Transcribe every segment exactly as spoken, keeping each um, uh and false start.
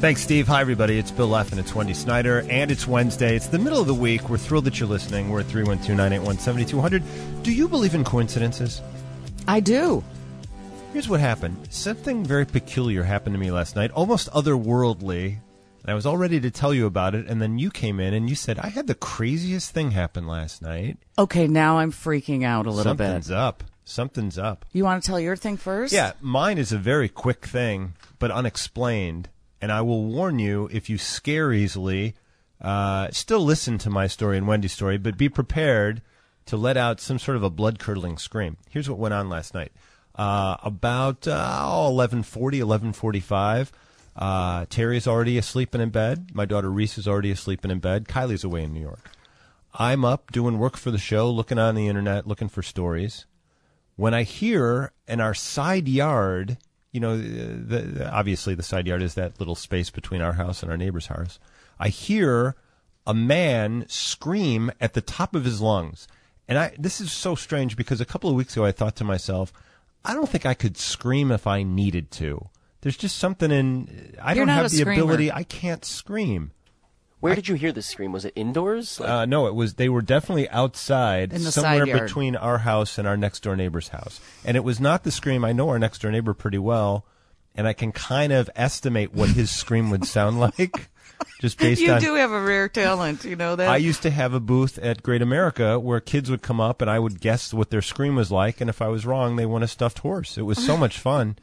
Thanks, Steve. Hi, everybody. It's Bill Leff and it's Wendy Snyder, and it's Wednesday. It's the middle of the week. We're thrilled that you're listening. We're at three one two, nine eight one, seven two zero zero. Do you believe in coincidences? I do. Here's what happened. Something very peculiar happened to me last night, almost otherworldly. And I was all ready to tell you about it, and then you came in and you said, I had the craziest thing happen last night. Okay, now I'm freaking out a little Something's bit. up. Something's up. You want to tell your thing first? Yeah, mine is a very quick thing, but unexplained. And I will warn you, if you scare easily, uh, still listen to my story and Wendy's story, but be prepared to let out some sort of a blood-curdling scream. Here's what went on last night. Uh, about uh, eleven forty, eleven forty-five, uh, Terry's already asleep and in bed. My daughter Reese is already asleep and in bed. Kylie's away in New York. I'm up doing work for the show, looking on the internet, looking for stories. When I hear in our side yard, you know, the, the, obviously the side yard is that little space between our house and our neighbor's house, I hear a man scream at the top of his lungs. And I this is so strange because a couple of weeks ago I thought to myself, I don't think I could scream if I needed to. There's just something in, I You're don't not have a the screamer. ability, I can't scream. Where did you hear this scream? Was it indoors? Like- Uh, no, it was. They were definitely outside, In the somewhere side yard. between our house and our next door neighbor's house. And it was not the scream. I know our next door neighbor pretty well, and I can kind of estimate what his scream would sound like, just based You on. do have a rare talent, you know that? I used to have a booth at Great America where kids would come up and I would guess what their scream was like, and if I was wrong, they won a stuffed horse. It was so much fun.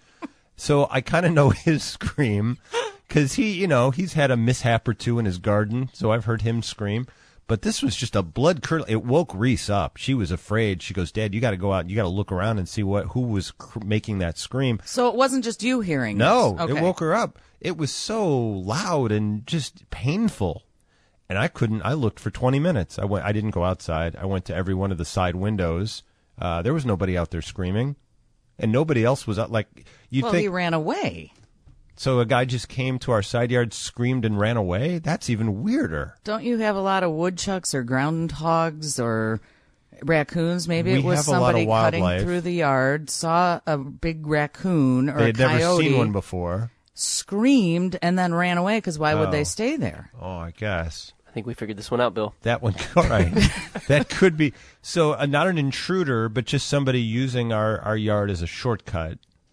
So I kind of know his scream. Because he, you know, he's had a mishap or two in his garden, so I've heard him scream. But this was just a blood curdle. It woke Reese up. She was afraid. She goes, Dad, you got to go out. You got to look around and see what who was cr- making that scream. So it wasn't just you hearing No, this? Okay. it woke her up. It was so loud and just painful. And I couldn't. I looked for twenty minutes. I went. I didn't go outside. I went to every one of the side windows. Uh, there was nobody out there screaming, and nobody else was out. Like you Well, think. he ran away. So a guy just came to our side yard, screamed, and ran away? That's even weirder. Don't you have a lot of woodchucks or groundhogs or raccoons? Maybe We it was have a lot of somebody cutting wildlife. through the yard, saw a big raccoon or They a had never coyote, seen one before. screamed, and then ran away because why Oh. would they stay there? Oh, I guess. I think we figured this one out, Bill. That one, all right. That could be. So uh, not an intruder, but just somebody using our, our yard as a shortcut.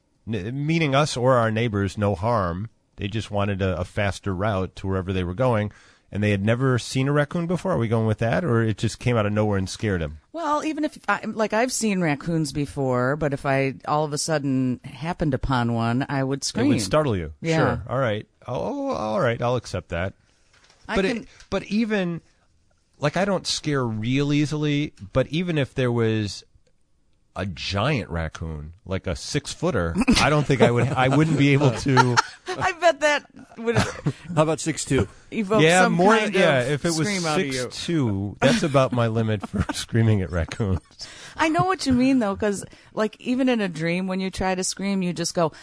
N- meaning us or our neighbors no harm. They just wanted a, a faster route to wherever they were going, and they had never seen a raccoon before. Are we going with that, or it just came out of nowhere and scared them? Well, even if, I, like, I've seen raccoons before, but if I all of a sudden happened upon one, I would It scream. would startle you. Yeah. Sure. All right. Oh, all right. I'll accept that. I But can, it, but even, like, I don't scare real easily, but even if there was a giant raccoon, like a six footer, I don't think I would. I wouldn't be able to. I bet that would How about six two? evoke yeah, some more. kind yeah, of if it was scream out of you. six two, that's about my limit for screaming at raccoons. I know what you mean, though, because, like, even in a dream, when you try to scream, you just go,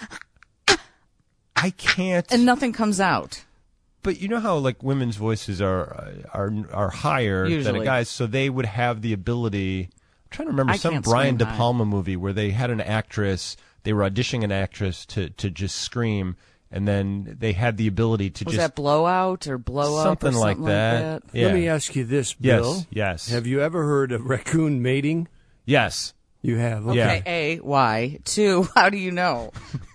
I can't. and nothing comes out. But you know how like women's voices are are are higher than a Usually. guy's, so they would have the ability. I'm trying to remember I some can't Brian De scream high. Palma movie where they had an actress. They were auditioning an actress to to just scream, and then they had the ability to Was just that blowout or blow up something or like something that. like that? Yeah. Let me ask you this, Yes, Bill. yes. Have you ever heard of raccoon mating? Yes. You have. Okay. Yeah. Okay, A, why? Two, how do you know?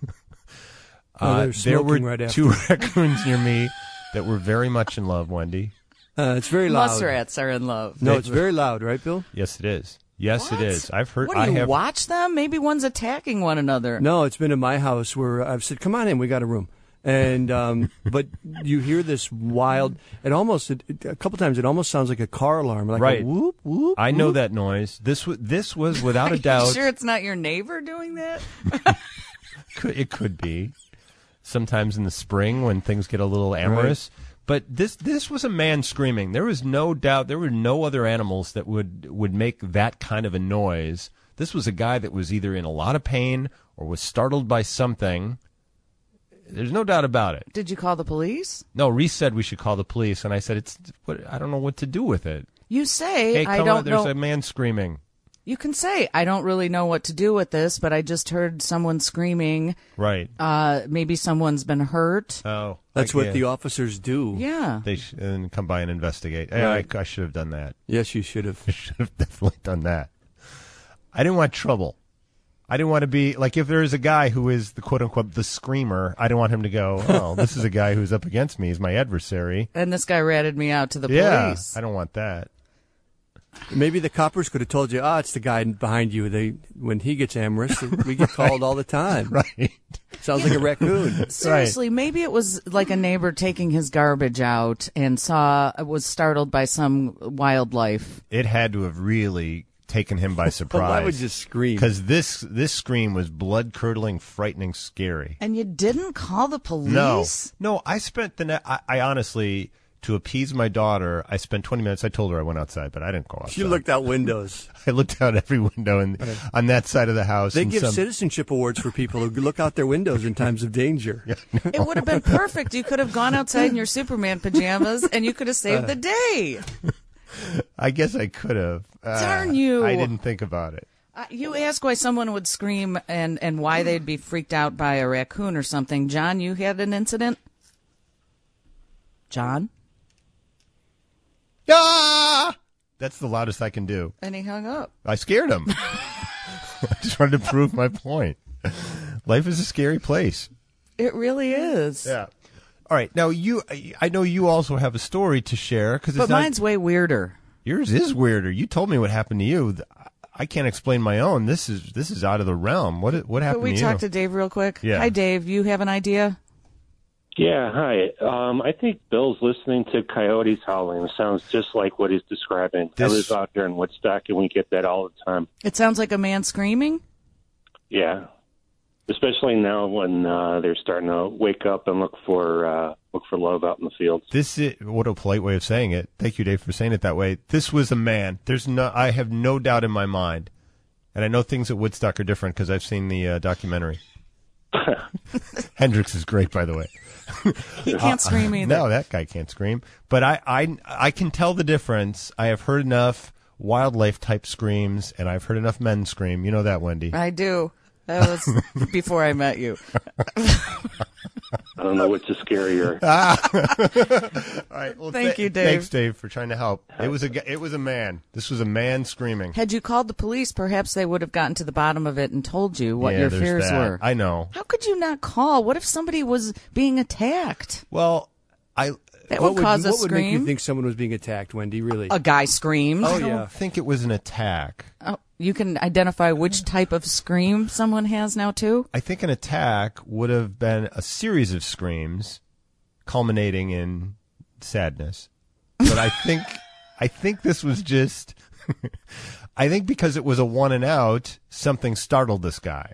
Oh, Uh, they're there were smoking right after. two raccoons near me that were very much in love, Wendy. Uh, it's very loud. Muskrats are in love. No, it's very loud, right, Bill? Yes, it is. Yes, What? it is. I've heard. What do I you have. watch them? Maybe one's attacking one another. No, it's been in my house where I've said, "Come on in, we got a room." And um, but you hear this wild. It almost it, it- a couple times. It almost sounds like a car alarm, like Right. a whoop whoop. I know whoop. that noise. This was this was without Are a you doubt. sure it's not your neighbor doing that? Could, it could be. Sometimes in the spring when things get a little amorous. But this this was a man screaming. There was no doubt. There were no other animals that would would make that kind of a noise. This was a guy that was either in a lot of pain or was startled by something. There's no doubt about it. Did you call the police? No, Reese said we should call the police, and I said it's. What, I don't know what to do with it. You say, Hey, I come don't on! There's know. a man screaming. You can say, I don't really know what to do with this, but I just heard someone screaming. Right. Uh, maybe someone's been hurt. Oh. That's I what can't- the officers do. Yeah. They sh- and come by and investigate. Yeah, Right. I, I should have done that. Yes, you should have. I should have definitely done that. I didn't want trouble. I didn't want to be like if there is a guy who is the quote unquote the screamer. I didn't want him to go. Oh, this is a guy who's up against me. He's my adversary. And this guy ratted me out to the Yeah, police. I don't want that. Maybe the coppers could have told you, "Ah, it's the guy behind you." They when he gets amorous, we get called all the time. Right. Sounds like a raccoon. Seriously, maybe it was like a neighbor taking his garbage out and saw was startled by some wildlife. It had to have really taken him by surprise. Why would you scream? Because this this scream was blood curdling, frightening, scary. And you didn't call the police? No, no. I spent the. Ne- I, I honestly, to appease my daughter, I spent twenty minutes. I told her I went outside, but I didn't go outside. You looked out windows. I looked out every window and on that side of the house. They and give some- citizenship awards for people who look out their windows in times of danger. It would have been perfect. You could have gone outside in your Superman pajamas and you could have saved the day. I guess I could have. Uh, Darn you. I didn't think about it. Uh, you ask why someone would scream and, and why they'd be freaked out by a raccoon or something. John, you had an incident? John? Ah! That's the loudest I can do. And he hung up. I scared him. I just wanted to prove my point. Life is a scary place. It really is. Yeah. All right. Now you, I know you also have a story to share because But mine's way weirder. yours is weirder. You told me what happened to you. I can't explain my own. This is this is out of the realm. What what Could happened we to talk you? to Dave real quick? Yeah. Hi, Dave. You have an idea? Yeah, hi. Um, I think Bill's listening to coyotes howling. It sounds just like what he's describing. This- I live out here in Woodstock, and we get that all the time. It sounds like a man screaming. Yeah, especially now when uh, they're starting to wake up and look for uh, look for love out in the fields. This is what a polite way of saying it. Thank you, Dave, for saying it that way. This was a man. There's no. I have no doubt in my mind, and I know things at Woodstock are different because I've seen the uh, documentary. Hendrix is great, by the way. He can't scream either. No, that guy can't scream. But I, I, I can tell the difference. I have heard enough wildlife type screams, and I've heard enough men scream. You know that, Wendy. I do. That was before I met you. I don't know which is scarier. All right. Well, Thank th- you, Dave. Thanks, Dave, for trying to help. It was a, g- it was a man. This was a man screaming. Had you called the police, perhaps they would have gotten to the bottom of it and told you what Yeah, your there's fears that. were. I know. How could you not call? What if somebody was being attacked? Well, I. That What would cause a what would make you scream. think someone was being attacked, Wendy? Really? A guy screamed. Oh, I don't yeah. think it was an attack. Oh, you can identify which type of scream someone has now, too? I think an attack would have been a series of screams, culminating in sadness. But I think, I think this was just. I think because it was a one and out, something startled this guy.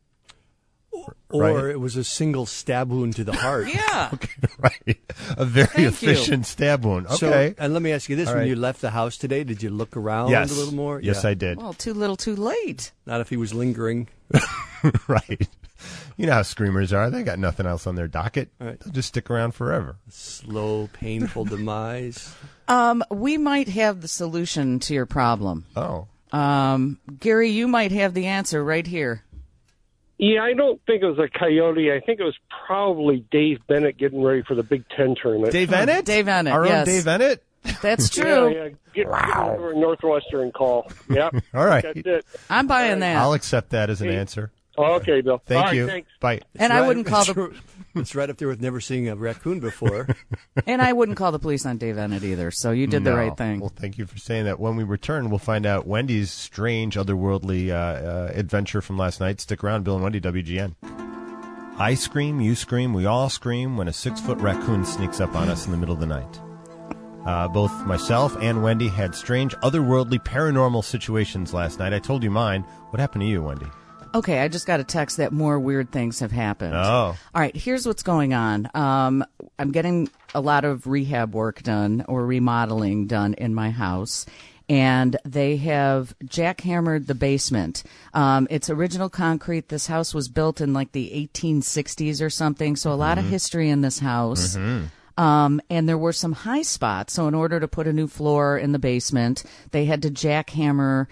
Or right. it was a single stab wound to the heart. Yeah. Right, a very Thank you. efficient stab wound. So, Okay. and let me ask you this: All when right. you left the house today, did you look around yes. a little more? Yes, Yeah. I did. Well, too little, too late. Not if he was lingering. Right. You know how screamers are. They got nothing else on their docket. Right. They'll just stick around forever. Slow, painful demise. Um, we might have the solution to your problem. Oh. Um, Gary, you might have the answer right here. Yeah, I don't think it was a coyote. I think it was probably Dave Bennett getting ready for the Big Ten tournament. Dave Ennett? Dave Ennett, Our yes. own Dave Ennett? That's Yeah, true. yeah. Get, wow. Get a Northwestern call. Yeah. All right. That's it. I'm buying that. I'll accept that as an Hey. answer. Okay, Bill. Thank All right, you. Thanks. Bye. and I Right- wouldn't call it's the r- It's right up there with never seeing a raccoon before. and I wouldn't call the police on Dave Ennett either. So you did the No. right thing. Well, thank you for saying that. When we return, we'll find out Wendy's strange, otherworldly uh, uh, adventure from last night. Stick around, Bill and Wendy, W G N. I scream, you scream, we all scream when a six-foot raccoon sneaks up on us in the middle of the night. Uh, both myself and Wendy had strange, otherworldly, paranormal situations last night. I told you mine. What happened to you, Wendy? Okay, I just got a text that more weird things have happened. Oh. All right, here's what's going on. Um, I'm getting a lot of rehab work done or remodeling done in my house. And they have jackhammered the basement. Um, it's original concrete. This house was built in like the eighteen sixties or something. So a lot of history in this house. Um, and there were some high spots. So in order to put a new floor in the basement, they had to jackhammer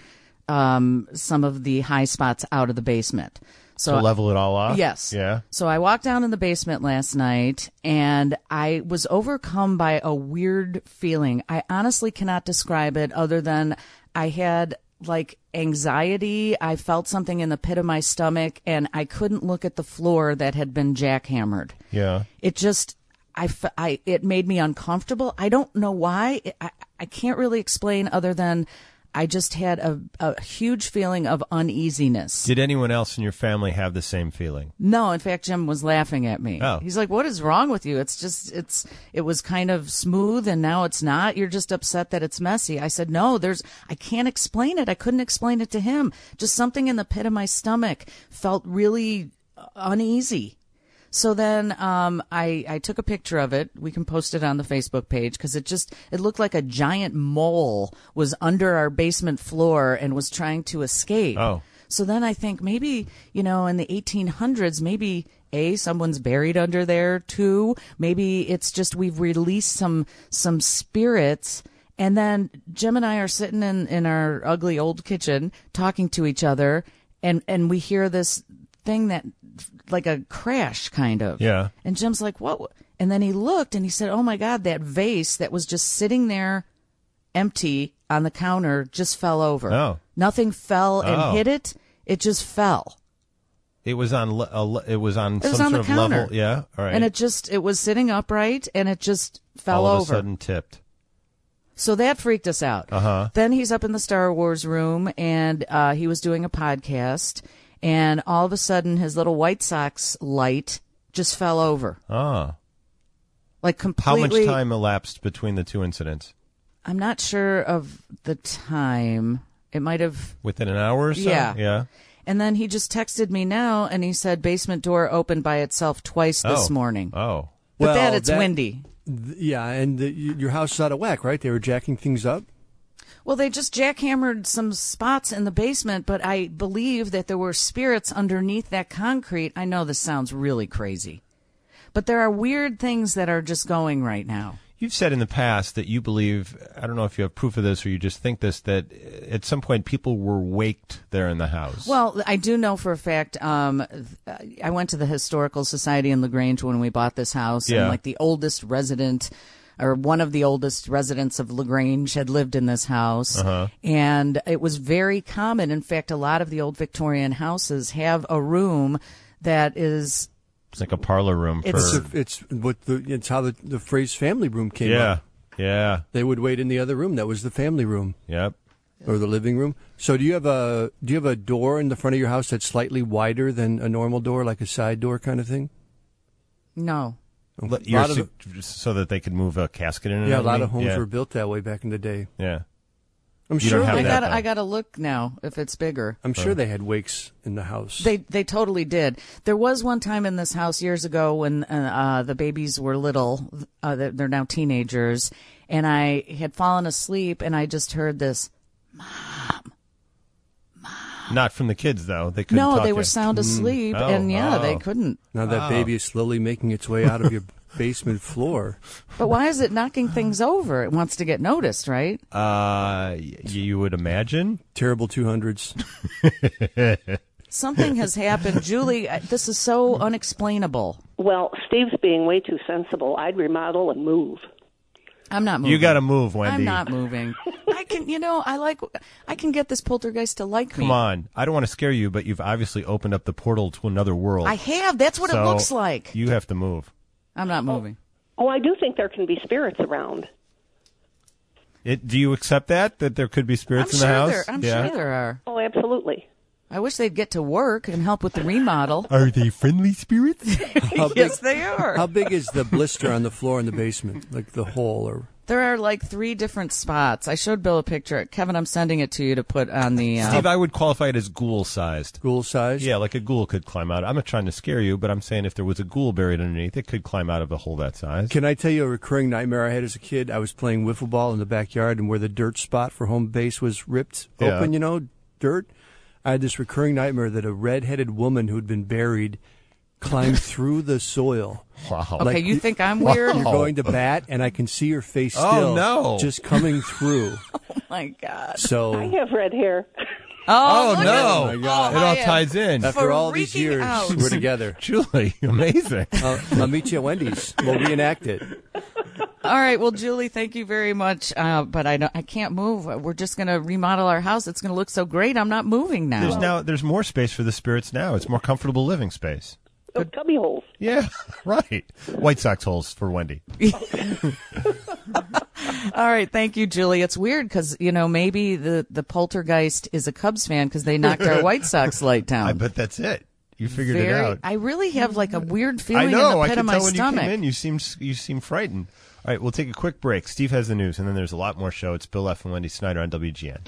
um, some of the high spots out of the basement. So To level it all off? Yes. Yeah. So I walked down in the basement last night, and I was overcome by a weird feeling. I honestly cannot describe it other than I had like anxiety. I felt something in the pit of my stomach, and I couldn't look at the floor that had been jackhammered. Yeah. It just, I, f- I it made me uncomfortable. I don't know why. I, I can't really explain other than I just had a, a huge feeling of uneasiness. Did anyone else in your family have the same feeling? No, in fact, Jim was laughing at me. Oh. He's like, "What is wrong with you? It's just, it's, it was kind of smooth and now it's not. You're just upset that it's messy." I said, "No, there's, I can't explain it. I couldn't explain it to him. Just something in the pit of my stomach felt really uneasy." So then um, I, I took a picture of it. We can post it on the Facebook page because it just, it looked like a giant mole was under our basement floor and was trying to escape. Oh. So then I think maybe, you know, in the eighteen hundreds, maybe A, someone's buried under there. Two, maybe it's just we've released some some spirits. And then Jim and I are sitting in, in our ugly old kitchen talking to each other, and, and we hear this thing that, like a crash kind of. Yeah. And Jim's like, "What?" And then he looked and he said, "Oh my God, that vase that was just sitting there empty on the counter just fell over." Oh. Nothing fell and Oh. hit it. It just fell. It was on. le- a le- It was on It was some on sort the of counter. level. Yeah. All right. And it just, it was sitting upright and it just fell all of over. a sudden tipped. So that freaked us out. Uh-huh. Then he's up in the Star Wars room and uh, he was doing a podcast, and all of a sudden his little White Sox light just fell over. Ah. Like How completely. much time elapsed between the two incidents? I'm not sure of the time. It might have. Within an hour or so? Yeah. Yeah. And then he just texted me now and he said basement door opened by itself twice this Oh. morning. Oh. But Well, that it's that- windy. Th- Yeah, and the, y- your house is out of whack, right? They were jacking things up. Well, they just jackhammered some spots in the basement, but I believe that there were spirits underneath that concrete. I know this sounds really crazy, but there are weird things that are just going right now. You've said in the past that you believe, I don't know if you have proof of this or you just think this, that at some point people were waked there in the house. Well, I do know for a fact. Um, I went to the Historical Society in LaGrange when we bought this house, Yeah. and like the oldest resident, or one of the oldest residents of LaGrange, had lived in this house, Uh-huh. and it was very common. In fact, a lot of the old Victorian houses have a room that is. It's like a parlor room for... It's- It's, a, it's what the it's how the, the phrase family room came yeah. up. Yeah. They would wait in the other room. That was the family room Yep. or the living room. So do you have a do you have a door in the front of your house that's slightly wider than a normal door, like a side door kind of thing? No. L- A you're lot of su- so that they could move a casket in and Yeah, a out, lot you of homes mean? yeah. were built that way back in the day. Yeah. I'm You sure don't have I they, that, got. though. I got to look now if it's bigger. I'm sure they had wakes in the house. They they totally did. There was one time in this house years ago when uh, the babies were little. Uh, they're, they're now teenagers, and I had fallen asleep, and I just heard this. Not from the kids, though. They couldn't No, talk they were yet. sound asleep, Oh, and yeah, oh. they couldn't. now that Oh. baby is slowly making its way out of your basement floor. But why is it knocking things over? It wants to get noticed, right? Uh, y- you would imagine. Terrible two hundreds. Something has happened, Julie. I- This is so unexplainable. Well, Steve's being way too sensible. I'd remodel and move. I'm not moving. You got to move, Wendy. I'm not moving. I can, you know, I like. I can get this poltergeist to like me. Come on. I don't want to scare you, but you've obviously opened up the portal to another world. I have. That's what it So looks like. You have to move. I'm not moving. Oh, I do think there can be spirits around. It, do you accept that, that there could be spirits I'm in the sure house? there. I'm yeah. sure there are. Oh, absolutely. I wish they'd get to work and help with the remodel. Are they friendly spirits? How big, Yes, they are. how big is the blister on the floor in the basement? Like the hole or There are like three different spots. I showed Bill a picture. Kevin, I'm sending it to you to put on the. Uh, Steve, I would qualify it as ghoul-sized. ghoul size? Yeah, like a ghoul could climb out. I'm not trying to scare you, but I'm saying if there was a ghoul buried underneath, it could climb out of a hole that size. Can I tell you a recurring nightmare I had as a kid? I was playing wiffle ball in the backyard, and where the dirt spot for home base was ripped Yeah. open, you know, dirt. I had this recurring nightmare that a red-headed woman who'd been buried climbed through the soil. Wow. okay, like- you think I'm weird? You're going to bat, and I can see her face Oh, still no. just coming through. Oh my God. I So have red hair. Oh, look no. at- Oh, my God. It all I am ties in. After all these freaking years, out. we're together. Julie, amazing. I'll, I'll meet you at Wendy's. We'll reenact it. All right. Well, Julie, thank you very much. Uh, but I don't, I can't move. We're just going to remodel our house. It's going to look so great. I'm not moving now. There's now there's more space for the spirits now. It's more comfortable living space. Oh, cubby holes. Yeah, right. White Sox holes for Wendy. All right. Thank you, Julie. It's weird because, you know, maybe the, the poltergeist is a Cubs fan because they knocked our White Sox light down. I bet that's it. You figured Very, it out. I really have like a weird I feeling know. in the I pit could of my tell when stomach. you came in. You seem you seem frightened. All right, we'll take a quick break. Steve has the news, and then there's a lot more show. It's Bill F. and Wendy Snyder on W G N.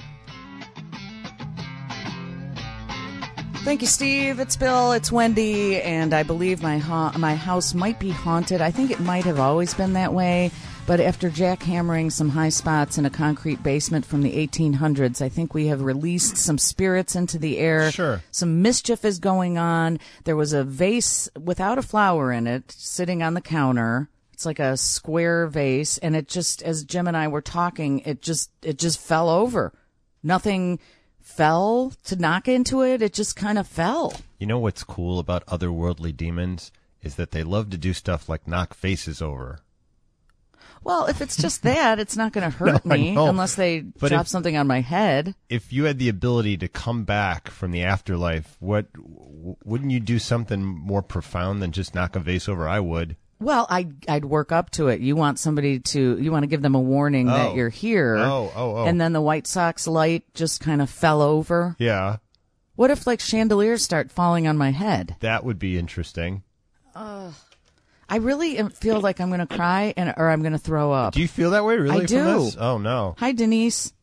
Thank you, Steve. It's Bill. It's Wendy, and I believe my ha- my house might be haunted. I think it might have always been that way, but after jackhammering some high spots in a concrete basement from the eighteen hundreds, I think we have released some spirits into the air. Sure. Some mischief is going on. There was a vase without a flower in it sitting on the counter. It's like a square vase, and it just, as Jim and I were talking, it just it just fell over. Nothing fell to knock into it. It just kind of fell. You know what's cool about otherworldly demons is that they love to do stuff like knock faces over. Well, if it's just that, it's not going to hurt No, I me know. unless they But drop if- something on my head. If you had the ability to come back from the afterlife, what w- wouldn't you do something more profound than just knock a vase over? I would. Well, I, I'd work up to it. You want somebody to, you want to give them a warning Oh. that you're here. Oh, oh, oh. And then the White Sox light just kind of fell over. Yeah, What if like chandeliers start falling on my head? that would be interesting. I really am- feel like I'm going to cry and or I'm going to throw up. Do you feel that way really I from do. this? Oh, no. Hi, Denise.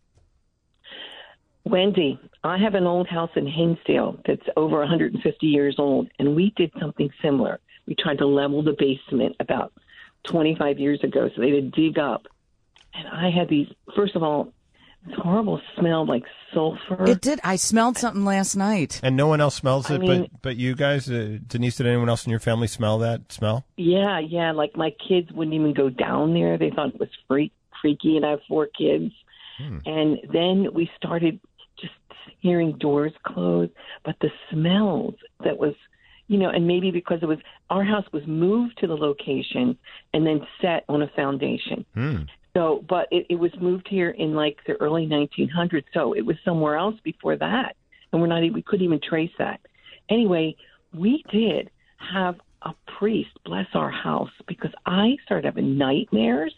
Wendy, I have an old house in Hinsdale that's over one hundred fifty years old, and we did something similar. We tried to level the basement about twenty-five years ago, so they had to dig up. And I had these, first of all, this horrible smell like sulfur. It did. I smelled something last night. And no one else smells I it, mean- but but you guys, uh, Denise, did anyone else in your family smell that smell? Yeah, yeah. Like my kids wouldn't even go down there. They thought it was freak, freaky, and I have four kids. Hmm. And then we started just hearing doors close, but the smells that was, you know, and maybe because it was, our house was moved to the location and then set on a foundation. Hmm. So, but it, it was moved here in like the early nineteen hundreds. So it was somewhere else before that. And we're not, e- we couldn't even trace that. Anyway, we did have a priest bless our house because I started having nightmares.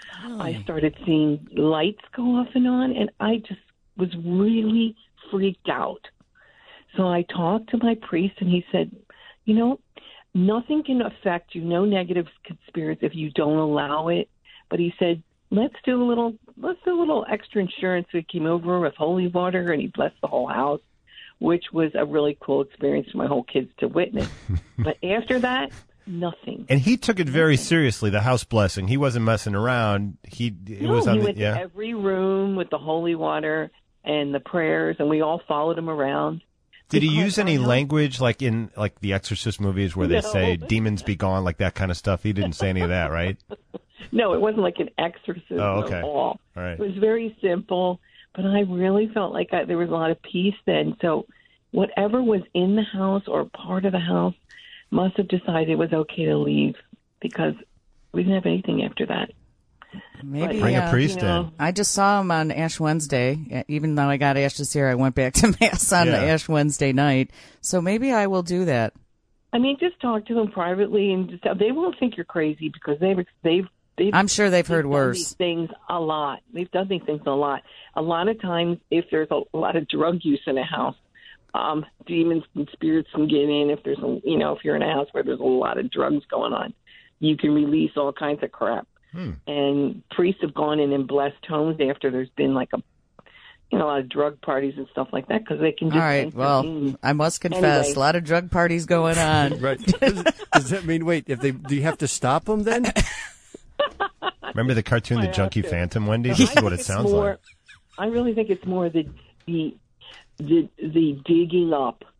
I started seeing lights go off and on, and I just was really freaked out. So I talked to my priest, and he said, you know, nothing can affect you, no negative spirits if you don't allow it. But he said, let's do a little, let's do a little extra insurance. So he came over with holy water, and he blessed the whole house, which was a really cool experience for my whole kids to witness. But after that, nothing. And he took it very seriously, the house blessing. He wasn't messing around. He it No, was on he the went yeah. to every room with the holy water and the prayers, and we all followed him around. Did he Because use any I know- language like in like the Exorcist movies where they No. say demons be gone, like that kind of stuff? He didn't say any of that, right? No, it wasn't like an exorcism Oh, okay. at all. All right. It was very simple, but I really felt like I, there was a lot of peace then. So whatever was in the house or part of the house must have decided it was okay to leave because we didn't have anything after that. Maybe Bring a uh, priest you know, in. I just saw him on Ash Wednesday. Even though I got Ash this year, I went back to Mass on Yeah. Ash Wednesday night. So maybe I will do that. I mean, just talk to them privately, and just they won't think you're crazy because they've they've they've. I'm sure they've heard done worse. These things a lot. They've done these things a lot. A lot of times, if there's a, a lot of drug use in a house, um, demons and spirits can get in. If there's a, you know, if you're in a house where there's a lot of drugs going on, you can release all kinds of crap. Hmm. And priests have gone in and blessed homes after there's been like a, you know, a lot of drug parties and stuff like that because they can just. All right. think Well, they're- I must confess, Anyway. a lot of drug parties going on. Right. Does, does that mean, wait, if they do you have to stop them then? Remember the cartoon, The have Junkie to. Phantom, Wendy? I This is think what it it's sounds more, like. I really think it's more the the the, the digging up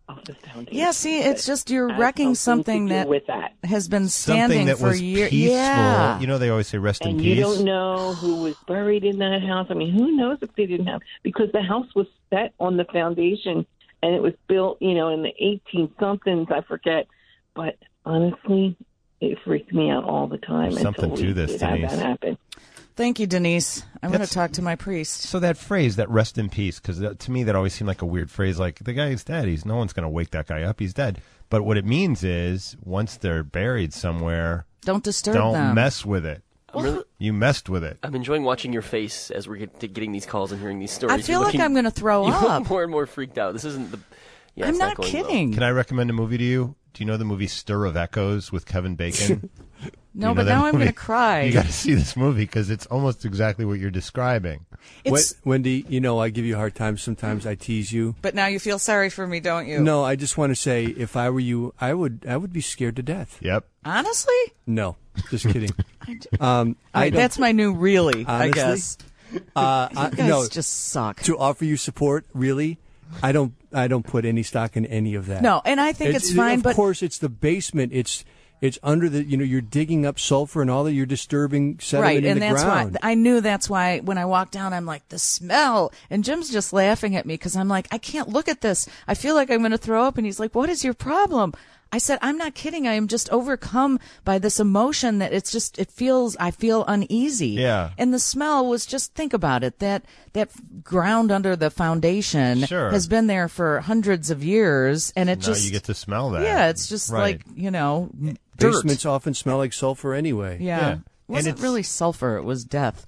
of the foundation. Yeah, see, it's just you're Has wrecking something something to do that with that. has been standing Something that for was years. peaceful. Yeah. You know, they always say rest in And peace. you don't know who was buried in that house. I mean, who knows if they didn't have, because the house was set on the foundation and it was built, you know, in the eighteen somethings, I forget. But honestly, it freaked me out all the time. There's something until to we this, did have Denise. that happen. Thank you, Denise. I'm going to That's- talk to my priest. So that phrase, that rest in peace, because to me that always seemed like a weird phrase. Like, the guy is dead. He's no one's going to wake that guy up. He's dead. But what it means is, once they're buried somewhere, Don't disturb don't them. mess with it. I'm, really, You messed with it. I'm enjoying watching your face as we're get, getting these calls and hearing these stories. I feel You're like looking- I'm going to throw you look up. more and more freaked out. This isn't the. Yeah, I'm it's not going well. kidding. Can I recommend a movie to you? Do you know the movie Stir of Echoes with Kevin Bacon? No, You know but that now I'm movie? going to cry. You got to see this movie because it's almost exactly what you're describing. It's, Wen- Wendy, you know, I give you a hard time sometimes. I tease you. but now you feel sorry for me, don't you? No, I just want to say, if I were you, I would I would be scared to death. Yep. Honestly? No, just kidding. um, All I right, don't- that's my new really, I Honestly? guess. uh, I, You guys no, just suck. to offer you support, really. I don't. I don't put any stock in any of that. No, and I think it's, fine, Of but course, it's the basement. It's it's under the. You know, you're digging up sulfur and all that. You're disturbing sediment right, in and the that's ground. why I knew that's why when I walked down, I'm like, the smell. And Jim's just laughing at me because I'm like, I can't look at this. I feel like I'm going to throw up. And he's like, what is your problem? I said, I'm not kidding. I am just overcome by this emotion that it's just, it feels, I feel uneasy. Yeah. And the smell was just, think about it, that, that ground under the foundation Sure. has been there for hundreds of years. And it Now just, you get to smell that. yeah, it's just Right. like, you know, dirt. Basements often smell like sulfur anyway. Yeah. Yeah. It And wasn't it's- really sulfur. It was death.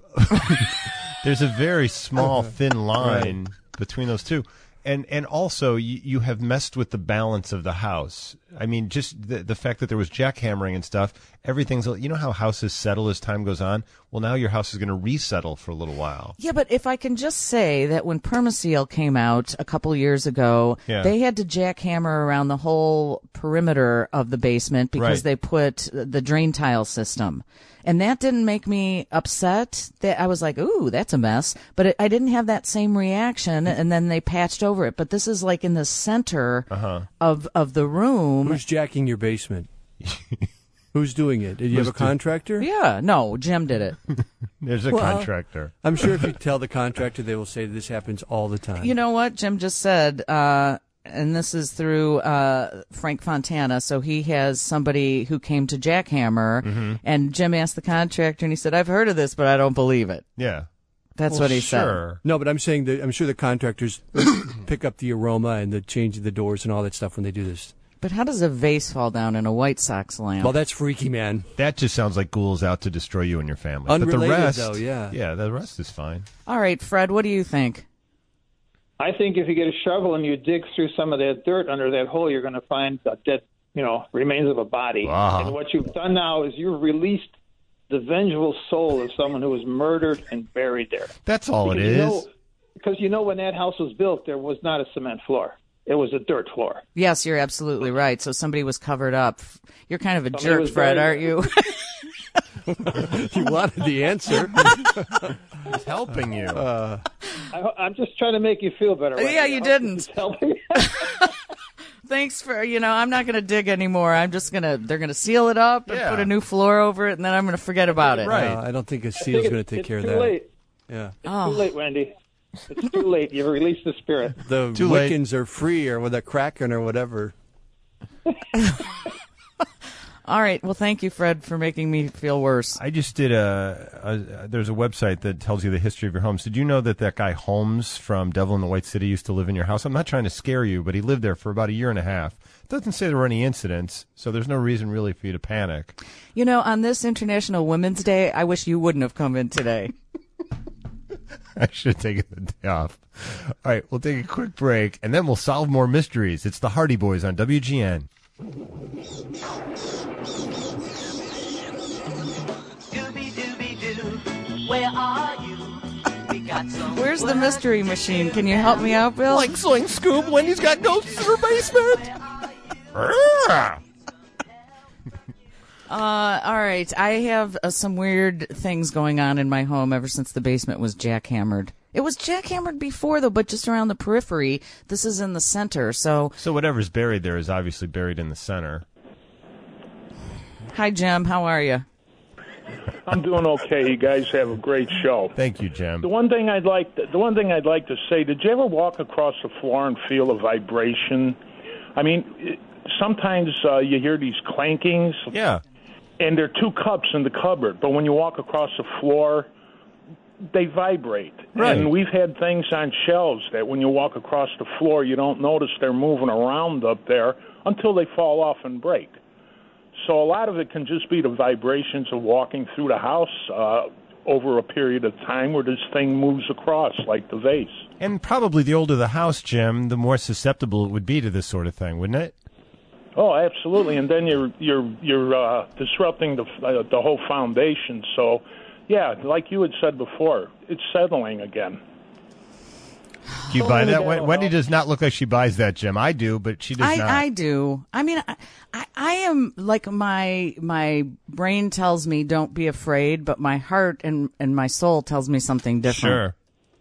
There's a very small, thin line between those two. And and also, you, you have messed with the balance of the house. I mean, just the, the fact that there was jackhammering and stuff, everything's, you know how houses settle as time goes on? Well, now your house is going to resettle for a little while. Yeah, but if I can just say that when Permaseal came out a couple years ago, Yeah. they had to jackhammer around the whole perimeter of the basement because Right. they put the drain tile system. And that didn't make me upset. That I was like, ooh, that's a mess. But it, I didn't have that same reaction, and then they patched over it. But this is like in the center Uh-huh. of, of the room. Who's jacking your basement? Who's doing it? Did you have a Who's do- contractor? Yeah, no, Jim did it. There's a Well, contractor. I'm sure if you tell the contractor, they will say this happens all the time. You know what Jim just said, uh, and this is through uh, Frank Fontana. So he has somebody who came to jackhammer, Mm-hmm. and Jim asked the contractor, and he said, "I've heard of this, but I don't believe it." Yeah. That's Well, what he said. sure. No, but I'm saying that I'm sure the contractors pick up the aroma and the changing the doors and all that stuff when they do this. But how does a vase fall down in a White Sox lamp? Well, that's freaky, man. That just sounds like ghouls out to destroy you and your family. but Unrelated, the rest, though, yeah. Yeah, the rest is fine. All right, Fred, what do you think? I think if you get a shovel and you dig through some of that dirt under that hole, you're going to find the dead, you know, remains of a body. Wow. And what you've done now is you've released the vengeful soul of someone who was murdered and buried there. That's all it Because is. you know- because you know when that house was built, there was not a cement floor. It was a dirt floor. Yes, you're absolutely right. So somebody was covered up. You're kind of a Somebody jerk, was Fred, buried. aren't you? You wanted the answer. It's helping you. I, I'm just trying to make you feel better. Right? Yeah, you I hope didn't. this is helping. Thanks for, you know, I'm not going to dig anymore. I'm just going to, they're going to seal it up and Yeah. put a new floor over it, and then I'm going to forget about it. Right. Uh, I don't think a I think seal's it's- going to take it's care of too that. Late. Yeah. It's Oh. too late, Wendy. It's too late. You've released the spirit. The Too late. Wiccans are free, or with a Kraken or whatever. All right. Well, thank you, Fred, for making me feel worse. I just did a, a. There's a website that tells you the history of your homes. Did you know that that guy Holmes from Devil in the White City used to live in your house? I'm not trying to scare you, but he lived there for about a year and a half. It doesn't say there were any incidents, so there's no reason really for you to panic. You know, on this International Women's Day, I wish you wouldn't have come in today. I should have taken the day off. All right, we'll take a quick break, and then we'll solve more mysteries. It's the Hardy Boys on W G N. Where are you? We got some Where's the mystery machine? Can you help me out, Bill? Like Sling Scoop, Wendy's got ghosts in her basement. Uh, all right. I have uh, some weird things going on in my home ever since the basement was jackhammered. It was jackhammered before, though, but just around the periphery. This is in the center, so... So whatever's buried there is obviously buried in the center. Hi, Jim. How are you? I'm doing okay. You guys have a great show. Thank you, Jim. The one thing I'd like to, the one thing I'd like to say, did you ever walk across the floor and feel a vibration? I mean, it, sometimes uh, you hear these clankings. Yeah. And there are two cups in the cupboard, but when you walk across the floor, they vibrate. Right. And we've had things on shelves that when you walk across the floor, you don't notice they're moving around up there until they fall off and break. So a lot of it can just be the vibrations of walking through the house uh, over a period of time where this thing moves across like the vase. And probably the older the house, Jim, the more susceptible it would be to this sort of thing, wouldn't it? Oh, absolutely. And then you're you're you're uh, disrupting the uh, the whole foundation. So, yeah, like you had said before, it's settling again. Do you buy that? that'll Wendy help. does not look like she buys that, Jim. I do, but she does I, not. I do. I mean, I, I, I am like my my brain tells me don't be afraid, but my heart and, and my soul tells me something different. Sure.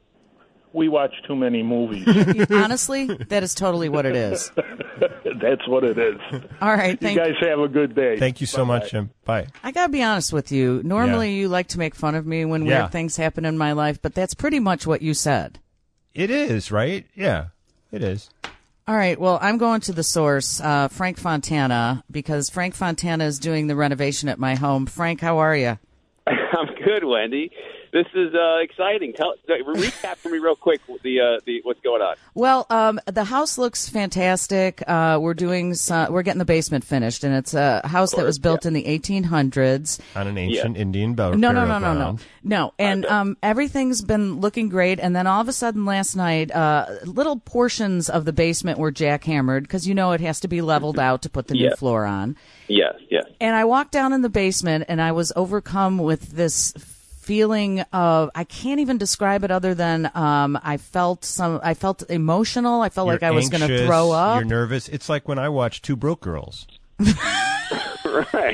We watch too many movies. Honestly, that is totally what it is. That's what it is. All right, You thank guys have a good day. Thank you so Bye-bye. much, Jim. Bye. I gotta be honest with you. Normally, Yeah. you like to make fun of me when Yeah. weird things happen in my life, but that's pretty much what you said. It is, right? Yeah, it is. All right. Well, I'm going to the source, uh, Frank Fontana, because Frank Fontana is doing the renovation at my home. Frank, how are you? I'm good, Wendy. This is uh, exciting. Tell, recap for me real quick the uh, the what's going on. Well, um, the house looks fantastic. Uh, we're doing some, we're getting the basement finished, and it's a house that was built yeah. in the eighteen hundreds. On an ancient Indian bell. No, no, burial no, no, no, ground. no. And um, everything's been looking great. And then all of a sudden last night, uh, little portions of the basement were jackhammered because you know it has to be leveled out to put the new Yes. floor on. Yes, yes. And I walked down in the basement, and I was overcome with this feeling of I can't even describe it other than um, I felt some. I felt emotional. I felt You're like I was going to anxious, throw up. You're nervous. It's like when I watch Two Broke Girls. Right.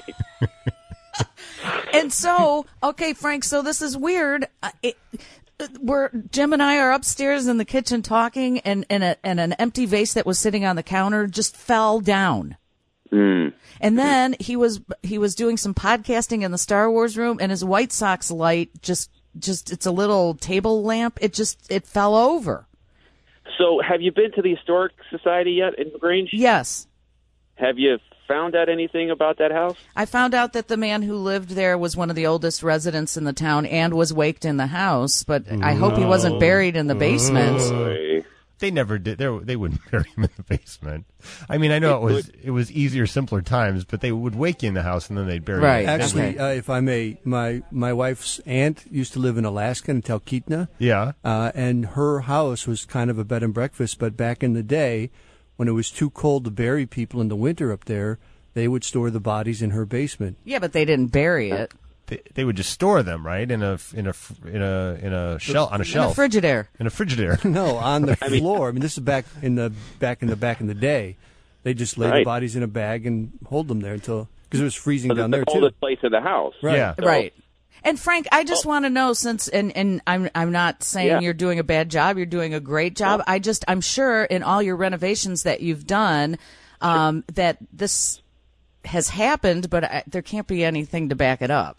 And so, okay, Frank. So this is weird. Uh, it, we're Jim and I are upstairs in the kitchen talking, and and, a, and an empty vase that was sitting on the counter just fell down. Mm. And then he was he was doing some podcasting in the Star Wars room, and his White Sox light just just it's a little table lamp. It just it fell over. So, have you been to the Historic Society yet in Grange? Yes, Have you found out anything about that house? I found out that the man who lived there was one of the oldest residents in the town and was waked in the house. But I hope he wasn't buried in the basement. Boy. They never did. They they wouldn't bury him in the basement. I mean, I know it was it was easier, simpler times, but they would wake you in the house and then they'd bury Right. you. Actually, Okay. uh, if I may, my my wife's aunt used to live in Alaska in Talkeetna. Yeah. Uh, and her house was kind of a bed and breakfast, but back in the day, when it was too cold to bury people in the winter up there, they would store the bodies in her basement. Yeah, but they didn't bury it. They, they would just store them, right, in a in a in a in a shell on a In a shelf Frigidaire. in a Frigidaire. No, on the floor. I mean, this is back in the back in the back in the day. They just lay the Right. bodies in a bag and hold them there until because it was freezing But down it's there the too. coldest place in the house. Right. Yeah. So- Right. And Frank, I just want to know since and and I'm I'm not saying Yeah. you're doing a bad job, you're doing a great job. I just I'm sure in all your renovations that you've done um, that this has happened, but I, there can't be anything to back it up.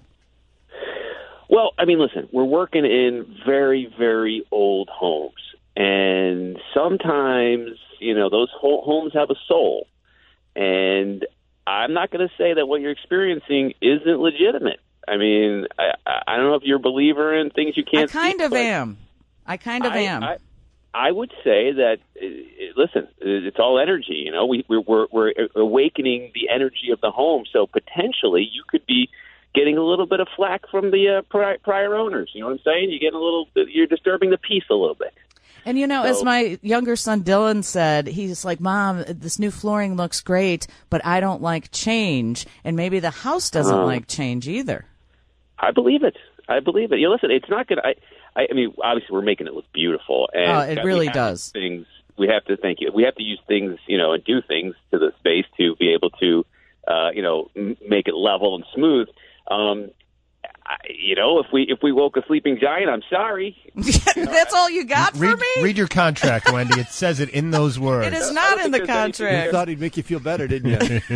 Well, I mean, listen, we're working in very, very old homes. And sometimes, you know, those ho- homes have a soul. And I'm not going to say that what you're experiencing isn't legitimate. I mean, I, I don't know if you're a believer in things you can't I kind see, of but am. I kind of I, am. I, I would say that, uh, listen, it's all energy. You know, we, we're, we're, we're awakening the energy of the home. So potentially you could be getting a little bit of flack from the uh, pri- prior owners. You know what I'm saying? You get a little, you're disturbing the peace a little bit. And, you know, as So- my younger son Dylan said, he's like, Mom, this new flooring looks great, but I don't like change. And maybe the house doesn't Uh, like change either. I believe it. I believe it. You listen, it's not going to, I, I mean, obviously we're making it look beautiful. And Oh, it we really have does. Things, we have to thank you. We have to use things, you know, and do things to the space to be able to, uh, you know, m- make it level and smooth. Um, I, you know, if we if we woke a sleeping giant, I'm sorry. That's all you got for read, me? Read your contract, Wendy. It says it in those words. It is not in the contract. You thought he'd make you feel better, didn't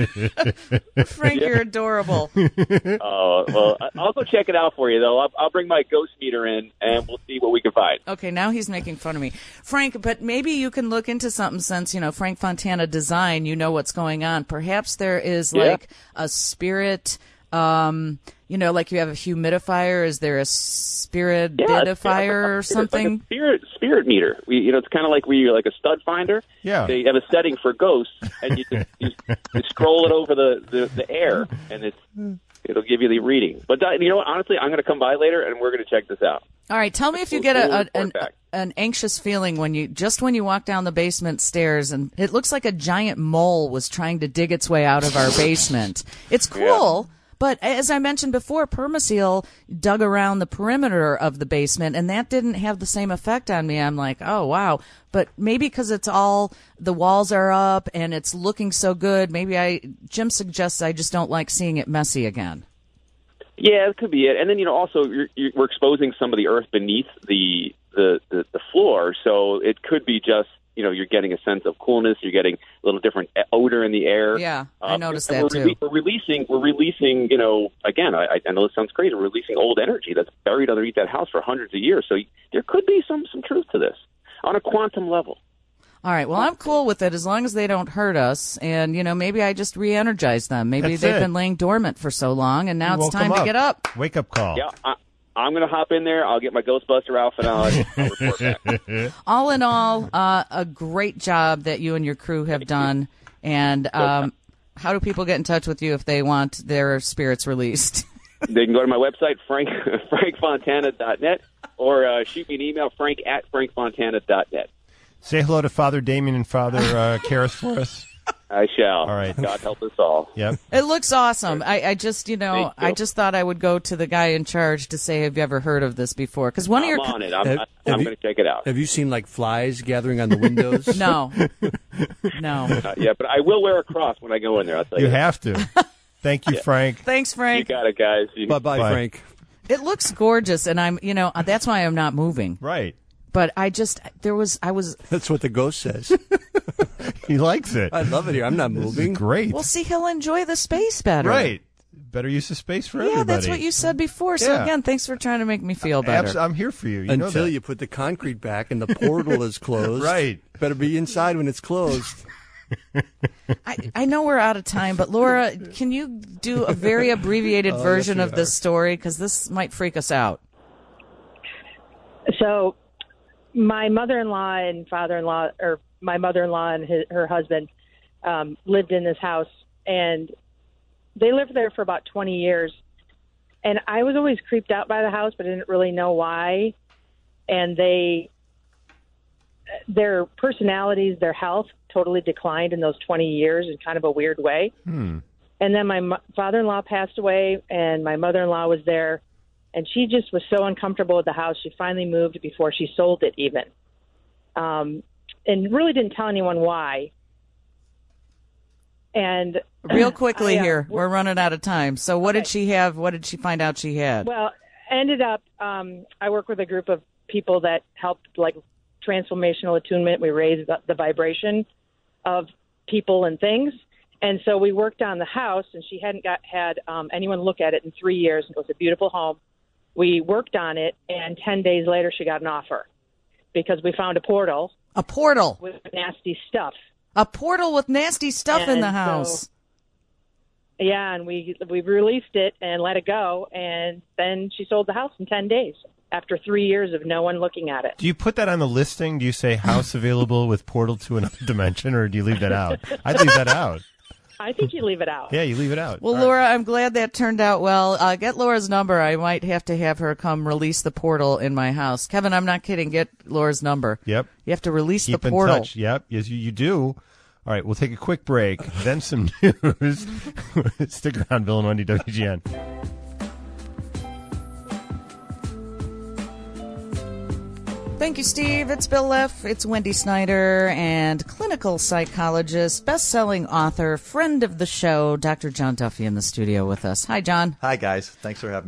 you? Frank, you're adorable. Oh, well, I- I'll go check it out for you, though. I'll, I'll bring my ghost meter in, and we'll see what we can find. Okay, now he's making fun of me. Frank, but maybe you can look into something since, you know, Frank Fontana Design, you know what's going on. Perhaps there is, Yeah. like, a spirit, um, you know, like you have a humidifier. Is there a spiritidifier Yeah, it's- or it's something? Like a spirit spirit meter. We, you know, it's kind of like where you're like a stud finder. Yeah. They have a setting for ghosts, and you just you, you scroll it over the, the, the air, and it's it'll give you the reading. But that, you know what? Honestly, I'm going to come by later, and we're going to check this out. All right, tell me if you We'll- get a, we'll a, report an, back. an anxious feeling when you just when you walk down the basement stairs, and it looks like a giant mole was trying to dig its way out of our basement. It's cool. But as I mentioned before, Permaseal dug around the perimeter of the basement, and that didn't have the same effect on me. I'm like, oh, wow. But maybe because it's all, the walls are up and it's looking so good, maybe I, Jim suggests I just don't like seeing it messy again. Yeah, it could be it. And then, you know, also you're, you're, we're exposing some of the earth beneath the, the, the, the floor, so it could be just, you know, you're getting a sense of coolness. You're getting a little different odor in the air. Yeah, I Um, noticed and that we're too. We're releasing, we're releasing, you know, again, I, I know this sounds crazy. We're releasing old energy that's buried underneath that house for hundreds of years. So there could be some some truth to this on a quantum level. All right, well, I'm cool with it as long as they don't hurt us. And, you know, maybe I just re-energize them. Maybe That's they've it. been laying dormant for so long, and now You it's woke time them to up. get up. Wake up call. Yeah, I, I'm going to hop in there. I'll get my Ghostbuster outfit on. I'll report back. All in all, uh, a great job that you and your crew have done. And um, how do people get in touch with you if they want their spirits released? They can go to my website, frank frank fontana dot net, or uh, shoot me an email, frank at frank fontana dot net. Say hello to Father Damien and Father uh, Karras for us. I shall. All right. God help us all. Yep. It looks awesome. I, I just, you know, Thank you. I just thought I would go to the guy in charge to say, have you ever heard of this before? Because one I'm of your on it. I'm, Have- I'm have you- going to check it out. Have you seen like flies gathering on the windows? no, no. Uh, yeah, but I will wear a cross when I go in there. I'll tell you. You that. have to. Thank you, Frank. Thanks, You Frank. got it, guys. You- Bye bye, Bye. Frank. It looks gorgeous, and I'm, you know, that's why I'm not moving. Right. But I just, there was, I was. That's what the ghost says. He likes it. I love it here. I'm not This is moving. great. Well, see, he'll enjoy the space better. Right. Better use of space for Yeah, everybody. that's what you said before. So Yeah. again, thanks for trying to make me feel better. Abs- I'm here for you. You know Until that. you put the concrete back and the portal is closed. Right. Better be inside when it's closed. I, I know we're out of time, but Laura, can you do a very abbreviated Oh, version yes, of we this story? Because this might freak us out. So, my mother-in-law and father-in-law, or my mother-in-law and his, her husband, um, lived in this house, and they lived there for about twenty years. And I was always creeped out by the house, but I didn't really know why. And they, their personalities, their health totally declined in those twenty years in kind of a weird way. Hmm. And then my mo- father-in-law passed away, and my mother-in-law was there, and she just was so uncomfortable with the house. She finally moved before she sold it, even, um, and really didn't tell anyone why. And Real quickly I, uh, here, we're running out of time. So, what did she have? What did she find out she had? Well, ended up, um, I work with a group of people that help, like, transformational attunement. We raise the, the vibration of people and things. And so we worked on the house, and she hadn't got had um, anyone look at it in three years. It was a beautiful home. We worked on it, and ten days later she got an offer because we found a portal. A portal. With nasty stuff. A portal with nasty stuff in And the so- house. Yeah, and we we released it and let it go, and then she sold the house in ten days after three years of no one looking at it. Do you put that on the listing? Do you say house available with portal to another dimension, or do you leave that out? I'd leave that out. I think you leave it out. Yeah, you leave it out. Well, All Laura, I'm glad that turned out well. Uh, get Laura's number. I might have to have her come release the portal in my house. Kevin, I'm not kidding. Get Laura's number. Yep. You have to release Keep the in portal. touch. Yep. Yes, you, you do. All right, we'll take a quick break, then some news. Stick around, Bill and Wendy, W G N. Thank you, Steve. It's Bill Leff. It's Wendy Snyder, and clinical psychologist, best-selling author, friend of the show, Doctor John Duffy in the studio with us. Hi, John. Hi, guys. Thanks for having me here.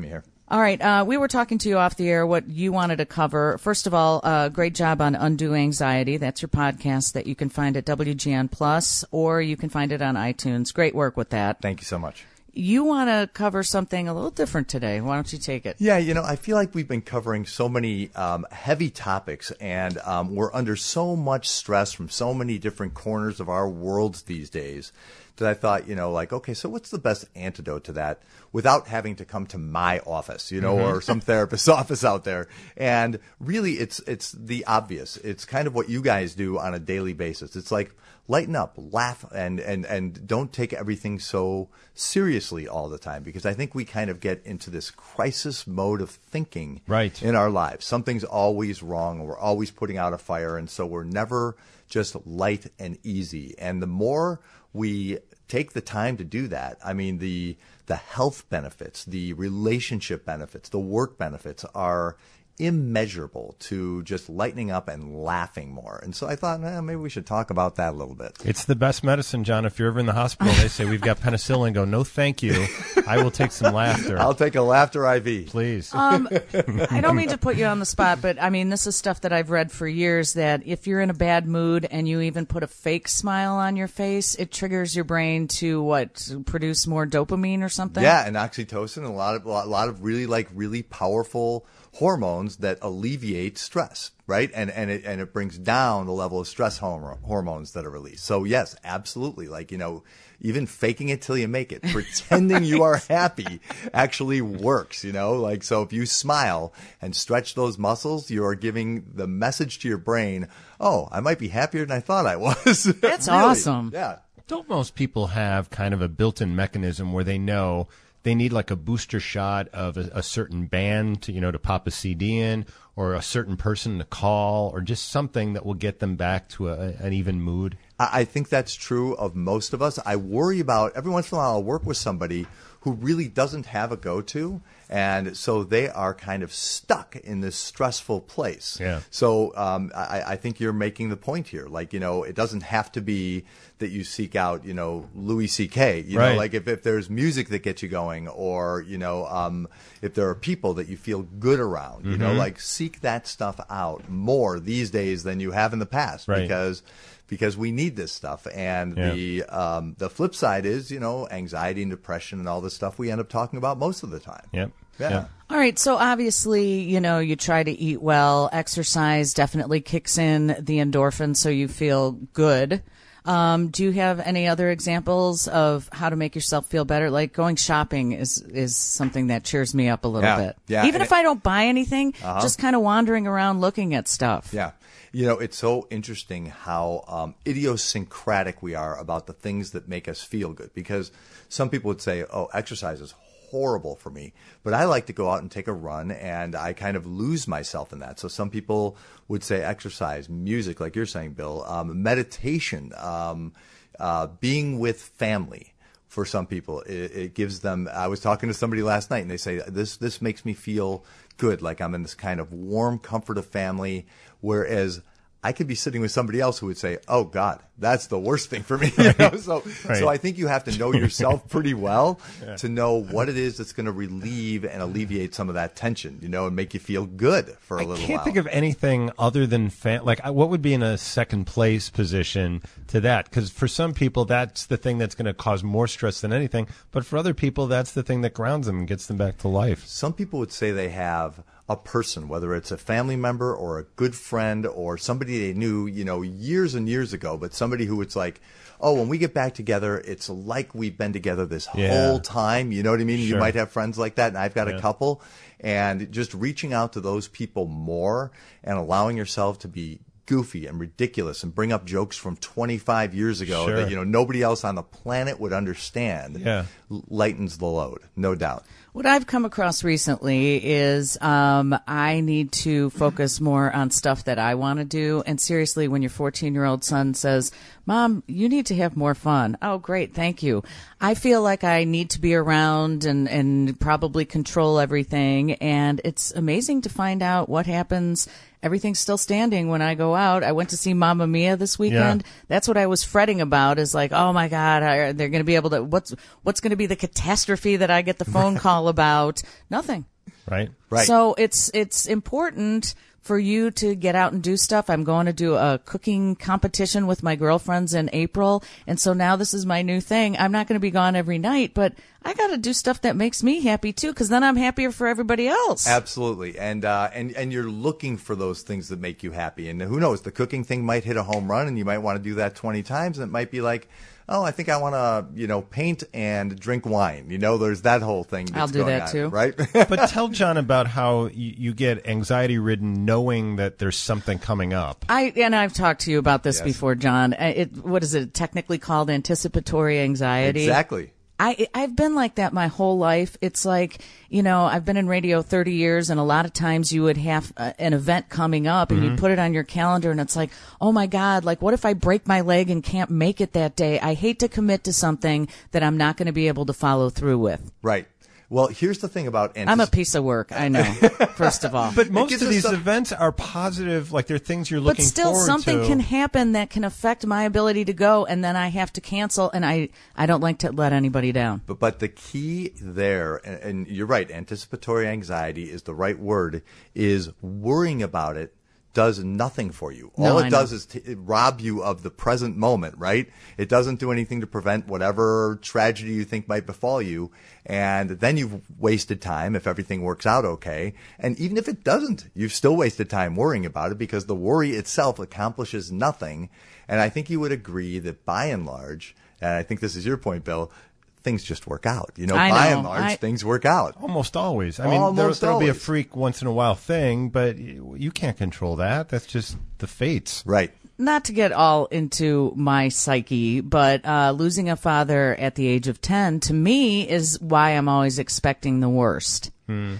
All right. Uh, we were talking to you off the air what you wanted to cover. First of all, uh, great job on Undo Anxiety. That's your podcast that you can find at W G N Plus, or you can find it on iTunes. Great work with that. Thank you so much. You want to cover something a little different today. Why don't you take it? Yeah, you know, I feel like we've been covering so many um, heavy topics, and um, we're under so much stress from so many different corners of our worlds these days that I thought, you know, like, okay, so what's the best antidote to that without having to come to my office, you know, mm-hmm. or some therapist's office out there? And really, it's it's the obvious. It's kind of what you guys do on a daily basis. It's like, lighten up, laugh, and, and, and don't take everything so seriously all the time, because I think we kind of get into this crisis mode of thinking right. in our lives. Something's always wrong, and we're always putting out a fire, and so we're never just light and easy. And the more we take the time to do that, I mean, the the health benefits, the relationship benefits, the work benefits are immeasurable to just lightening up and laughing more. And so I thought, eh, maybe we should talk about that a little bit. It's the best medicine, John. If you're ever in the hospital, they say, we've got penicillin. Go, no, thank you. I will take some laughter. I'll take a laughter I V. Please. Um, I don't mean to put you on the spot, but I mean, this is stuff that I've read for years, that if you're in a bad mood and you even put a fake smile on your face, it triggers your brain to, what, produce more dopamine or something? Yeah, and oxytocin, and a lot of, a lot of really, like, really powerful hormones that alleviate stress, right? And and it and it brings down the level of stress horm- hormones that are released. So yes, absolutely. Like, you know, even faking it till you make it, pretending you are happy actually works, you know? Like, so if you smile and stretch those muscles, you are giving the message to your brain, oh, I might be happier than I thought I was. That's really? awesome. Yeah. Don't most people have kind of a built-in mechanism where they know they need like a booster shot of a, a certain band to, you know, to pop a C D in, or a certain person to call, or just something that will get them back to a, an even mood? I think that's true of most of us. I worry about, every once in a while I'll work with somebody who really doesn't have a go-to, and so they are kind of stuck in this stressful place. Yeah. So um, I, I think you're making the point here. Like, you know, it doesn't have to be that you seek out, you know, Louis C K. You right. know, like if, if there's music that gets you going, or, you know, um, if there are people that you feel good around, you mm-hmm. know, like seek that stuff out more these days than you have in the past. Right. Because because we need this stuff. And yeah. the um, the flip side is, you know, anxiety and depression and all this stuff we end up talking about most of the time. Yep. Yeah. Yep. All right, so obviously, you know, you try to eat well. Exercise definitely kicks in the endorphins, so you feel good. Um, do you have any other examples of how to make yourself feel better? Like going shopping is, is something that cheers me up a little Yeah. bit. Yeah. Even And if I don't buy anything, Uh-huh. just kind of wandering around looking at stuff. Yeah. You know, it's so interesting how um, idiosyncratic we are about the things that make us feel good. Because some people would say, oh, exercise is horrible for me. But I like to go out and take a run, and I kind of lose myself in that. So some people would say exercise, music, like you're saying, Bill, um, meditation, um, uh, being with family. For some people, it, it gives them. I was talking to somebody last night, and they say this this makes me feel good, like I'm in this kind of warm comfort of family. Whereas I could be sitting with somebody else who would say, "Oh God, that's the worst thing for me." You know? So, Right. so I think you have to know yourself pretty well Yeah. to know what it is that's going to relieve and alleviate some of that tension, you know, and make you feel good for a I little can't while. think of anything other than fa- like I- what would be in a second place position to that, because for some people that's the thing that's going to cause more stress than anything, but for other people that's the thing that grounds them and gets them back to life. Some people would say they have a person, whether it's a family member or a good friend or somebody they knew, you know, years and years ago, but somebody who it's like, oh, when we get back together, it's like we've been together this Yeah. whole time. You know what I mean? You Sure. might have friends like that, and I've got Yeah. a couple. And just reaching out to those people more and allowing yourself to be goofy and ridiculous and bring up jokes from twenty-five years ago Sure. that, you know, nobody else on the planet would understand, Yeah. lightens the load, no doubt. What I've come across recently is um, I need to focus more on stuff that I want to do. And seriously, when your fourteen-year-old son says, Mom, you need to have more fun. Oh, great. Thank you. I feel like I need to be around and, and probably control everything. And it's amazing to find out what happens. Everything's still standing when I go out. I went to see Mamma Mia this weekend. Yeah. That's what I was fretting about, is like, oh my God, are, they're going to be able to, what's, what's going to be the catastrophe that I get the phone call about? Nothing. Right? Right. So it's it's important for you to get out and do stuff. I'm going to do a cooking competition with my girlfriends in April, and so now this is my new thing. I'm not going to be gone every night, but I got to do stuff that makes me happy too, because then I'm happier for everybody else. Absolutely, and uh, and and you're looking for those things that make you happy. And who knows, the cooking thing might hit a home run, and you might want to do that twenty times. And it might be like, oh, I think I want to, you know, paint and drink wine. You know, there's that whole thing. That's I'll do going that on, too. Right? But tell John about how you, you get anxiety-ridden knowing that there's something coming up. I and I've talked to you about this Yes. before, John. Uh, It what is it technically called? Anticipatory anxiety. Exactly. I, I've been like that my whole life. It's like, you know, I've been in radio thirty years, and a lot of times you would have uh, an event coming up, and Mm-hmm. you put it on your calendar, and it's like, oh my God, like what if I break my leg and can't make it that day? I hate to commit to something that I'm not going to be able to follow through with. Right. Well, here's the thing about anticip- I'm a piece of work, I know, first of all. But most gives of us these some- events are positive, like they're things you're But looking still, forward something to. can happen that can affect my ability to go, and then I have to cancel, and I, I don't like to let anybody down. But but the key there, and, and you're right, anticipatory anxiety is the right word, is worrying about it does nothing for you. No, All I it know. does is t- rob you of the present moment, right? It doesn't do anything to prevent whatever tragedy you think might befall you. And then you've wasted time if everything works out okay. And even if it doesn't, you've still wasted time worrying about it because the worry itself accomplishes nothing. And I think you would agree that by and large, and I think this is your point, Bill, things just work out. You know, I by know. and large, I- things work out. Almost always. I mean, there, Almost there'll be a always. freak once in a while thing, but you, you can't control that. That's just the fates. Right. Not to get all into my psyche, but uh, losing a father at the age of ten, to me, is why I'm always expecting the worst.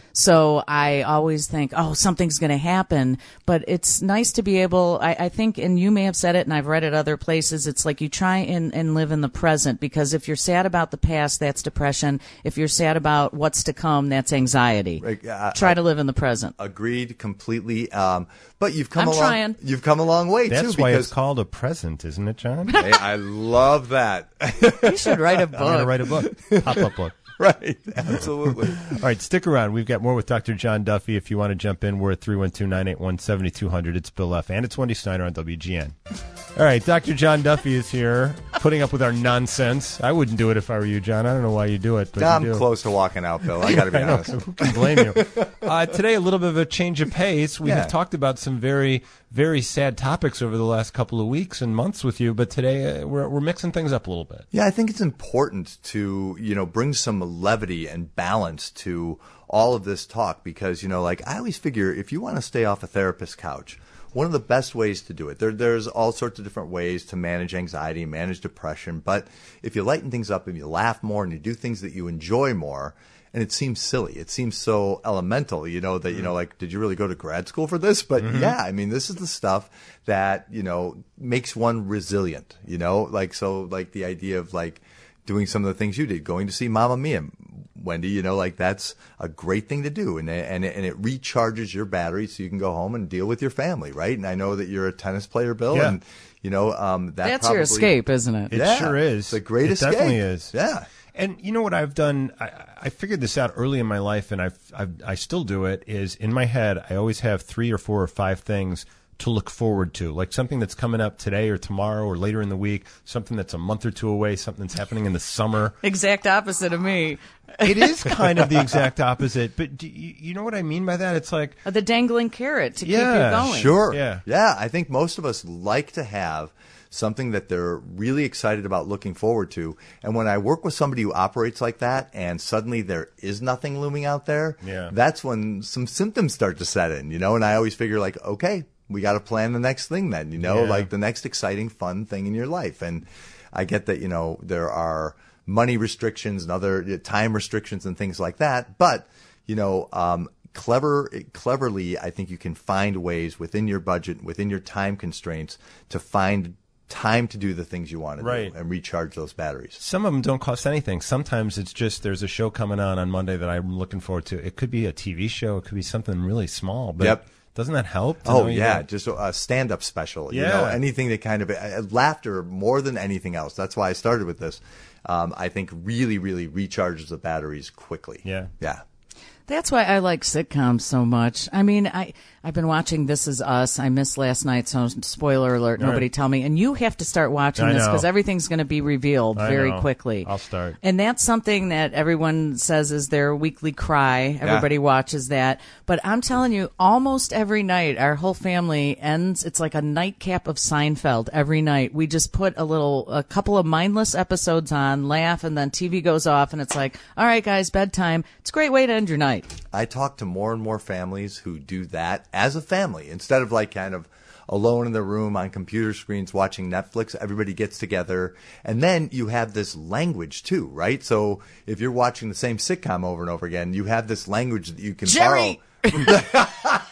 So I always think, oh, something's going to happen. But it's nice to be able, I, I think, and you may have said it, and I've read it other places, it's like you try and, and live in the present, because if you're sad about the past, that's depression. If you're sad about what's to come, that's anxiety. Right, uh, try uh, to live in the present. Agreed completely. Um, but you've come I'm a long, trying. You've come a long way That's too. why because it's called a present, isn't it, John? Hey, I love that. You should write a I'm going to book. write a book. Pop-up book. Right, absolutely. All right, stick around. We've got more with Doctor John Duffy. If you want to jump in, we're at three one two, nine eight one, seven two zero zero. It's Bill F. And it's Wendy Snyder on W G N. All right, Doctor John Duffy is here, putting up with our nonsense. I wouldn't do it if I were you, John. I don't know why you do it, but I'm you do. close to walking out, Bill. I got to be I know. honest. Who can blame you? Uh, today, a little bit of a change of pace. We Yeah. have talked about some very, very sad topics over the last couple of weeks and months with you, but today uh, we're, we're mixing things up a little bit. Yeah, I think it's important to, you know, bring some levity and balance to all of this talk because, you know, like I always figure if you want to stay off a therapist's couch, one of the best ways to do it, there, there's all sorts of different ways to manage anxiety, manage depression, but if you lighten things up and you laugh more and you do things that you enjoy more, and it seems silly. It seems so elemental, you know, that, you know, like, did you really go to grad school for this? But Mm-hmm. yeah, I mean, this is the stuff that, you know, makes one resilient, you know, like, so like the idea of like doing some of the things you did, going to see Mamma Mia, Wendy, you know, like that's a great thing to do. And, and, and it recharges your battery so you can go home and deal with your family, right? And I know that you're a tennis player, Bill, Yeah. and, you know, um, that That's probably, your escape, isn't it? It Yeah, sure is. It's a great it escape. definitely is. Yeah. And you know what I've done? I, I figured this out early in my life, and I've, I've, I still do it, is in my head, I always have three or four or five things to look forward to, like something that's coming up today or tomorrow or later in the week, something that's a month or two away, something that's happening in the summer. Exact opposite of me. It is kind of the exact opposite, but do you, you know what I mean by that? It's like, The dangling carrot to Yeah, keep you going. Sure. Yeah. Yeah. I think most of us like to have something that they're really excited about looking forward to. And when I work with somebody who operates like that and suddenly there is nothing looming out there, Yeah. that's when some symptoms start to set in, you know? And I always figure like, okay, we got to plan the next thing then, you know, Yeah. like the next exciting, fun thing in your life. And I get that, you know, there are money restrictions and other time restrictions and things like that. But, you know, um, clever, cleverly, I think you can find ways within your budget, within your time constraints to find time to do the things you want to Right. do and recharge those batteries. some of them don't cost anything. Sometimes it's just there's a show coming on on Monday that I'm looking forward to. It could be a T V show. It could be something really small. But Yep. doesn't that help? to Oh know you yeah, got- just a stand-up special. You Yeah. know, anything that kind of uh, laughter more than anything else. That's why I started with this. Um, I think really, really recharges the batteries quickly. Yeah. Yeah. That's why I like sitcoms so much. I mean, I, I've been watching This Is Us. I missed last night, so spoiler alert, All nobody right. tell me. And you have to start watching I this know. because everything's going to be revealed I very know. quickly. I'll start. And that's something that everyone says is their weekly cry. Everybody watches that. But I'm telling you, almost every night, our whole family ends. It's like a nightcap of Seinfeld every night. We just put a little, a couple of mindless episodes on, laugh, and then T V goes off, and it's like, all right, guys, bedtime. It's a great way to end your night. I talk to more and more families who do that as a family instead of like kind of alone in the room on computer screens watching Netflix. Everybody gets together, and then you have this language too, right? So if you're watching the same sitcom over and over again, you have this language that you can Jerry! borrow.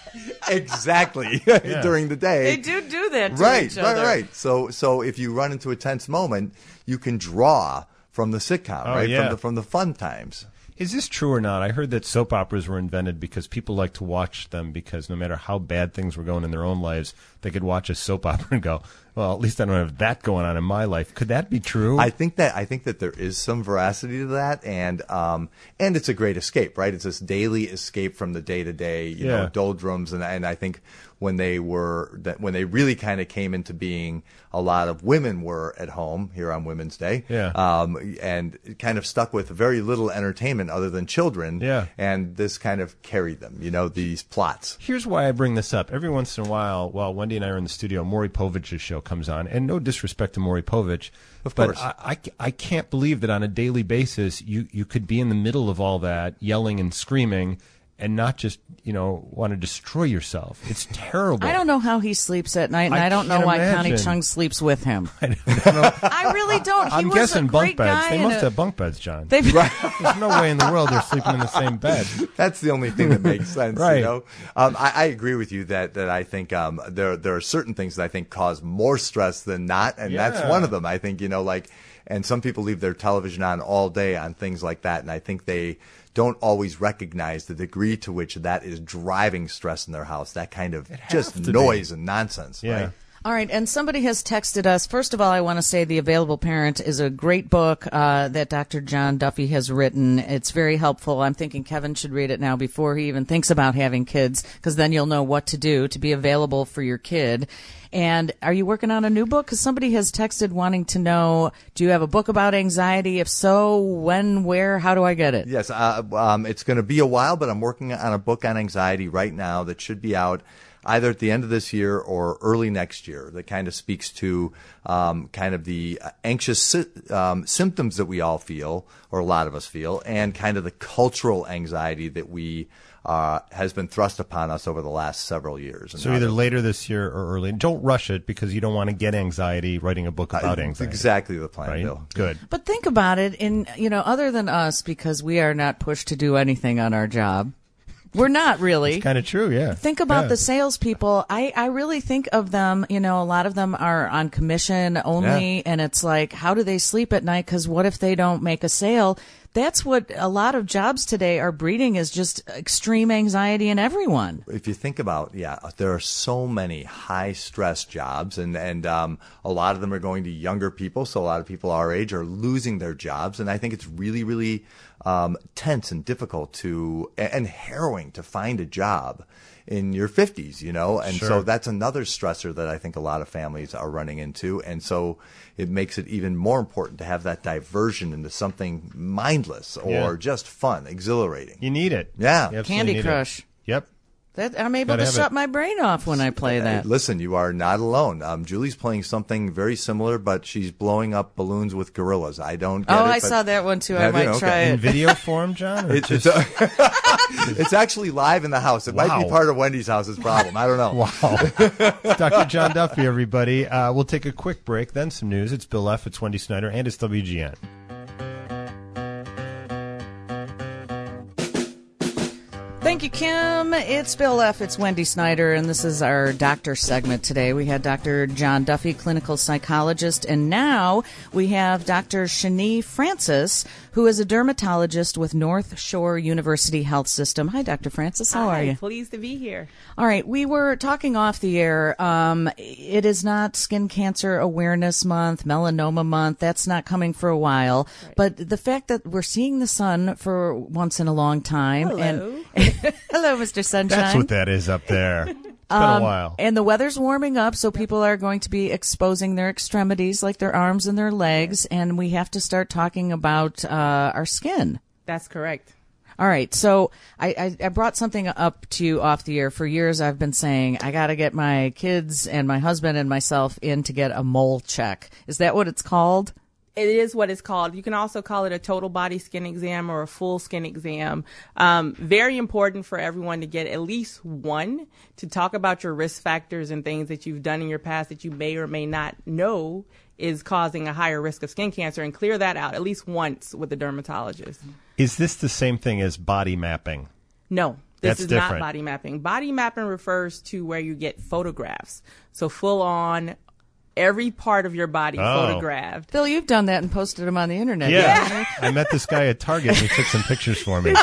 Exactly. Yeah. During the day. They do do that to right, each right, other. right. So so if you run into a tense moment, you can draw from the sitcom, Oh, right? yeah. From the from the fun times. Is this true or not? I heard that soap operas were invented because people like to watch them because no matter how bad things were going in their own lives, they could watch a soap opera and go, well, at least I don't have that going on in my life. Could that be true? I think that I think that there is some veracity to that, and um, and it's a great escape, right? It's this daily escape from the day to day, you Yeah. know, doldrums, and and I think when they were that when they really kind of came into being, a lot of women were at home here on Women's Day, Yeah. um, and kind of stuck with very little entertainment other than children, Yeah. and this kind of carried them, you know, these plots. Here's why I bring this up. Every once in a while, while Wendy and I are in the studio, Maury Povich's show comes on. And no disrespect to Maury Povich, Of but course. I, I, I can't believe that on a daily basis you, you could be in the middle of all that, yelling and screaming, and not just, you know, want to destroy yourself. It's terrible. I don't know how he sleeps at night, and I I, don't know can't why Connie imagine. Chung sleeps with him. I don't know. I really don't. He I'm was guessing a bunk great beds. guy They and must a- have bunk beds, John. They- There's no way in the world they're sleeping in the same bed. That's the only thing that makes sense, Right. you know. Um, I, I agree with you that that I think um, there there are certain things that I think cause more stress than not, and that's Yeah. one of them. I think, you know, like, and some people leave their television on all day on things like that, and I think they don't always recognize the degree to which that is driving stress in their house. That kind of just to be. noise and nonsense, Yeah. right? All right, and somebody has texted us. First of all, I want to say The Available Parent is a great book uh, that Doctor John Duffy has written. It's very helpful. I'm thinking Kevin should read it now before he even thinks about having kids, because then you'll know what to do to be available for your kid. And are you working on a new book? Because somebody has texted wanting to know, do you have a book about anxiety? If so, when, where, how do I get it? Yes, uh, um, it's going to be a while, but I'm working on a book on anxiety right now that should be out either at the end of this year or early next year, that kind of speaks to um, kind of the anxious sy- um, symptoms that we all feel, or a lot of us feel, and kind of the cultural anxiety that we uh, has been thrust upon us over the last several years. And So how either to- later this year or early. Don't rush it because you don't want to get anxiety writing a book about Uh, anxiety. Exactly the plan, Right? Bill. Good. But think about it, in you know, other than us, because we are not pushed to do anything on our job. We're not really. It's kind of true, yeah. Think about Yeah. the salespeople. I, I really think of them, you know, a lot of them are on commission only, Yeah. and it's like, how do they sleep at night? Because what if they don't make a sale? That's what a lot of jobs today are breeding, is just extreme anxiety in everyone. If you think about, yeah, there are so many high stress jobs, and and um, a lot of them are going to younger people. So a lot of people our age are losing their jobs, and I think it's really, really um, tense and difficult to and harrowing to find a job in your fifties, you know, and Sure. so that's another stressor that I think a lot of families are running into, and so it makes it even more important to have that diversion into something mindless or Yeah. just fun, exhilarating. You need it. Yeah. You absolutely Candy need it. Crush. Yep. That I'm able Gotta to have shut it. my brain off when I play that. Hey, listen, you are not alone. Um, Julie's playing something very similar, but she's blowing up balloons with gorillas. I don't get Oh, it. I but- saw that one too. I Have you? might Okay. try In it. video form, John? Or It- just- it's, it's actually live in the house. It might Wow. be part of Wendy's house's problem. I don't know. Wow. Doctor John Duffy, everybody. Uh, we'll take a quick break, then some news. It's Bill F., it's Wendy Snyder, and it's W G N. Thank you, Kim. It's Bill F. It's Wendy Snyder, and this is our doctor segment today. We had Doctor John Duffy, clinical psychologist, and now we have Doctor Shani Francis, who is a dermatologist with North Shore University Health System. Hi, Doctor Francis. How Hi, are you? Pleased to be here. All right. We were talking off the air. Um, it is not Skin Cancer Awareness Month, Melanoma Month. That's not coming for a while. Right. But the fact that we're seeing the sun for once in a long time. Hello. And hello, Mister Sunshine. That's what that is up there. It's been Um, a while. And the weather's warming up, so people are going to be exposing their extremities, like their arms and their legs, and we have to start talking about uh, our skin. That's correct. All right, so I, I, I brought something up to you off the air. For years, I've been saying I got to get my kids and my husband and myself in to get a mole check. Is that what it's called? It is what it's called. You can also call it a total body skin exam or a full skin exam. Um, very important for everyone to get at least one to talk about your risk factors and things that you've done in your past that you may or may not know is causing a higher risk of skin cancer, and clear that out at least once with a dermatologist. Is this the same thing as body mapping? No. This That's is different. not body mapping. Body mapping refers to where you get photographs. So full on every part of your body Oh. photographed. Bill, you've done that and posted them on the internet. Yeah. I met this guy at Target and he took some pictures for me.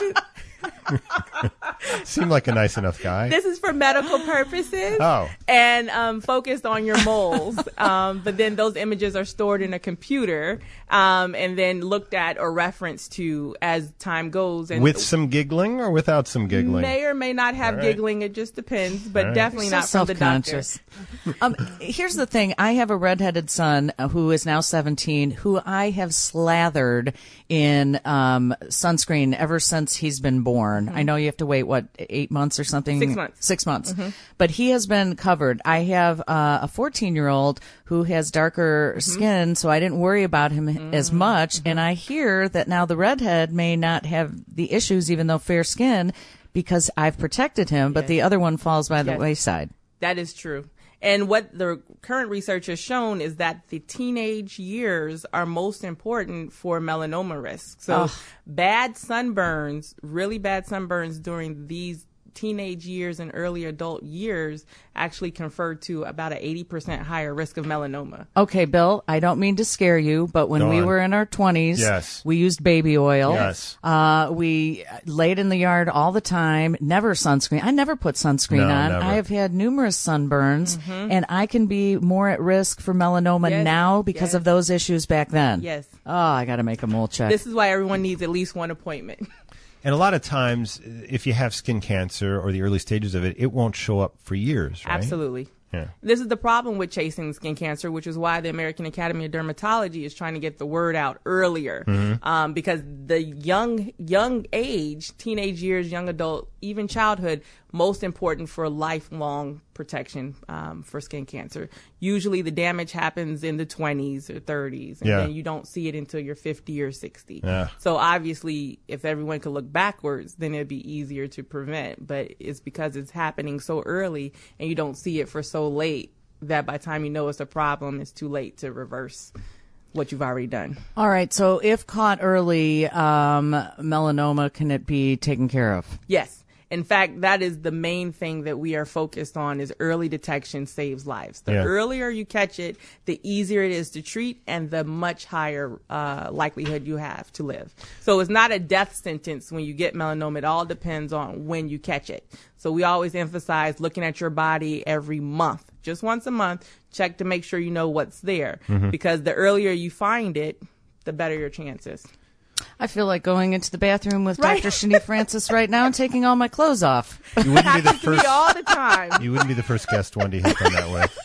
Seemed like a nice enough guy. This is for medical purposes. Oh. And um, focused on your moles. um, but then those images are stored in a computer um, and then looked at or referenced to as time goes. And With some giggling or without some giggling? may or may not have All right. giggling. It just depends, but All right. definitely You're not so from the doctor. self-conscious. um, here's the thing. I have a redheaded son uh, who is now seventeen, who I have slathered in um, sunscreen ever since he's been born. I know you have to wait, what, eight months or something? Six months. Six months. Mhm. But he has been covered. I have uh, a fourteen-year-old who has darker skin, so I didn't worry about him as much. And I hear that now the redhead may not have the issues, even though fair skin, because I've protected him, but Yes. the other one falls by the Yes. wayside. That is true. And what the current research has shown is that the teenage years are most important for melanoma risk. So Ugh. bad sunburns, really bad sunburns during these teenage years and early adult years actually confer to about an eighty percent higher risk of melanoma. Okay, Bill, I don't mean to scare you, but when Go we on. were in our twenties, Yes. we used baby oil. Yes. Uh, we laid in the yard all the time, never sunscreen. I never put sunscreen No, on. never. I have had numerous sunburns, and I can be more at risk for melanoma Yes. now because Yes. of those issues back then. Yes. Oh, I got to make a mole check. This is why everyone needs at least one appointment. And a lot of times, if you have skin cancer or the early stages of it, it won't show up for years, right? Absolutely. Yeah. This is the problem with chasing skin cancer, which is why the American Academy of Dermatology is trying to get the word out earlier. Mm-hmm. Um, because the young, young age, teenage years, young adult, even childhood, most important for lifelong protection um, for skin cancer. Usually the damage happens in the twenties or thirties, and Yeah. then you don't see it until you're fifty or sixty. Yeah. So obviously, if everyone could look backwards, then it'd be easier to prevent. But it's because it's happening so early and you don't see it for so late that by the time you know it's a problem, it's too late to reverse what you've already done. all right, so if caught early, um, melanoma, can it be taken care of? Yes. In fact, that is the main thing that we are focused on is early detection saves lives. The Yeah. earlier you catch it, the easier it is to treat and the much higher uh, likelihood you have to live. So it's not a death sentence when you get melanoma. It all depends on when you catch it. So we always emphasize looking at your body every month, just once a month, check to make sure you know what's there. Mm-hmm. Because the earlier you find it, the better your chances. I feel like going into the bathroom with Right. Doctor Shani Francis right now and taking all my clothes off. You wouldn't be the Happens to me first. all the time. You wouldn't be the first guest Wendy has done that with.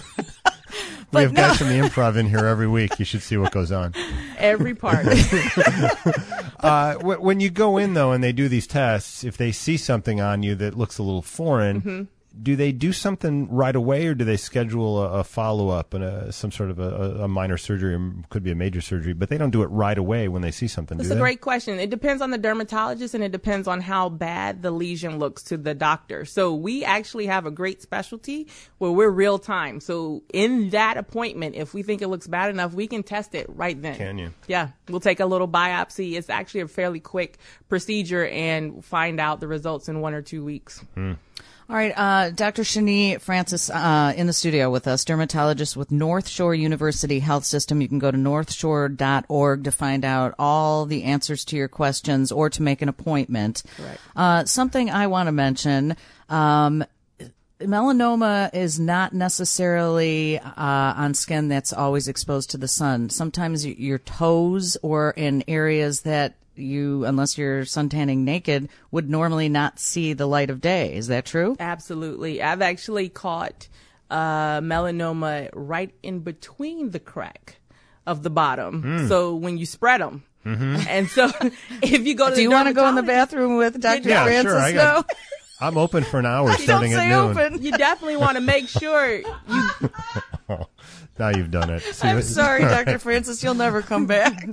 we But have no. guys from the improv in here every week. You should see what goes on. Every part. Uh, wh- when you go in though, and they do these tests, if they see something on you that looks a little foreign, Mm-hmm. do they do something right away, or do they schedule a, a follow up and a, some sort of a, a minor surgery, or could be a major surgery? But they don't do it right away when they see something. That's do a they? great question. It depends on the dermatologist, and it depends on how bad the lesion looks to the doctor. So we actually have a great specialty where we're real time. So in that appointment, if we think it looks bad enough, we can test it right then. Can you? Yeah, we'll take a little biopsy. It's actually a fairly quick procedure and find out the results in one or two weeks. Hmm. All right, uh, Doctor Shani Francis uh, in the studio with us, dermatologist with North Shore University Health System. You can go to north shore dot org to find out all the answers to your questions or to make an appointment. Right. Uh, something I want to mention, um, melanoma is not necessarily uh, on skin that's always exposed to the sun. Sometimes y- your toes or in areas that you, unless you're suntanning naked, would normally not see the light of day. Is that true? Absolutely. I've actually caught uh, melanoma right in between the crack of the bottom. Mm. So when you spread them. Mm-hmm. And so if you go to Do the you want to go in the dermatologist- bathroom with Doctor Yeah, Francis? sure. I No? got, I'm open for an hour You starting don't at say noon. open. You definitely want to make sure you. Now you've done it. See I'm what- sorry, Doctor Francis. You'll never come back.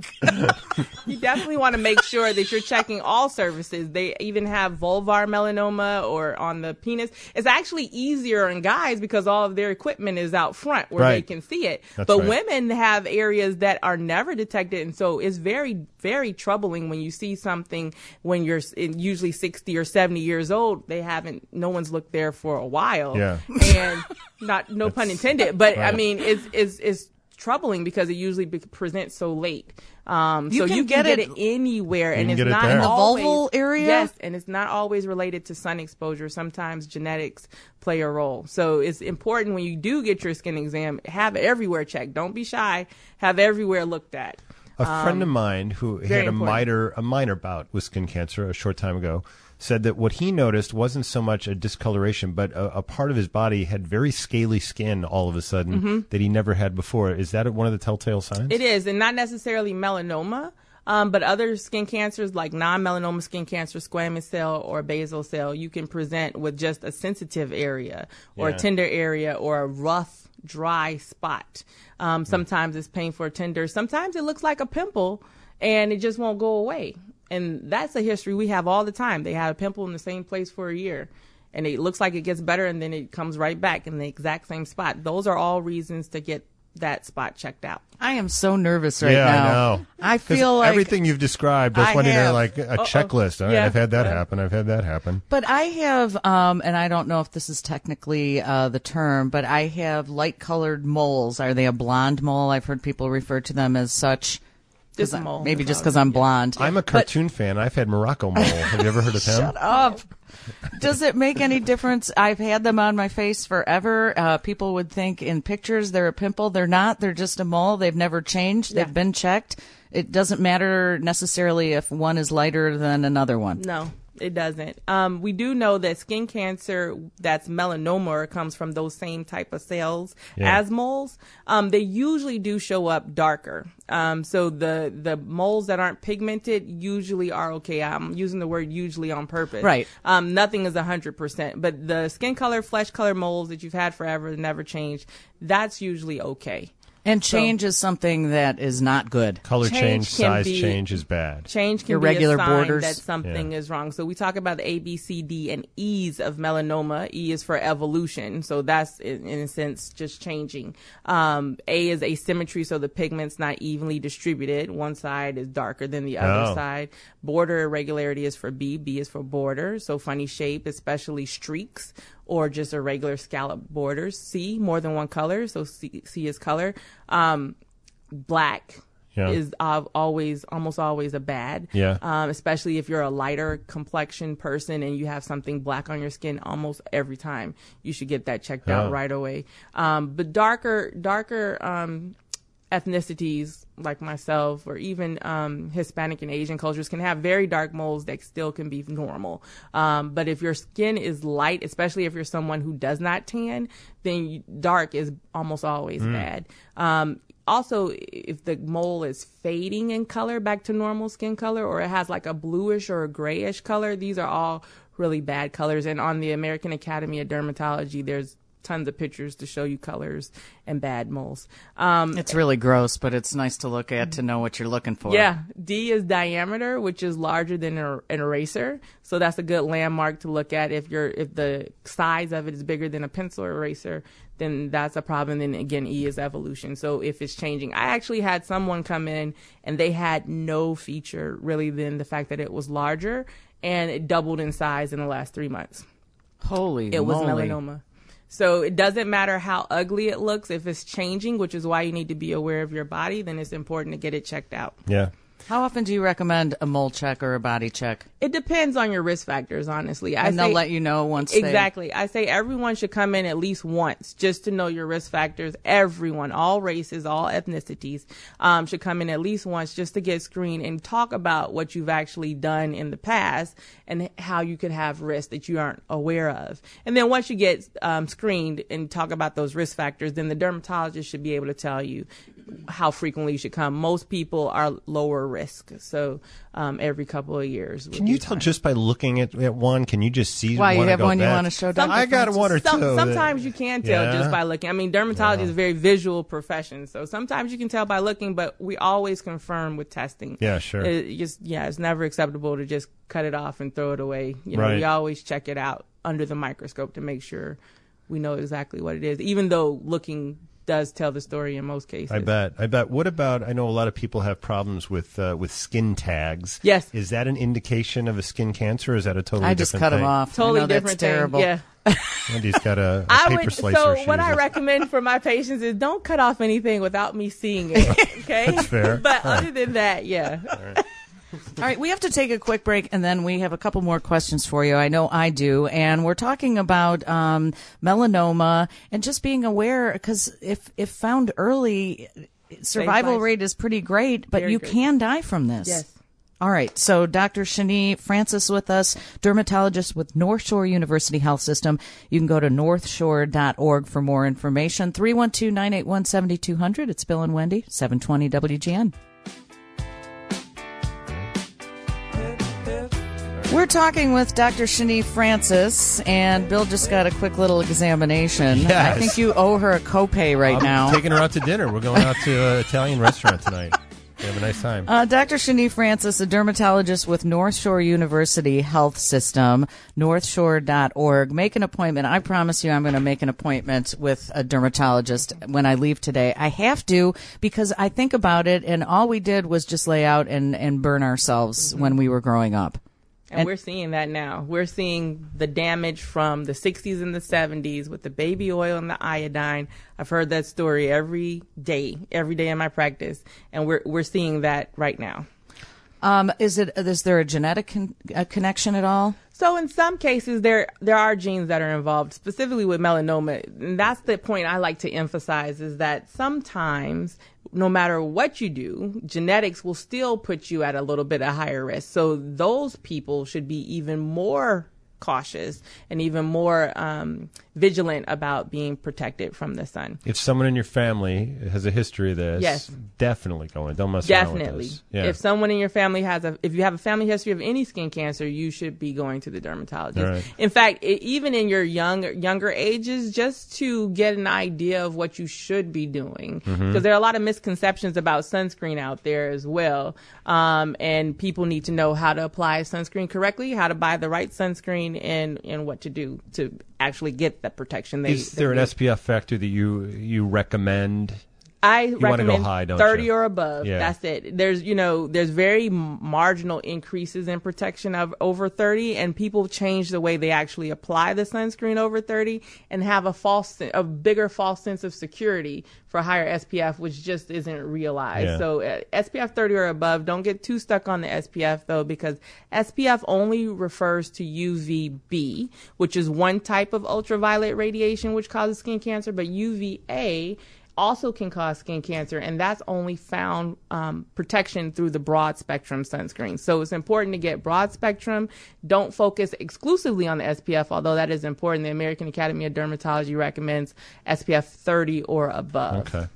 You definitely want to make sure that you're checking all surfaces. They even have vulvar melanoma or on the penis. It's actually easier in guys because all of their equipment is out front where they Right. can see it. That's but right. women have areas that are never detected. And so it's very, very troubling when you see something when you're s- in usually sixty or seventy years old. They haven't, no one's looked there for a while. Yeah. And not, no pun intended. But I right. mean, it's, it's, it's troubling because it usually be- presents so late. Um, You so can you get can get it- it anywhere, You and can it's get it not there. In the always, vulval area? Yes, and it's not always related to sun exposure. Sometimes genetics play a role. So it's important when you do get your skin exam, have everywhere checked. Don't be shy. Have everywhere looked at. A friend of Um, mine who very had a important. minor a minor bout with skin cancer a short time ago said that what he noticed wasn't so much a discoloration, but a, a part of his body had very scaly skin all of a sudden Mhm. that he never had before. Is that one of the telltale signs? It is, and not necessarily melanoma, um, but other skin cancers like non-melanoma skin cancer, squamous cell or basal cell, you can present with just a sensitive area or Yeah. a tender area or a rough, dry spot. Um, sometimes it's painful or tender. Sometimes it looks like a pimple and it just won't go away. And that's a history we have all the time. They have a pimple in the same place for a year. And it looks like it gets better and then it comes right back in the exact same spot. Those are all reasons to get that spot checked out. I am so nervous right yeah, now. I know. I 'Cause feel like everything you've described. That's I one in there have. like a Uh-oh. checklist. All right, Yeah. I've had that Yeah. happen. I've had that happen. But I have, um, and I don't know if this is technically uh, the term, but I have light-colored moles. Are they a blonde mole? I've heard people refer to them as such. 'Cause Just a I- mole. Maybe That's just all because it I'm is. blonde. I'm a But- cartoon fan. I've had Morocco Mole. Have you ever heard of him? Shut up. Does it make any difference? I've had them on my face forever. Uh, people would think in pictures they're a pimple. They're not. They're just a mole. They've never changed. Yeah. They've been checked. It doesn't matter necessarily if one is lighter than another one. No, it doesn't. Um, we do know that skin cancer that's melanoma or comes from those same type of cells Yeah. as moles. Um, they usually do show up darker. Um, so the the moles that aren't pigmented usually are okay. I'm using the word usually on purpose. Right. Um, nothing is one hundred percent. But the skin color, flesh color moles that you've had forever, never changed, that's usually okay. And So- change is something that is not good. Color change, Change can size be- change is bad. Change can Irregular be a sign borders. that something Yeah. is wrong. So we talk about the A, B, C, D, and E's of melanoma. E is for evolution. So that's, in, in a sense, just changing. Um, A is asymmetry, so the pigment's not evenly distributed. One side is darker than the other Oh. side. Border irregularity is for B. B is for border. So funny shape, especially streaks or just irregular scallop borders. C, more than one color. So C, C is color. Um, black Yeah. is uh, always, almost always a bad. Yeah. Um, especially if you're a lighter complexion person and you have something black on your skin almost every time. You should get that checked out Oh. right away. Um, but darker, darker, um, ethnicities like myself or even um, Hispanic and Asian cultures can have very dark moles that still can be normal. Um, but if your skin is light, especially if you're someone who does not tan, then you, dark is almost always Mm. bad. Um, also, if the mole is fading in color back to normal skin color or it has like a bluish or a grayish color, these are all really bad colors. And on the American Academy of Dermatology, there's tons of pictures to show you colors and bad moles. Um, it's really gross, but it's nice to look at to know what you're looking for. Yeah. D is diameter, which is larger than a, an eraser. So that's a good landmark to look at. If you're, if the size of it is bigger than a pencil or eraser, then that's a problem. Then again, E is evolution. So if it's changing, I actually had someone come in and they had no feature really than the fact that it was larger, and it doubled in size in the last three months. Holy It was moly. melanoma. So it doesn't matter how ugly it looks. If it's changing, which is why you need to be aware of your body, then it's important to get it checked out. Yeah. How often do you recommend a mole check or a body check? It depends on your risk factors, honestly. I And say, they'll let you know once they- Exactly. I say everyone should come in at least once just to know your risk factors. Everyone, all races, all ethnicities, um, should come in at least once just to get screened and talk about what you've actually done in the past and how you could have risks that you aren't aware of. And then once you get um, screened and talk about those risk factors, then the dermatologist should be able to tell you how frequently you should come. Most people are lower risk, so um, every couple of years. Can you tell just by looking at, at one? Can you just see? Why, you one and have go, one you "That's- wanna show Doctor I got one or Some- two. Sometimes you can tell Yeah. just by looking. I mean, dermatology is a very visual profession, so sometimes you can tell by looking, but we always confirm with testing. Yeah, sure. It just yeah, it's never acceptable to just cut it off and throw it away. You know, Right. we always check it out under the microscope to make sure we know exactly what it is, even though looking does tell the story in most cases. I bet. I bet. What about? I know a lot of people have problems with uh, with skin tags. Yes. Is that an indication of a skin cancer? Or is that a totally I just different cut thing? them off. Totally I know different that's thing. terrible. Yeah. Wendy's got a, a I paper would, slicer. so she what I uses. recommend for my patients is don't cut off anything without me seeing it. Okay, That's fair. But All right. other than that, yeah. All right, we have to take a quick break, and then we have a couple more questions for you. I know I do, and we're talking about um, melanoma and just being aware, because if if found early, survival life. rate is pretty great, but Very you great. can die from this. Yes. All right, so Doctor Shani Francis with us, dermatologist with North Shore University Health System. You can go to north shore dot org for more information. three one two, nine eight one, seven two zero zero. It's Bill and Wendy, seven twenty W G N. We're talking with Doctor Shani Francis, and Bill just got a quick little examination. Yes. I think you owe her a copay right I'm now. taking her out to dinner. We're going out to an Italian restaurant tonight. We have a nice time. Uh, Doctor Shani Francis, a dermatologist with North Shore University Health System, north shore dot org. Make an appointment. I promise you I'm going to make an appointment with a dermatologist when I leave today. I have to, because I think about it, and all we did was just lay out and, and burn ourselves Mm-hmm. when we were growing up. And, And- we're seeing that now. We're seeing the damage from the sixties and the seventies with the baby oil and the iodine. I've heard that story every day, every day in my practice, and we're we're seeing that right now. Um, is it? Is there a genetic con- a connection at all? So in some cases, there there are genes that are involved, specifically with melanoma. And that's the point I like to emphasize, is that sometimes, no matter what you do, genetics will still put you at a little bit of higher risk. So those people should be even more cautious and even more um, vigilant about being protected from the sun. If someone in your family has a history of this, Yes. definitely go in. Don't mess around with Definitely. this. Yeah. If someone in your family has a, if you have a family history of any skin cancer, you should be going to the dermatologist. Right. In fact, i even in your young, younger ages, just to get an idea of what you should be doing. Because Mhm. there are a lot of misconceptions about sunscreen out there as well. Um, and people need to know how to apply sunscreen correctly, how to buy the right sunscreen, and, and what to do to actually get the protection they Is there they an need. S P F factor that you you recommend? I You wanna go recommend high, don't thirty you? or above. Yeah. That's it. There's, you know, there's very m- marginal increases in protection of over thirty, and people change the way they actually apply the sunscreen over thirty and have a false, sen- a bigger false sense of security for higher S P F, which just isn't realized. Yeah. So uh, S P F thirty or above. Don't get too stuck on the S P F though, because S P F only refers to U V B, which is one type of ultraviolet radiation which causes skin cancer, but U V A also can cause skin cancer, and that's only found um, protection through the broad spectrum sunscreen. So it's important to get broad spectrum. Don't focus exclusively on the S P F, although that is important. The American Academy of Dermatology recommends S P F thirty or above. Okay.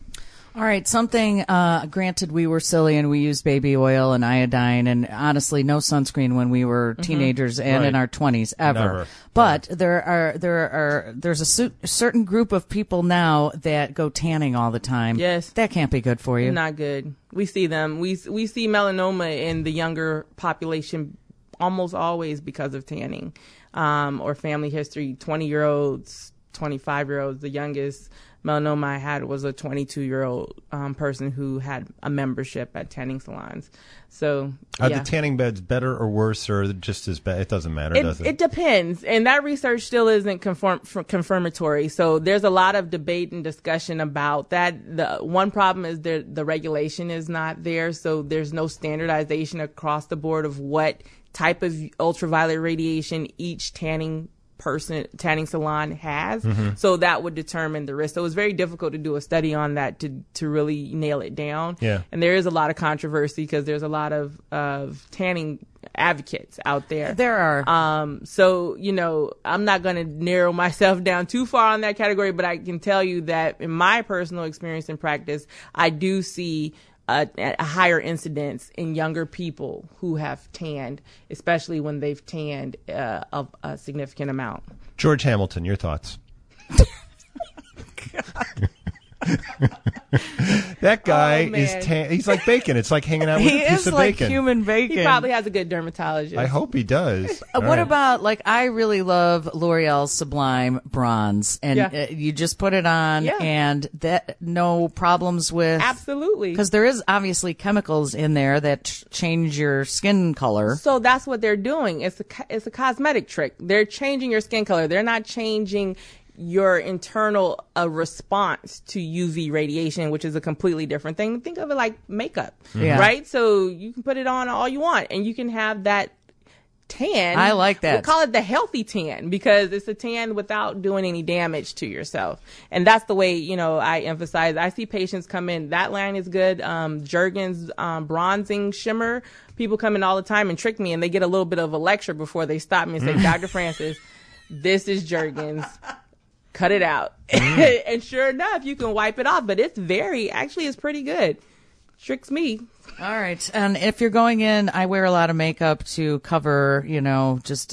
All right, something, uh, granted we were silly and we used baby oil and iodine and honestly no sunscreen when we were Mm-hmm. teenagers and Right. in our twenties ever. Never. But there are, there are, there's a su- certain group of people now that go tanning all the time. Yes. That can't be good for you. Not good. We see them. We we see melanoma in the younger population almost always because of tanning, um, or family history. twenty-year-olds, twenty-five-year-olds. The youngest melanoma I had was a twenty-two-year-old um, person who had a membership at tanning salons. So, Are yeah. the tanning beds better or worse or just as bad? It doesn't matter, It, does it? it depends, and that research still isn't conform, f- confirmatory. So there's a lot of debate and discussion about that. The one problem is the the regulation is not there, so there's no standardization across the board of what type of ultraviolet radiation each tanning person tanning salon has. Mhm. So that would determine the risk. So it's very difficult to do a study on that to to really nail it down. Yeah. And there is a lot of controversy because there's a lot of of tanning advocates out there. There are. Um, so, you know, I'm not going to narrow myself down too far on that category, but I can tell you that in my personal experience and practice, I do see a, a higher incidence in younger people who have tanned, especially when they've tanned uh, a, a significant amount. George Hamilton, your thoughts? That guy Oh, is man. tan- he's like bacon. It's like hanging out with He a piece is of like bacon. human bacon. He probably has a good dermatologist. I hope he does. Uh, All what right. about, like, I really love L'Oreal Sublime Bronze, and Yeah. uh, you just put it on, Yeah. and that no problems with. Absolutely. Because there is obviously chemicals in there that ch- change your skin color. So that's what they're doing. It's a co- it's a cosmetic trick. They're changing your skin color. They're not changing your internal uh, response to U V radiation, which is a completely different thing. Think of it like makeup, Yeah. right? So you can put it on all you want, and you can have that tan. I like that. We call it the healthy tan because it's a tan without doing any damage to yourself. And that's the way, you know, I emphasize. I see patients come in. That line is good. Um, Jergens um, bronzing shimmer. People come in all the time and trick me, and they get a little bit of a lecture before they stop me and say, Doctor Francis, this is Jergens. Cut it out. And sure enough, you can wipe it off. But it's very, actually, it's pretty good. Tricks me. All right. And if you're going in, I wear a lot of makeup to cover, you know, just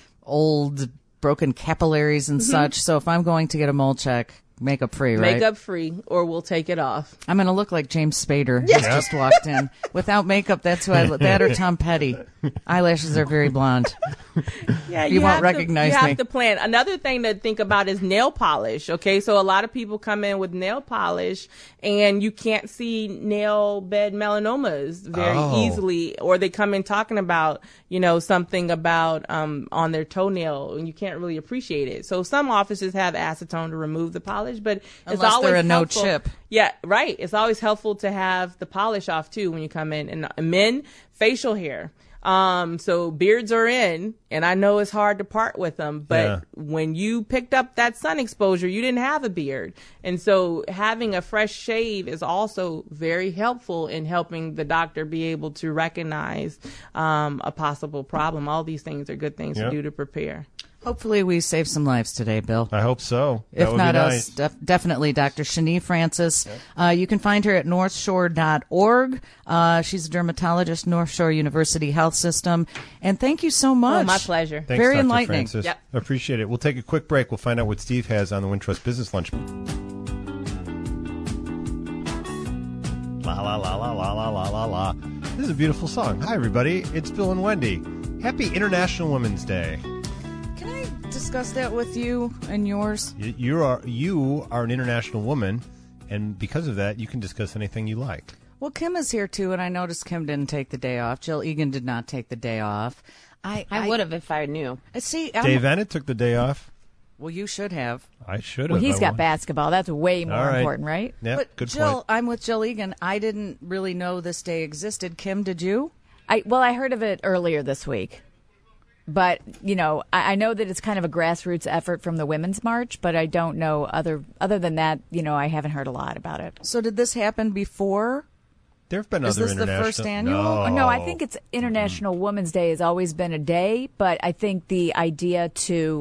old broken capillaries and Mhm. such. So if I'm going to get a mole check, makeup free, right? Makeup free, or we'll take it off. I'm going to look like James Spader, who's Yep. just walked in. Without makeup, that's who I look. That or Tom Petty. Eyelashes are very blonde. Yeah, you, won't have recognize to, you me. have to plan. Another thing to think about is nail polish. Okay, so a lot of people come in with nail polish, and you can't see nail bed melanomas very Oh. easily, or they come in talking about, you know, something about um, on their toenail, and you can't really appreciate it. So some offices have acetone to remove the polish, but it's Unless always they're a no helpful- chip. Yeah, right. It's always helpful to have the polish off too when you come in. And uh, men, facial hair. Um, so beards are in, and I know it's hard to part with them, but Yeah. when you picked up that sun exposure, you didn't have a beard. And so having a fresh shave is also very helpful in helping the doctor be able to recognize um, a possible problem. All these things are good things Yep. to do to prepare. Hopefully we saved some lives today, Bill. I hope so. That If would not be us, nice. def- definitely Doctor Shani Francis. Uh, you can find her at north shore dot org. Uh, she's a dermatologist, North Shore University Health System. And thank you so much. Oh, my pleasure. Thanks, Very Doctor enlightening. Francis. Yep. Appreciate it. We'll take a quick break. We'll find out what Steve has on the Wintrust Business Lunch. La la la la la la la la la. This is a beautiful song. Hi, everybody. It's Bill and Wendy. Happy International Women's Day. Can I discuss that with you and yours? You, you are you are an international woman, and because of that, you can discuss anything you like. Well, Kim is here too, and I noticed Kim didn't take the day off. Jill Egan did not take the day off. I I would have if I knew. I see. I'm- Dave Ennett took the day off. Well, you should have. I should have. Well, he's I got won't. basketball. That's way more All right. important, right? Yep, But good Jill, point. I'm with Jill Egan. I didn't really know this day existed. Kim, did you? I well, I heard of it earlier this week, but you know, I, I know that it's kind of a grassroots effort from the Women's March, but I don't know other other than that. You know, I haven't heard a lot about it. So did this happen before? There have been Is other this the international. first annual? No. No, I think it's International Women's Day has always been a day, but I think the idea to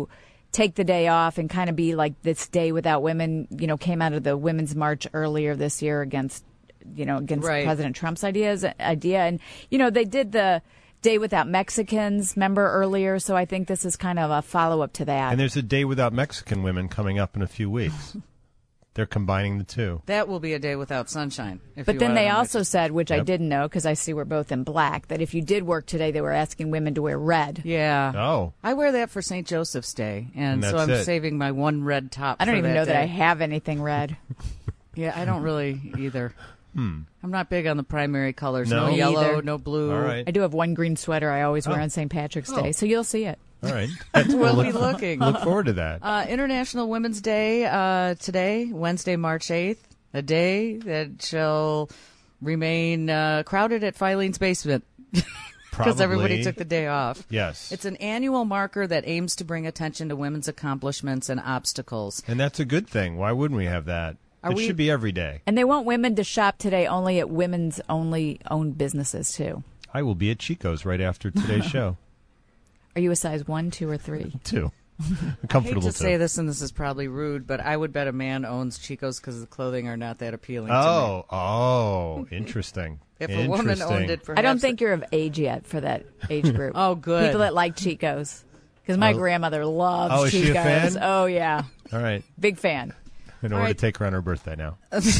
take the day off and kind of be like this day without women, you know, came out of the Women's March earlier this year against, you know, against Right. President Trump's ideas, idea. And, you know, they did the Day Without Mexicans, remember, earlier. So I think this is kind of a follow-up to that. And there's a Day Without Mexican Women coming up in a few weeks. They're combining the two. That will be a day without sunshine. If But you then want they to also said, which I Yep. didn't know because I see we're both in black, that if you did work today, they were asking women to wear red. Yeah. Oh. I wear that for Saint Joseph's Day, and, And so that's I'm it. saving my one red top. I don't for even that know that I day. have anything red. Yeah, I don't really either. Hmm. I'm not big on the primary colors. No? No, Me yellow, either. no blue. All right. I do have one green sweater I always wear Oh. on Saint Patrick's Oh. Day, so you'll see it. All right. We'll look, be looking. Look forward to that. Uh, International Women's Day uh, today, Wednesday, March eighth, a day that shall remain uh, crowded at Filene's basement because everybody Probably. took the day off. Yes. It's an annual marker that aims to bring attention to women's accomplishments and obstacles. And that's a good thing. Why wouldn't we have that? Are it we- should be every day. And they want women to shop today only at women's only owned businesses, too. I will be at Chico's right after today's show. Are you a size one, two, or three? Two. I Comfortable hate to too. say this, and this is probably rude, but I would bet a man owns Chico's because the clothing are not that appealing to me. Oh, oh, interesting. If a woman Interesting. owned it, I don't think you're of age yet for that age group. Oh, good. People that like Chico's. Because my Oh. grandmother loves Oh, is Chico's. she a fan? Oh, yeah. All right. Big fan. I know All where right. to take her on her birthday now.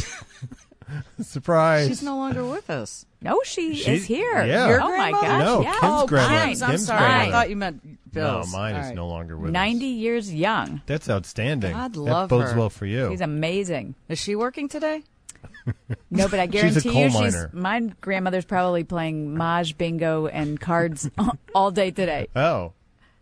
Surprise. She's no longer with us. No, she She- is here. yeah. Your Oh, my grandmother? gosh. No, yeah. Kim's oh, grandmother. Kim's. I'm Kim's sorry. grandmother. I thought you meant Bill's. No, mine All is right. no longer with us. ninety years young. That's outstanding. God that love bodes her. well for you. She's amazing. Is she working today? No, but I She's a guarantee coal you, miner. she's my grandmother's probably playing Maj bingo and cards all day today. Oh,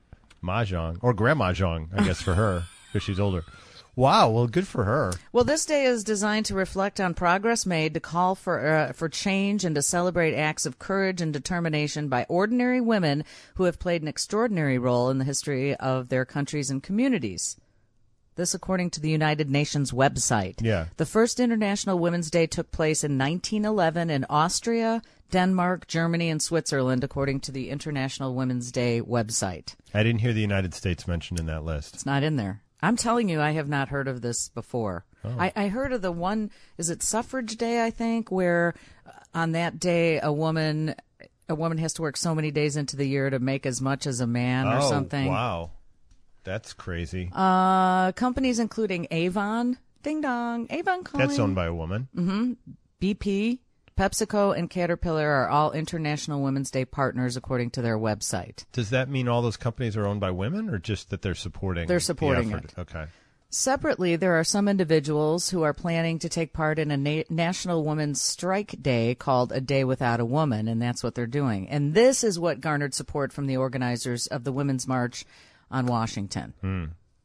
mahjong or grandmahjong, I guess for her because she's older. Wow. Well, good for her. Well, this day is designed to reflect on progress made, to call for uh, for change, and to celebrate acts of courage and determination by ordinary women who have played an extraordinary role in the history of their countries and communities. This, according to the United Nations website. Yeah. The first International Women's Day took place in nineteen eleven in Austria, Denmark, Germany, and Switzerland, according to the International Women's Day website. I didn't hear the United States mentioned in that list. It's not in there. I'm telling you, I have not heard of this before. Oh. I, I heard of the one, is it Suffrage Day, I think, where uh, on that day a woman a woman has to work so many days into the year to make as much as a man or oh, something. Wow. That's crazy. Uh, companies including Avon, ding dong, Avon calling. That's owned by a woman. Mm-hmm. B P, PepsiCo, and Caterpillar are all International Women's Day partners, according to their website. Does that mean all those companies are owned by women, or just that they're supporting? They're the supporting effort? it. Okay. Separately, there are some individuals who are planning to take part in a na- National Women's Strike Day called A Day Without a Woman, and that's what they're doing. And this is what garnered support from the organizers of the Women's March on Washington. Hmm.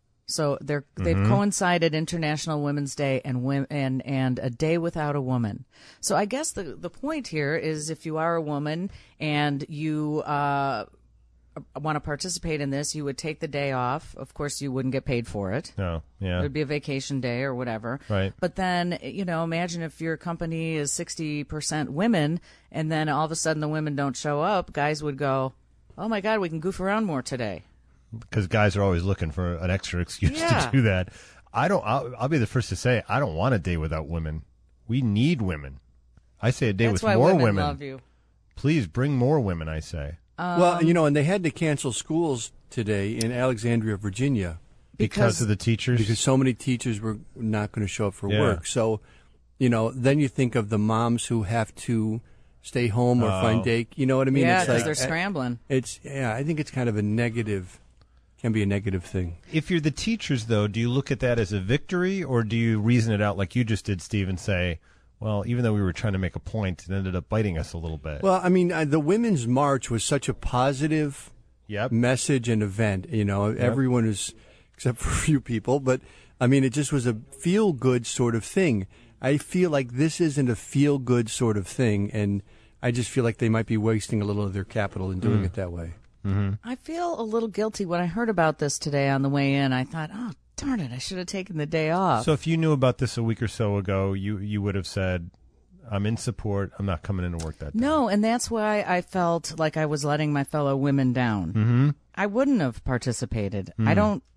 So they're, they've Mhm. coincided International Women's Day and, wom- and and a day without a woman. So I guess the the point here is, if you are a woman and you uh, want to participate in this, you would take the day off. Of course, you wouldn't get paid for it. No, yeah. It would be a vacation day or whatever. Right. But then, you know, imagine if your company is sixty percent women, and then all of a sudden the women don't show up. Guys would go, oh, my God, we can goof around more today. Because guys are always looking for an extra excuse Yeah. to do that. I don't. I'll, I'll be the first to say I don't want a day without women. We need women. I say a day That's with why more women love you. Please bring more women. I say well, you know, and they had to cancel schools today in Alexandria, Virginia. Because of the teachers? Because so many teachers were not going to show up for Yeah. work. So, you know, then you think of the moms who have to stay home or Oh. find day. You know what I mean? Yeah, it's 'cause like, they're scrambling. It's yeah, I think it's kind of a negative, can be a negative thing. if you're the teachers, though, do you look at that as a victory, or do you reason it out like you just did, Steve, and say, well, even though we were trying to make a point, it ended up biting us a little bit? Well, I mean, uh, the Women's March was such a positive Yep. message and event. You know, everyone is, except for a few people, but I mean, it just was a feel-good sort of thing. I feel like this isn't a feel-good sort of thing, and I just feel like they might be wasting a little of their capital in doing Mm. it that way. Mm-hmm. I feel a little guilty when I heard about this today on the way in. I thought, oh, darn it, I should have taken the day off. So if you knew about this a week or so ago, you you would have said, I'm in support. I'm not coming into work that day. No, and that's why I felt like I was letting my fellow women down. Mm-hmm. I wouldn't have participated. Mm. I don't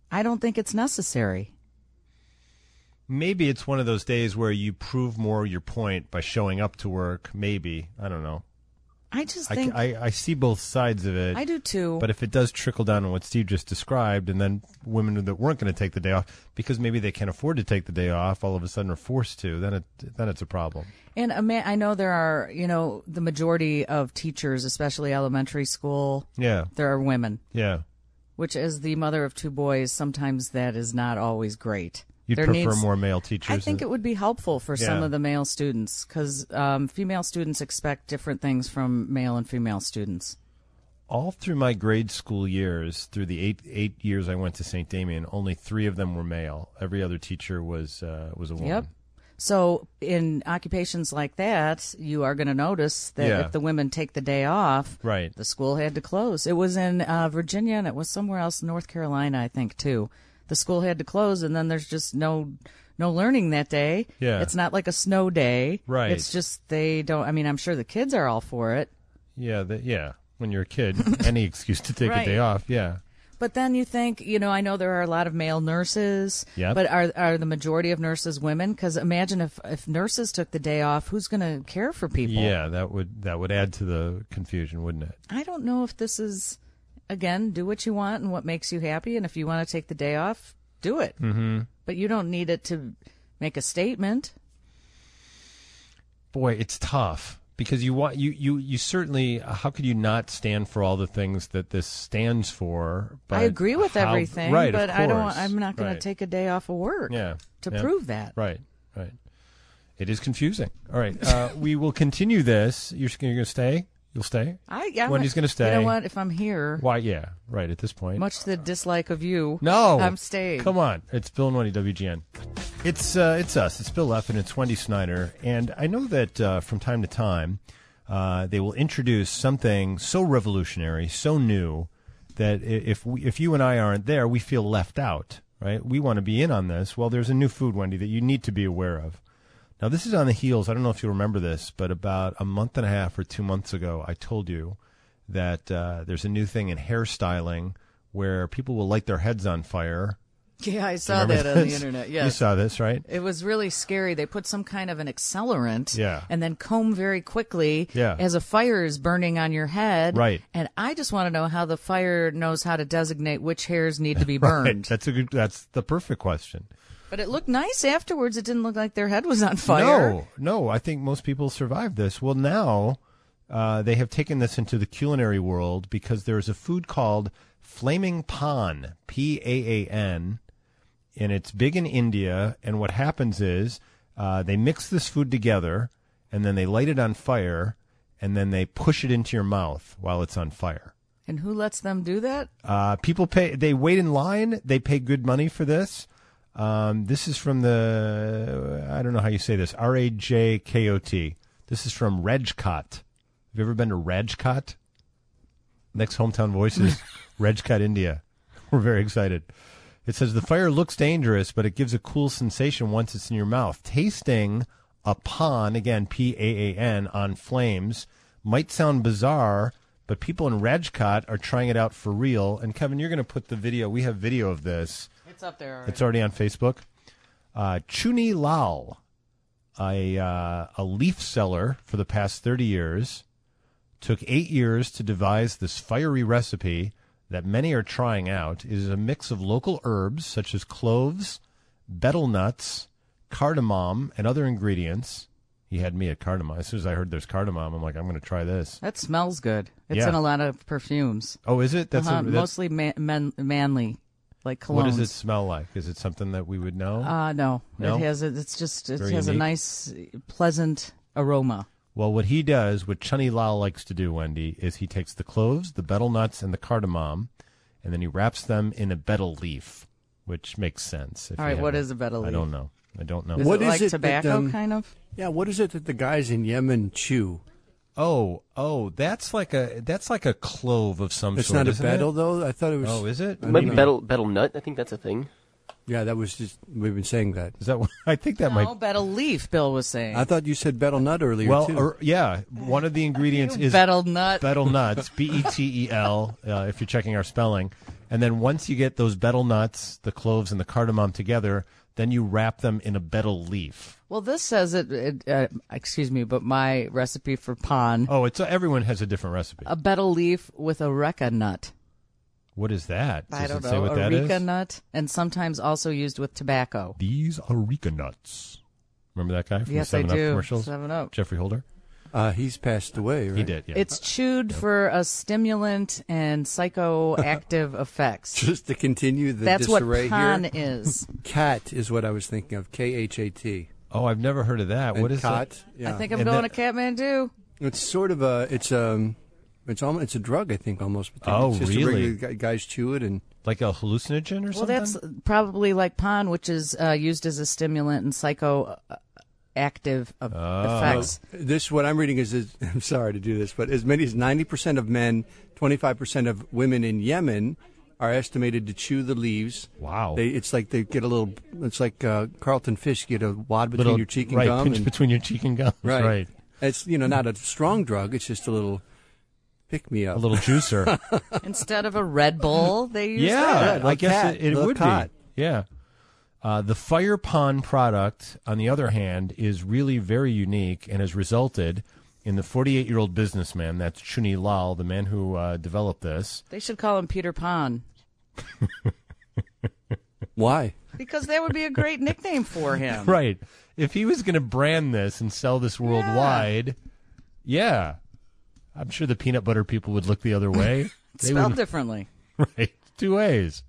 I don't think it's necessary. Maybe it's one of those days where you prove more your point by showing up to work. Maybe. I don't know. I just I, think I, I see both sides of it. I do too. But if it does trickle down on what Steve just described, and then women that weren't going to take the day off because maybe they can't afford to take the day off, all of a sudden are forced to, then it then it's a problem. And a man, I know there are, you know, the majority of teachers, especially elementary school, Yeah. there are women. Yeah. Which, as the mother of two boys, sometimes that is not always great. You'd There prefer needs- more male teachers? I think it would be helpful for some Yeah. of the male students because um, female students expect different things from male and female students. All through my grade school years, through the eight eight years I went to Saint Damien, only three of them were male. Every other teacher was uh, was a woman. Yep. So in occupations like that, you are going to notice that Yeah. if the women take the day off, Right. the school had to close. It was in uh, Virginia and it was somewhere else, North Carolina, I think, too. The school had to close, and then there's just no no learning that day. Yeah. It's not like a snow day. Right. It's just they don't. I mean, I'm sure the kids are all for it. Yeah, the, yeah. When you're a kid, any excuse to take Right. a day off, yeah. But then you think, you know, I know there are a lot of male nurses, Yep. but are are the majority of nurses women? Because imagine if, if nurses took the day off, who's going to care for people? Yeah, that would that would add to the confusion, wouldn't it? I don't know if this is, again, do what you want and what makes you happy. And if you want to take the day off, do it. Mm-hmm. But you don't need it to make a statement. Boy, it's tough because you want you you you certainly. How could you not stand for all the things that this stands for? I agree with how- everything, right, but of I don't. course. I'm not going Right. to take a day off of work. Yeah. to Yeah. prove that. Right, right. It is confusing. All right, uh, we will continue this. You're, you're going to stay? You'll stay? I, yeah, Wendy's going to stay. You know what? If I'm here, Why? Yeah, right. At this point, much to the dislike of you, no, I'm staying. Come on, it's Bill and Wendy, W G N. It's uh, it's us. It's Bill Leff and it's Wendy Snyder. And I know that uh, from time to time uh, they will introduce something so revolutionary, so new that i- if we, if you and I aren't there, we feel left out. Right? We want to be in on this. Well, there's a new food, Wendy, that you need to be aware of. Now, this is on the heels. I don't know if you remember this, but about a month and a half or two months ago, I told you that uh, there's a new thing in hairstyling where people will light their heads on fire. Yeah, I Do you saw remember that on the this? internet. You Yes. saw this, right? It was really scary. They put some kind of an accelerant Yeah. and then comb very quickly Yeah. as a fire is burning on your head. Right. And I just want to know how the fire knows how to designate which hairs need to be Right. burned. That's a good. That's the perfect question. But it looked nice afterwards. It didn't look like their head was on fire. No, no. I think most people survive this. Well, now uh, they have taken this into the culinary world because there is a food called Flaming Pan, P A A N, and it's big in India. And what happens is uh, they mix this food together, and then they light it on fire, and then they push it into your mouth while it's on fire. And who lets them do that? Uh, people pay. They wait in line. They pay good money for this. Um, this is from the, I don't know how you say this, R A J K O T. This is from Rajkot. Have you ever been to Rajkot? Next Hometown Voices, Rajkot, India. We're very excited. It says, the fire looks dangerous, but it gives a cool sensation once it's in your mouth. Tasting a pan, again, P A A N, on flames might sound bizarre, but people in Rajkot are trying it out for real. And Kevin, you're going to put the video, we have video of this. It's up there already. It's already on Facebook. Uh, Chuni Lal, a, uh, a leaf seller for the past thirty years, took eight years to devise this fiery recipe that many are trying out. It is a mix of local herbs such as cloves, betel nuts, cardamom, and other ingredients. He had me at cardamom. As soon as I heard there's cardamom, I'm like, I'm going to try this. That smells good. It's Yeah. in a lot of perfumes. Oh, is it? That's, Uh-huh, a, that's mostly man, man, manly, like colognes. What does it smell like? Is it something that we would know? Uh, no. No? It has a, it's just it Very has a unique. nice, pleasant aroma. Well, what he does, what Chunny Lal likes to do, Wendy, is he takes the cloves, the betel nuts, and the cardamom, and then he wraps them in a betel leaf, which makes sense. if All you right, what haven't- is a betel I leaf? don't know. I don't know. Is What it is like it that, tobacco, um, kind of? Yeah, what is it that the guys in Yemen chew? Oh, oh, that's like a that's like a clove of some It's sort. not a isn't betel, it? though? I thought it was... Oh, is it? I don't Maybe know. betel, betel nut. I think that's a thing. Yeah, that was just, we've been saying that. Is that what, I think that No, might. betel leaf, Bill was saying. I thought you said betel nut earlier, Well, too. or, yeah, one of the ingredients is Betel nut. Betel nuts, B E T E L, uh, if you're checking our spelling. And then once you get those betel nuts, the cloves, and the cardamom together, then you wrap them in a betel leaf. Well, this says it, it uh, excuse me, but my recipe for pan, Oh, it's everyone has a different recipe. a betel leaf with areca nut. What is that? Does I don't it say know, what that areca is? nut, and sometimes also used with tobacco. These areca nuts. Remember that guy from Yes, the I seven up do. commercials? seven up. Jeffrey Holder? Uh, he's passed away, right? He did, yeah. It's chewed for a stimulant and psychoactive effects. Just to continue the That's what disarray pan here. is. Cat is what I was thinking of. K H A T. Oh, I've never heard of that. And What is cot, that? Yeah. I think I'm And going that- to Kathmandu. It's sort of a. It's um. It's almost. It's a drug, I think, almost. Oh, it's just really? A regular, guy- guys chew it and. Like a hallucinogen or Well, something? that's probably like pan, which is uh, used as a stimulant and psychoactive uh, Oh. effects. This what I'm reading is, is. I'm sorry to do this, but as many as ninety percent of men, twenty-five percent of women in Yemen are estimated to chew the leaves. Wow. They, it's like they get a little. It's like uh, Carlton Fish get a wad between Little- your cheek and right, gum. pinch and, between your cheek and gum. Right. Right. It's you know not a strong drug. It's just a little pick me up. A little juicer. Instead of a Red Bull, they use Yeah, that. I guess cat, it, it little would cot. be. Yeah. Uh, the Fire Pond product, on the other hand, is really very unique and has resulted in the forty-eight-year-old businessman, that's Chuni Lal, the man who uh, developed this. They should call him Peter Pan Why? because that would be a great nickname for him. Right. If he was going to brand this and sell this worldwide, yeah. I'm sure the peanut butter people would look the other way. They Spelled would- differently. Right. Two ways.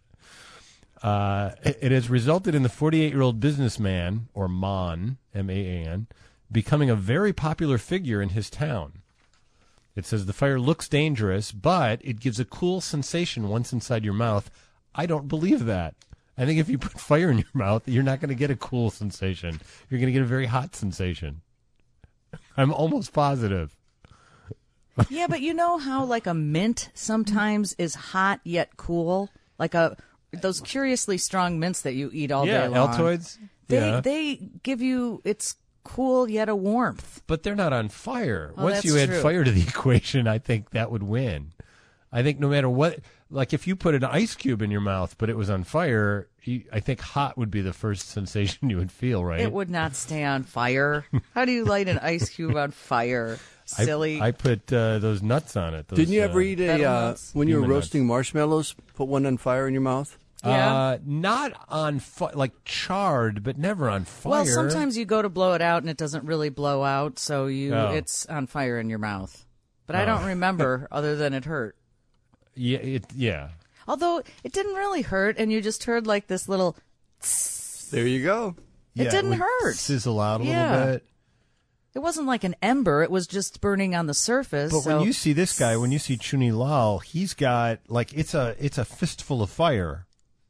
Uh, it, it has resulted in the forty-eight-year-old businessman, or Man, M A A N, becoming a very popular figure in his town. It says the fire looks dangerous, but it gives a cool sensation once inside your mouth. I don't believe that. I think if you put fire in your mouth, you're not going to get a cool sensation. You're going to get a very hot sensation. I'm almost positive. Yeah, but you know how like a mint sometimes is hot yet cool, like a those curiously strong mints that you eat all Yeah, day long. Altoids. They Yeah. they give you it's cool yet a warmth. But they're not on fire. Oh, Once that's you add true. fire to the equation, I think that would win. I think no matter what, like if you put an ice cube in your mouth, but it was on fire, you, I think hot would be the first sensation you would feel, right? It would not stay on fire. How do you light an ice cube on fire? I- Silly. I, put uh, those nuts on it. Those, Didn't you ever uh, eat a Betel uh, nuts. when you were Human roasting marshmallows? Put one on fire in your mouth. Yeah. Uh, not on fi- like charred, but never on fire. Well, sometimes you go to blow it out and it doesn't really blow out, so you Oh. it's on fire in your mouth. But I Oh. don't remember other than it hurt. Yeah, it, yeah. Although it didn't really hurt, and you just heard like this little. There you go. It Yeah, didn't would hurt. Sizzle out a Yeah. little bit. It wasn't like an ember; it was just burning on the surface. But so- when you see this guy, when you see Chuni Lal, he's got like it's a it's a fistful of fire,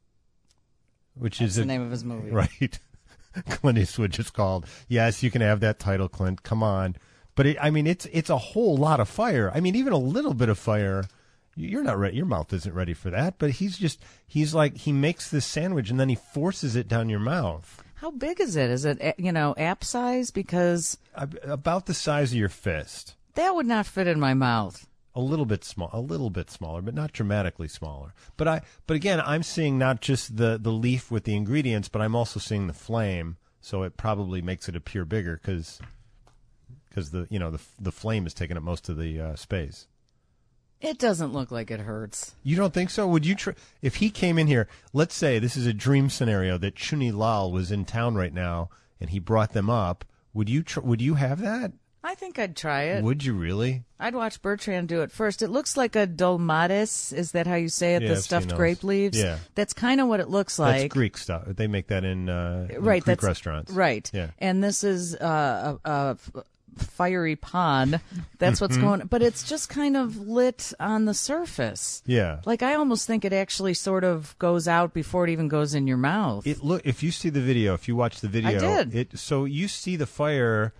which That's is the a, name of his movie. right? Clint Eastwood just called. Yes, you can have that title, Clint. Come on, but it, I mean, it's it's a whole lot of fire. I mean, even a little bit of fire, you're not ready. Your mouth isn't ready for that. But he's just he's like he makes this sandwich and then he forces it down your mouth. How big is it? Is it eh, you know app size? Because About the size of your fist. that would not fit in my mouth. A little bit small, a little bit smaller, but not dramatically smaller. But I, but again, I'm seeing not just the, the leaf with the ingredients, but I'm also seeing the flame. So it probably makes it appear bigger because the you know the the flame is taking up most of the uh, space. It doesn't look like it hurts. You don't think so? Would you try if he came in here? Let's say this is a dream scenario that Chuni Lal was in town right now and he brought them up. Would you tr- would you have that? I think I'd try it. Would you really? I'd watch Bertrand do it first. It looks like a dolmades. Is that how you say it? Yeah, the I've stuffed seen those. grape leaves? Yeah. That's kind of what it looks like. That's Greek stuff. They make that in, uh, in Right. Greek that's, restaurants. Right. Yeah. And this is uh, a, a f- fiery pan. That's what's going on. But it's just kind of lit on the surface. Yeah. Like I almost think it actually sort of goes out before it even goes in your mouth. It look if you see the video, if you watch the video, I did. It so you see the fire,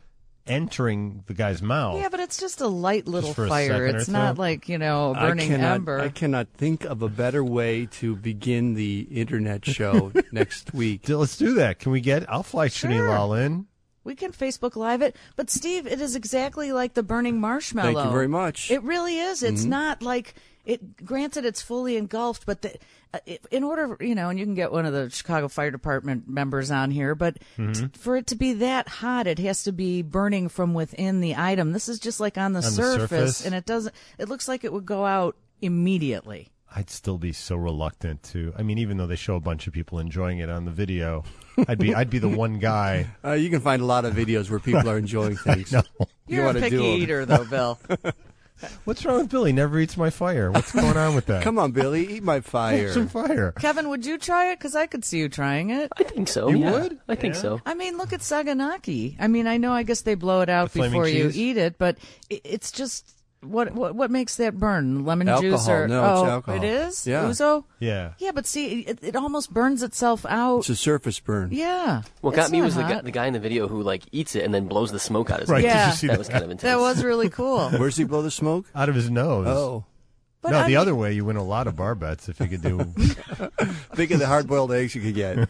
entering the guy's mouth. Yeah, but it's just a light little for a fire. second or It's two. not like, you know, a burning I cannot, ember. I cannot think of a better way to begin the internet show next week. Let's do that. Can we get? I'll fly Shuni Lal in. We can Facebook Live it. But, Steve, it is exactly like the burning marshmallow. Thank you very much. It really is. It's Mhm. not like it. Granted, it's fully engulfed, but the, uh, it, in order, you know, and you can get one of the Chicago Fire Department members on here, but Mm-hmm. t- for it to be that hot, it has to be burning from within the item. This is just like on the, On the surface, surface. and it doesn't. It looks like it would go out immediately. I'd still be so reluctant to. I mean, even though they show a bunch of people enjoying it on the video, I'd be I'd be the one guy. Uh, you can find a lot of videos where people are enjoying things. No. You You're a wanna picky do 'em. eater, though, Bill. What's wrong with Billy? Never eats my fire. What's going on with that? Come on, Billy, eat my fire. Some fire. Kevin, would you try it? Because I could see you trying it. I think so. You yeah. would? I think Yeah. so. I mean, look at Saganaki. I mean, I know I guess they blow it out The flaming before you cheese? eat it, but it, it's just what what what makes that burn? Lemon juice Alcohol. or No, oh, it's alcohol. it is Yeah. Ouzo? Yeah. Yeah, but see, it, it almost burns itself out. It's a surface burn. Yeah. What It's got me not was the guy, hot. the guy in the video who like eats it and then blows the smoke out his Right, nose. did Yeah. you see that that? was kind of intense. That was really cool. Where's he blow the smoke? Out of his nose. Oh. But no, I the mean- other way, you win a lot of bar bets if you could do. Think of the hard-boiled eggs you could get.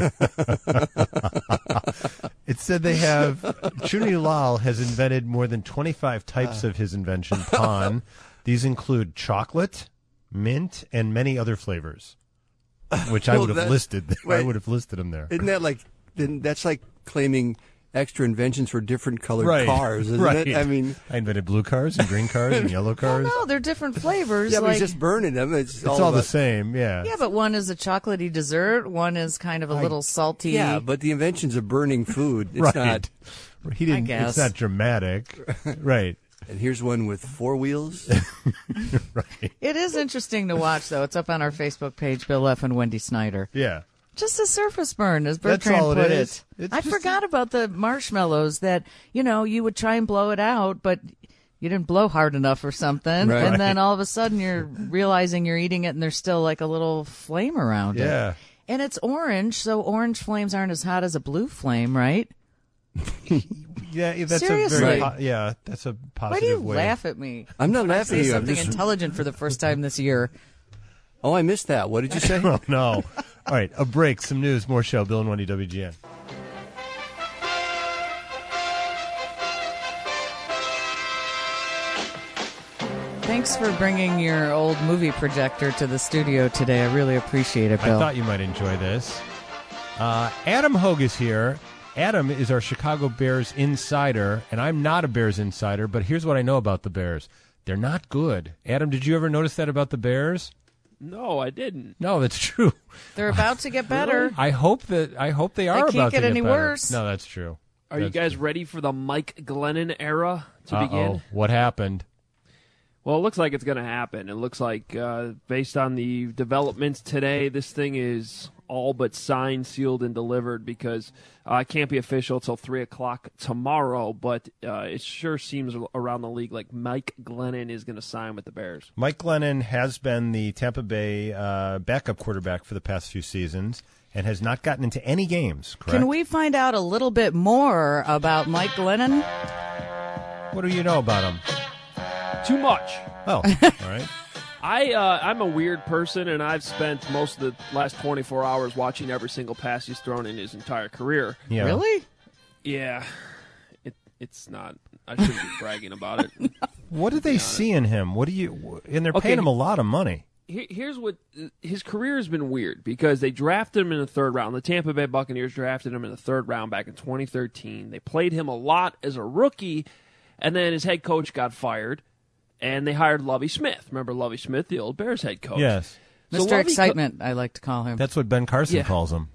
It said they have. Chuni Lal has invented more than twenty-five types of his invention, pan. These include chocolate, mint, and many other flavors, which I Well, would have that- listed. I wait. would have listed them there. Isn't that like? Then that's like claiming extra inventions for different colored Right. cars, isn't Right. it? I mean, I invented blue cars and green cars and yellow cars. No, they're different flavors. yeah, but like, he's just burning them. It's, It's all, all the about- same, yeah. yeah, but one is a chocolatey dessert. One is kind of a little salty. Yeah, but the inventions of burning food. It's right. not. He didn't. guess. It's not dramatic, right? And here's one with four wheels. Right. It is interesting to watch, though. It's up on our Facebook page, Bill F. and Wendy Snyder. Yeah. Just a surface burn, as That's Bertrand all it put is. it. It's I just- forgot about the marshmallows that, you know, you would try and blow it out, but you didn't blow hard enough or something. Right. And then all of a sudden you're realizing you're eating it and there's still like a little flame around it. Yeah. And it's orange, so orange flames aren't as hot as a blue flame, right? Yeah, that's Seriously. a very po- yeah, that's a positive Why do you way. laugh at me? I'm not when I laughing say at you. I'm something just. intelligent for the first time this year. Oh, I missed that. What did you say? Oh no! All right, a break, some news, more show. Bill and Wendy, W G N. Thanks for bringing your old movie projector to the studio today. I really appreciate it, Bill. I thought you might enjoy this. Uh, Adam Hogue is here. Adam is our Chicago Bears insider, and I'm not a Bears insider, but here's what I know about the Bears. They're not good. Adam, did you ever notice that about the Bears? No, I didn't. No, that's true. They're about to get better. I hope that I hope they are can't about get to get any better. worse. No, that's true. Are you That's guys true. ready for the Mike Glennon era to Uh-oh. begin? What happened? Well, it looks like it's going to happen. It looks like, uh, based on the developments today, this thing is all but signed, sealed, and delivered because uh, it can't be official until three o'clock tomorrow, but uh, it sure seems around the league like Mike Glennon is going to sign with the Bears. Mike Glennon has been the Tampa Bay uh, backup quarterback for the past few seasons and has not gotten into any games, correct? Can we find out a little bit more about Mike Glennon? What do you know about him? Too much. Oh, all right. I, uh, I'm a weird person, and I've spent most of the last twenty-four hours watching every single pass he's thrown in his entire career. Yeah. Really? Yeah. It, it's not. I shouldn't be bragging about it. What do they see in him? What do you? And they're Okay. paying him a lot of money. Here- Here's what his career has been weird because they drafted him in the third round. The Tampa Bay Buccaneers drafted him in the third round back in twenty thirteen. They played him a lot as a rookie, and then his head coach got fired, and they hired Lovie Smith. Remember Lovie Smith, the old Bears head coach? Yes. So Mister Lovie co- Excitement, I like to call him. That's what Ben Carson Yeah. calls him.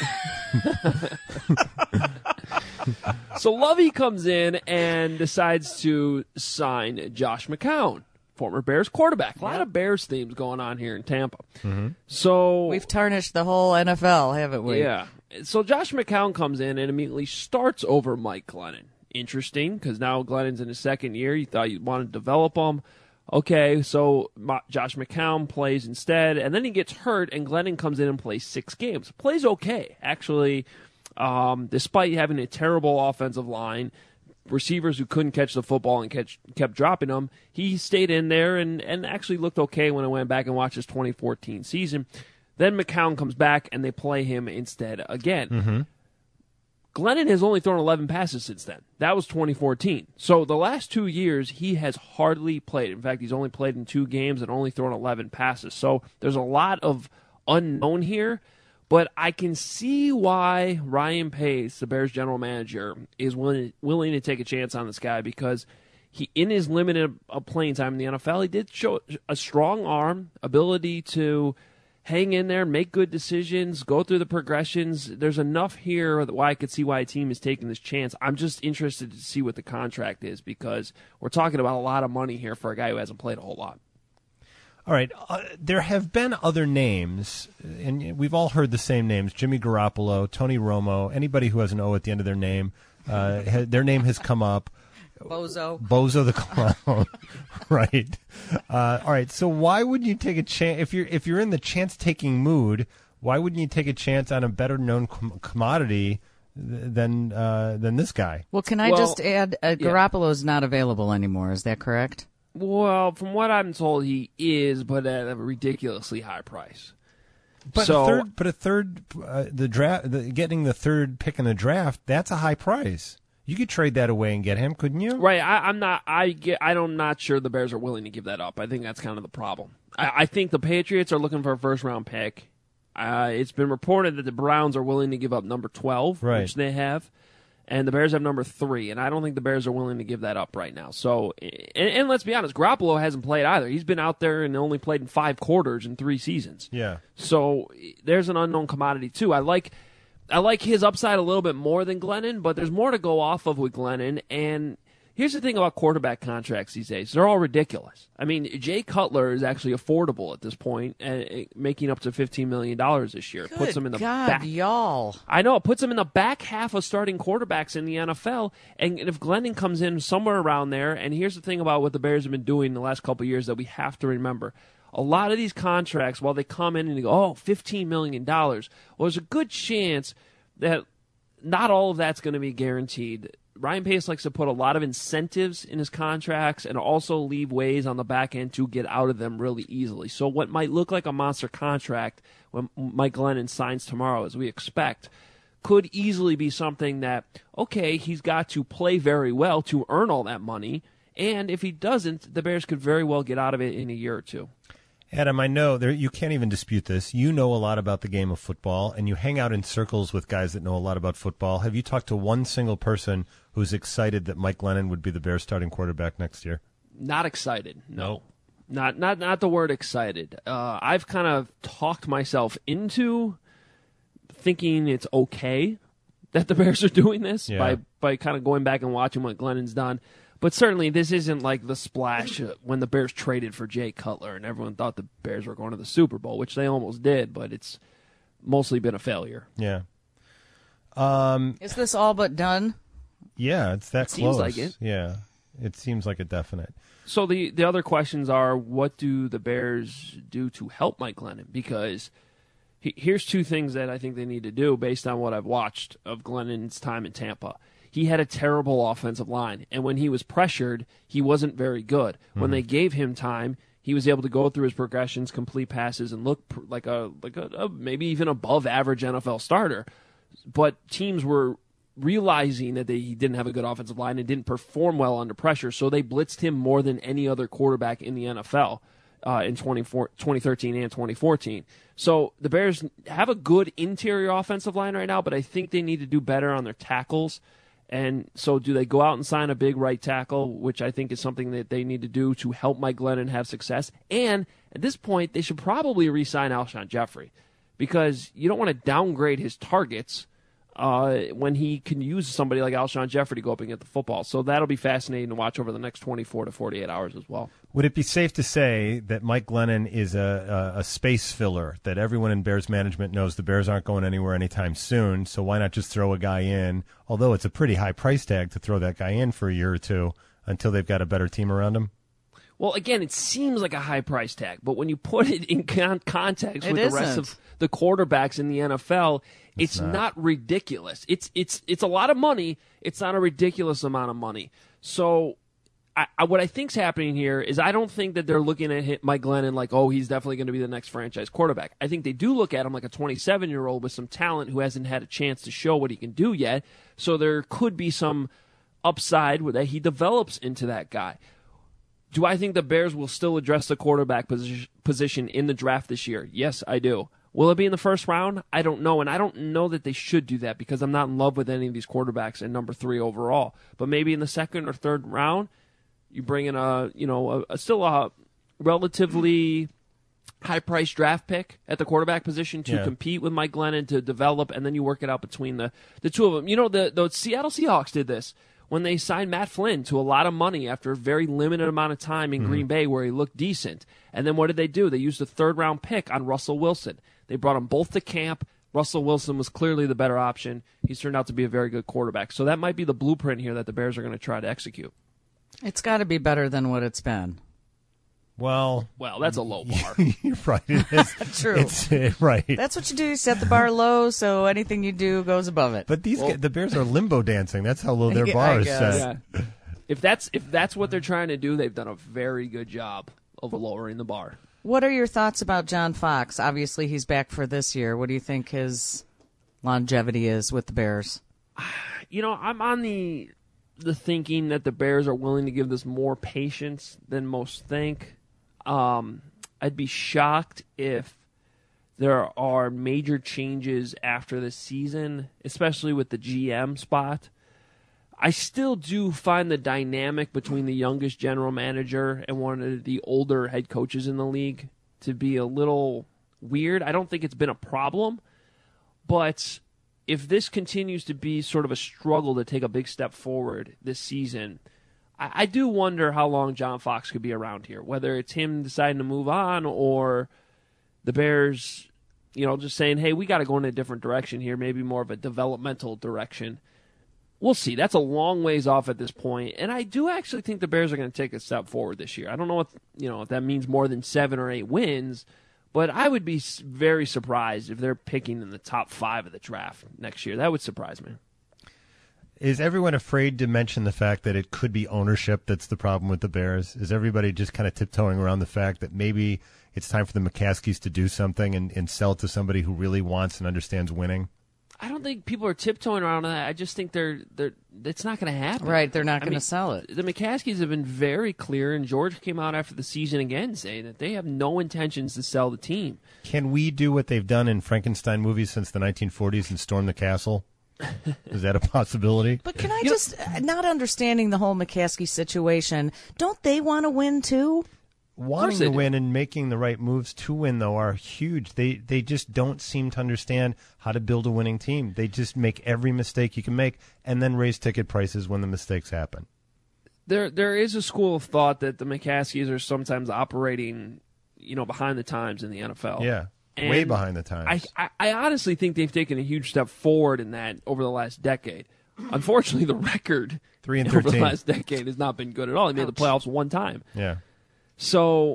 So Lovey comes in and decides to sign Josh McCown, former Bears quarterback. A lot of Bears themes going on here in Tampa. So We've tarnished the whole N F L, haven't we? yeah. So Josh McCown comes in and immediately starts over Mike Glennon. Interesting, because now Glennon's in his second year. You thought you wanted to develop him. Okay, so Ma- Josh McCown plays instead, and then he gets hurt, and Glennon comes in and plays six games. Plays okay, actually, um, despite having a terrible offensive line. receivers who couldn't catch the football and catch, kept dropping them, he stayed in there and, and actually looked okay when I went back and watched his twenty fourteen season. Then McCown comes back, and they play him instead again. Mm-hmm. Glennon has only thrown eleven passes since then. That was twenty fourteen. So the last two years, he has hardly played. In fact, he's only played in two games and only thrown eleven passes. So there's a lot of unknown here. But I can see why Ryan Pace, the Bears general manager, is willing, willing to take a chance on this guy because he, in his limited playing time in the N F L, he did show a strong arm, ability to hang in there, make good decisions, go through the progressions. There's enough here that why I could see why a team is taking this chance. I'm just interested to see what the contract is because we're talking about a lot of money here for a guy who hasn't played a whole lot. All right. Uh, there have been other names, and we've all heard the same names, Jimmy Garoppolo, Tony Romo, anybody who has an O at the end of their name. Uh, ha- their name has come up. Bozo. Bozo the Clown. Right. Uh, all right. So why wouldn't you take a chance if you're if you're in the chance-taking mood? Why wouldn't you take a chance on a better-known com- commodity th- than uh, than this guy? Well, can I Well, just add, uh, Garoppolo's not available anymore. Is that correct? Well, from what I'm told, he is, but at a ridiculously high price. But so, a third, but a third, uh, the draft, the, getting the third pick in the draft, that's a high price. You could trade that away and get him, couldn't you? Right. I, I'm not. I get. I'm not sure the Bears are willing to give that up. I think that's kind of the problem. I, I think the Patriots are looking for a first round pick. Uh, it's been reported that the Browns are willing to give up number twelve, right. which they have, and the Bears have number three. And I don't think the Bears are willing to give that up right now. So, and, and let's be honest, Garoppolo hasn't played either. He's been out there and only played in five quarters in three seasons. Yeah. So there's an unknown commodity too. I like. I like his upside a little bit more than Glennon, but there's more to go off of with Glennon. And here's the thing about quarterback contracts these days. They're all ridiculous. I mean, Jay Cutler is actually affordable at this point, uh, making up to fifteen million dollars this year. Good puts him in the God, back. y'all. I know. It puts him in the back half of starting quarterbacks in the N F L. And if Glennon comes in somewhere around there, and here's the thing about what the Bears have been doing the last couple of years that we have to remember. A lot of these contracts, while they come in and they go, oh, fifteen million dollars, well, there's a good chance that not all of that's going to be guaranteed. Ryan Pace likes to put a lot of incentives in his contracts and also leave ways on the back end to get out of them really easily. So what might look like a monster contract when Mike Glennon signs tomorrow, as we expect, could easily be something that, okay, he's got to play very well to earn all that money, and if he doesn't, the Bears could very well get out of it in a year or two. Adam, I know there, you can't even dispute this. You know a lot about the game of football, and you hang out in circles with guys that know a lot about football. Have you talked to one single person who's excited that Mike Glennon would be the Bears starting quarterback next year? Not excited, no. Not not not the word excited. Uh, I've kind of talked myself into thinking it's okay that the Bears are doing this Yeah. by, by kind of going back and watching what Glennon's done. But certainly this isn't like the splash when the Bears traded for Jay Cutler and everyone thought the Bears were going to the Super Bowl, which they almost did, but it's mostly been a failure. Yeah. Um, Is this all but done? Yeah, it's that It seems close. like it. Yeah, it seems like a definite. So the, the other questions are, what do the Bears do to help Mike Glennon? Because he, here's two things that I think they need to do based on what I've watched of Glennon's time in Tampa. He had a terrible offensive line, and when he was pressured, he wasn't very good. When Mhm. they gave him time, he was able to go through his progressions, complete passes, and look pr- like a like a, a maybe even above average N F L starter. But teams were realizing that they, he didn't have a good offensive line and didn't perform well under pressure, so they blitzed him more than any other quarterback in the N F L uh, in twenty thirteen and twenty fourteen. So the Bears have a good interior offensive line right now, but I think they need to do better on their tackles. And so do they go out and sign a big right tackle, which I think is something that they need to do to help Mike Glennon have success? And at this point, they should probably re-sign Alshon Jeffrey because you don't want to downgrade his targets uh, when he can use somebody like Alshon Jeffrey to go up and get the football. So that'll be fascinating to watch over the next twenty-four to forty-eight hours as well. Would it be safe to say that Mike Glennon is a, a, a space filler, that everyone in Bears management knows the Bears aren't going anywhere anytime soon, so why not just throw a guy in, although it's a pretty high price tag to throw that guy in for a year or two until they've got a better team around him? Well, again, it seems like a high price tag, but when you put it in con- context It with the rest isn't. of the quarterbacks in the N F L, it's, It's not. not. ridiculous. It's it's it's a lot of money. It's not a ridiculous amount of money. So, I, I, what I think's happening here is I don't think that they're looking at hit Mike Glennon like, oh, he's definitely going to be the next franchise quarterback. I think they do look at him like a twenty-seven-year-old with some talent who hasn't had a chance to show what he can do yet. So there could be some upside that he develops into that guy. Do I think the Bears will still address the quarterback posi- position in the draft this year? Yes, I do. Will it be in the first round? I don't know, and I don't know that they should do that because I'm not in love with any of these quarterbacks and number three overall. But maybe in the second or third round, you bring in a you know a, a still a relatively high-priced draft pick at the quarterback position to Yeah. compete with Mike Glennon to develop, and then you work it out between the, the two of them. You know, the the Seattle Seahawks did this when they signed Matt Flynn to a lot of money after a very limited amount of time in Mhm. Green Bay where he looked decent. And then what did they do? They used a third-round pick on Russell Wilson. They brought them both to camp. Russell Wilson was clearly the better option. He's turned out to be a very good quarterback. So that might be the blueprint here that the Bears are going to try to execute. It's got to be better than what it's been. Well, Well, that's a low bar. you're right. It is. True. It's, uh, right. That's what you do. You set the bar low, so anything you do goes above it. But these Well- guys, the Bears are limbo dancing. That's how low their I bar is guess. set. Yeah. If that's if that's what they're trying to do, they've done a very good job of lowering the bar. What are your thoughts about John Fox? Obviously, he's back for this year. What do you think his longevity is with the Bears? You know, I'm on the the thinking that the Bears are willing to give this more patience than most think. Um, I'd be shocked if there are major changes after the season, especially with the G M spot. I still do find the dynamic between the youngest general manager and one of the older head coaches in the league to be a little weird. I don't think it's been a problem, but if this continues to be sort of a struggle to take a big step forward this season, I, I do wonder how long John Fox could be around here, whether it's him deciding to move on or the Bears, you know, just saying, hey, we got to go in a different direction here, maybe more of a developmental direction. We'll see. That's a long ways off at this point, and I do actually think the Bears are going to take a step forward this year. I don't know if you know if that means more than seven or eight wins, but I would be s- very surprised if they're picking in the top five of the draft next year. That would surprise me. Is everyone afraid to mention the fact that it could be ownership that's the problem with the Bears? Is everybody just kind of tiptoeing around the fact that maybe it's time for the McCaskies to do something and, and sell it to somebody who really wants and understands winning? I don't think people are tiptoeing around that. I just think they're they're it's not going to happen. Right, they're not I going to mean, sell it. The McCaskies have been very clear, and George came out after the season again saying that they have no intentions to sell the team. Can we do what they've done in Frankenstein movies since the nineteen forties and storm the castle? Is that a possibility? But can I just, not understanding the whole McCaskey situation, don't they want to win too? Wanting they to do. win and making the right moves to win, though, are huge. They they just don't seem to understand how to build a winning team. They just make every mistake you can make and then raise ticket prices when the mistakes happen. There there is a school of thought that the McCaskies are sometimes operating, you know, behind the times in the N F L. Yeah, And way behind the times. I, I, I honestly think they've taken a huge step forward in that over the last decade. Unfortunately, the record Three and over the thirteen. last decade has not been good at all. They made the playoffs one time. Yeah. So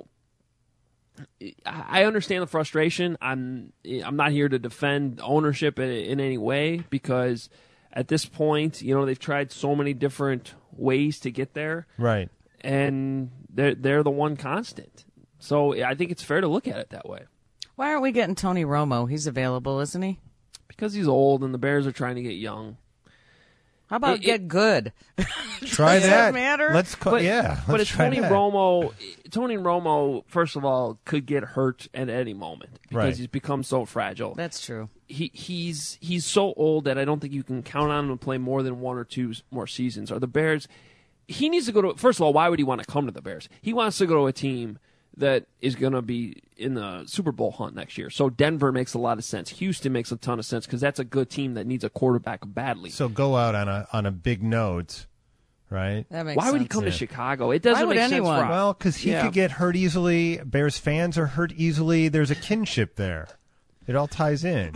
I understand the frustration. I'm I'm not here to defend ownership in, in any way because at this point, you know, they've tried so many different ways to get there. Right. And they're they're the one constant. So I think it's fair to look at it that way. Why aren't we getting Tony Romo? He's available, isn't he? Because he's old and the Bears are trying to get young. How about It- get good? Try Does that. matter? Let's call, But, yeah. but let's if try Tony that. Romo, Tony Romo, first of all, could get hurt at any moment because Right. he's become so fragile. That's true. He he's he's so old that I don't think you can count on him to play more than one or two s- more seasons. Are the Bears? He needs to go to. First of all, why would he want to come to the Bears? He wants to go to a team that is going to be in the Super Bowl hunt next year. So Denver makes a lot of sense. Houston makes a ton of sense because that's a good team that needs a quarterback badly. So go out on a on a big note, right? That makes Why would he sense. come to Yeah. Chicago? It doesn't Why would make anyone? sense for Well, because he Yeah. could get hurt easily. Bears fans are hurt easily. There's a kinship there. It all ties in.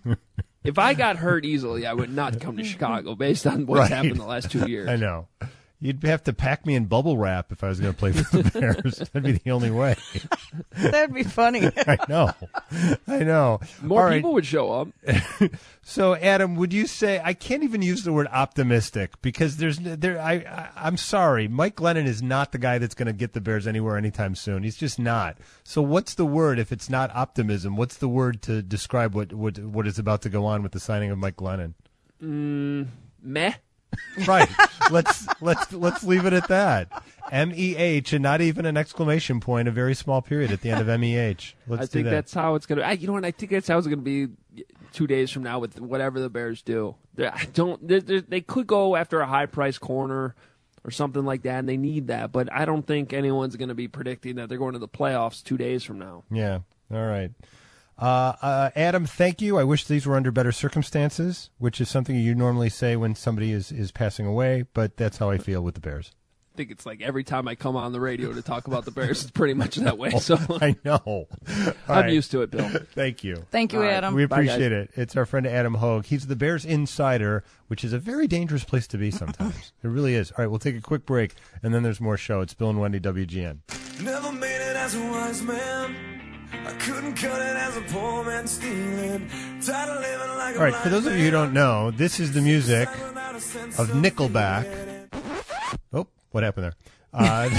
If I got hurt easily, I would not come to Chicago based on what's Right. happened the last two years. I know. You'd have to pack me in bubble wrap if I was going to play for the Bears. That'd be the only way. That'd be funny. I know. I know. More All right. people would show up. So, Adam, would you say I can't even use the word optimistic because there's there. I, I I'm sorry, Mike Glennon is not the guy that's going to get the Bears anywhere anytime soon. He's just not. So, what's the word if it's not optimism? What's the word to describe what what what is about to go on with the signing of Mike Glennon? Mm, meh. Right. let's let's let's leave it at that. M E H and not even an exclamation point. A very small period at the end of M E H. Let's I do think that. that's how it's gonna. I, you know what? I think that's how it's gonna be two days from now with whatever the Bears do. They're, I don't. They're, they're, they could go after a high price corner or something like that, and they need that. But I don't think anyone's gonna be predicting that they're going to the playoffs two days from now. Yeah. All right. Uh, uh, Adam, thank you. I wish these were under better circumstances, which is something you normally say when somebody is, is passing away, but that's how I feel with the Bears. I think it's like every time I come on the radio to talk about the Bears, it's pretty much that way. So I know. All I'm right. used to it, Bill. Thank you. Thank you, All right. Adam. We Bye, appreciate guys. it. It's our friend Adam Hogue. He's the Bears insider, which is a very dangerous place to be sometimes. It really is. All right, we'll take a quick break, and then there's more show. It's Bill and Wendy, W G N. Never made it as a wise man. I couldn't cut it as a poor man stealing. Tired of living like a All right, for those of you who don't know, this is the music of Nickelback. Oh, what happened there? Uh,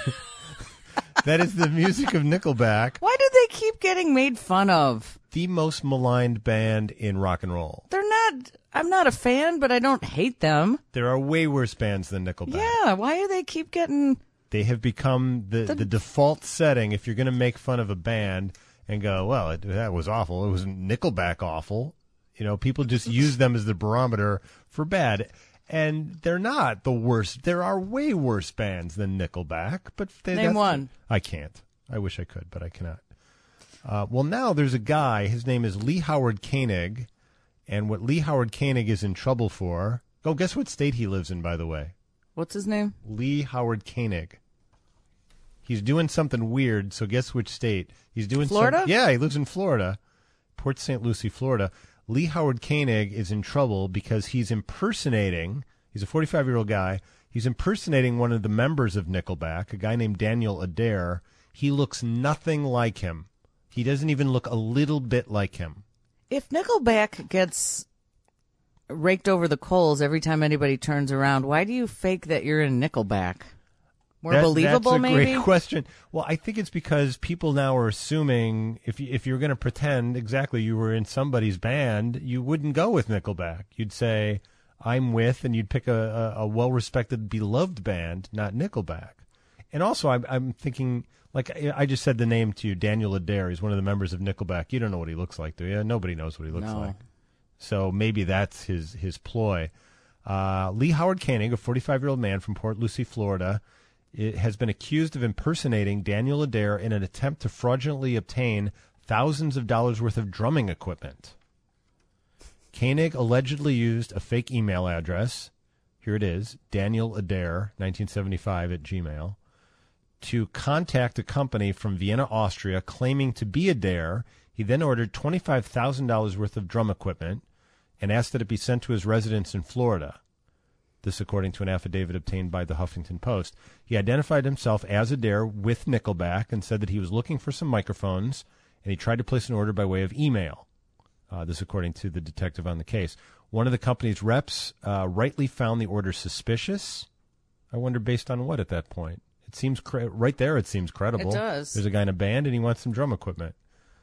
that is the music of Nickelback, Why do they keep getting made fun of? the most maligned band in rock and roll. They're not. I'm not a fan, but I don't hate them. There are way worse bands than Nickelback. Yeah. Why do they keep getting? They have become the, the, The- default setting if you're going to make fun of a band and go, well, it, that was awful. It was Nickelback awful. You know, people just use them as the barometer for bad. And they're not the worst. There are way worse bands than Nickelback. But they, Name that's- one. I can't. I wish I could, but I cannot. Uh, well, now there's a guy. His name is Lee Howard Koenig. And what Lee Howard Koenig is in trouble for. Oh, guess what state he lives in, by the way? What's his name? Lee Howard Koenig. He's doing something weird, so guess which state? He's doing some- Florida? yeah, he lives in Florida, Port Saint Lucie, Florida. Lee Howard Koenig is in trouble because he's impersonating, he's a forty-five-year-old guy, he's impersonating one of the members of Nickelback, a guy named Daniel Adair. He looks nothing like him. He doesn't even look a little bit like him. If Nickelback gets raked over the coals every time anybody turns around, why do you fake that you're in Nickelback? More That- believable, that's a maybe? great question. Well, I think it's because people now are assuming if you, if you're going to pretend exactly you were in somebody's band, you wouldn't go with Nickelback. You'd say I'm with, and you'd pick a, a, a well-respected, beloved band, not Nickelback. And also, I'm, I'm thinking, like I I just said the name to you, Daniel Adair. He's one of the members of Nickelback. You don't know what he looks like, do you? Nobody knows what he looks No. like. So maybe that's his his ploy. Uh, Lee Howard Koenig, a forty-five-year-old man from Port Lucie, Florida, it has been accused of impersonating Daniel Adair in an attempt to fraudulently obtain thousands of dollars worth of drumming equipment. Koenig allegedly used a fake email address, here it is, Daniel Adair, nineteen seventy-five at Gmail, to contact a company from Vienna, Austria, claiming to be Adair. He then ordered twenty-five thousand dollars worth of drum equipment and asked that it be sent to his residence in Florida. This according to an affidavit obtained by the Huffington Post. He identified himself as Adair with Nickelback and said that he was looking for some microphones, and he tried to place an order by way of email. Uh, this according to the detective on the case. One of the company's reps uh, rightly found the order suspicious. I wonder based on what at that point? It seems cre- right there it seems credible. It does. There's a guy in a band, and he wants some drum equipment.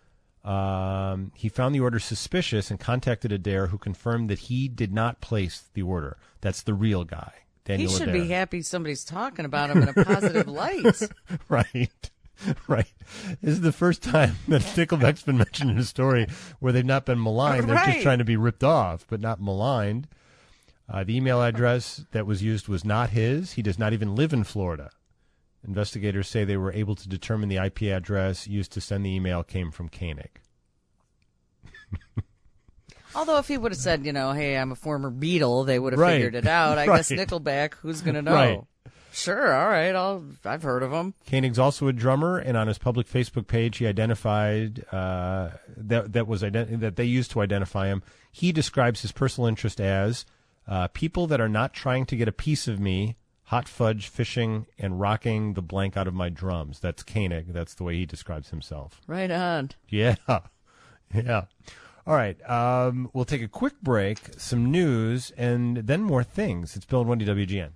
Um, he found the order suspicious and contacted Adair, who confirmed that he did not place the order. That's the real guy, Daniel He should Adair. be happy somebody's talking about him in a positive light. Right, right. This is the first time that Nickelback's been mentioned in a story where they've not been maligned. They're Right. just trying to be ripped off, but not maligned. Uh, the email address that was used was not his. He does not even live in Florida. Investigators say they were able to determine the I P address used to send the email came from Koenig. Although if he would have said, you know, hey, I'm a former Beatle, they would have Right. figured it out. I Right. guess Nickelback, who's going to know? Right. Sure, all right, I'll, I've heard of him. Koenig's also a drummer, and on his public Facebook page, he identified uh, that that was ident- that they used to identify him. He describes his personal interest as uh, people that are not trying to get a piece of me, hot fudge, fishing, and rocking the blank out of my drums. That's Koenig. That's the way he describes himself. Right on. Yeah. Yeah. All right. Um, we'll take a quick break, some news, and then more things. It's Bill and Wendy, W G N.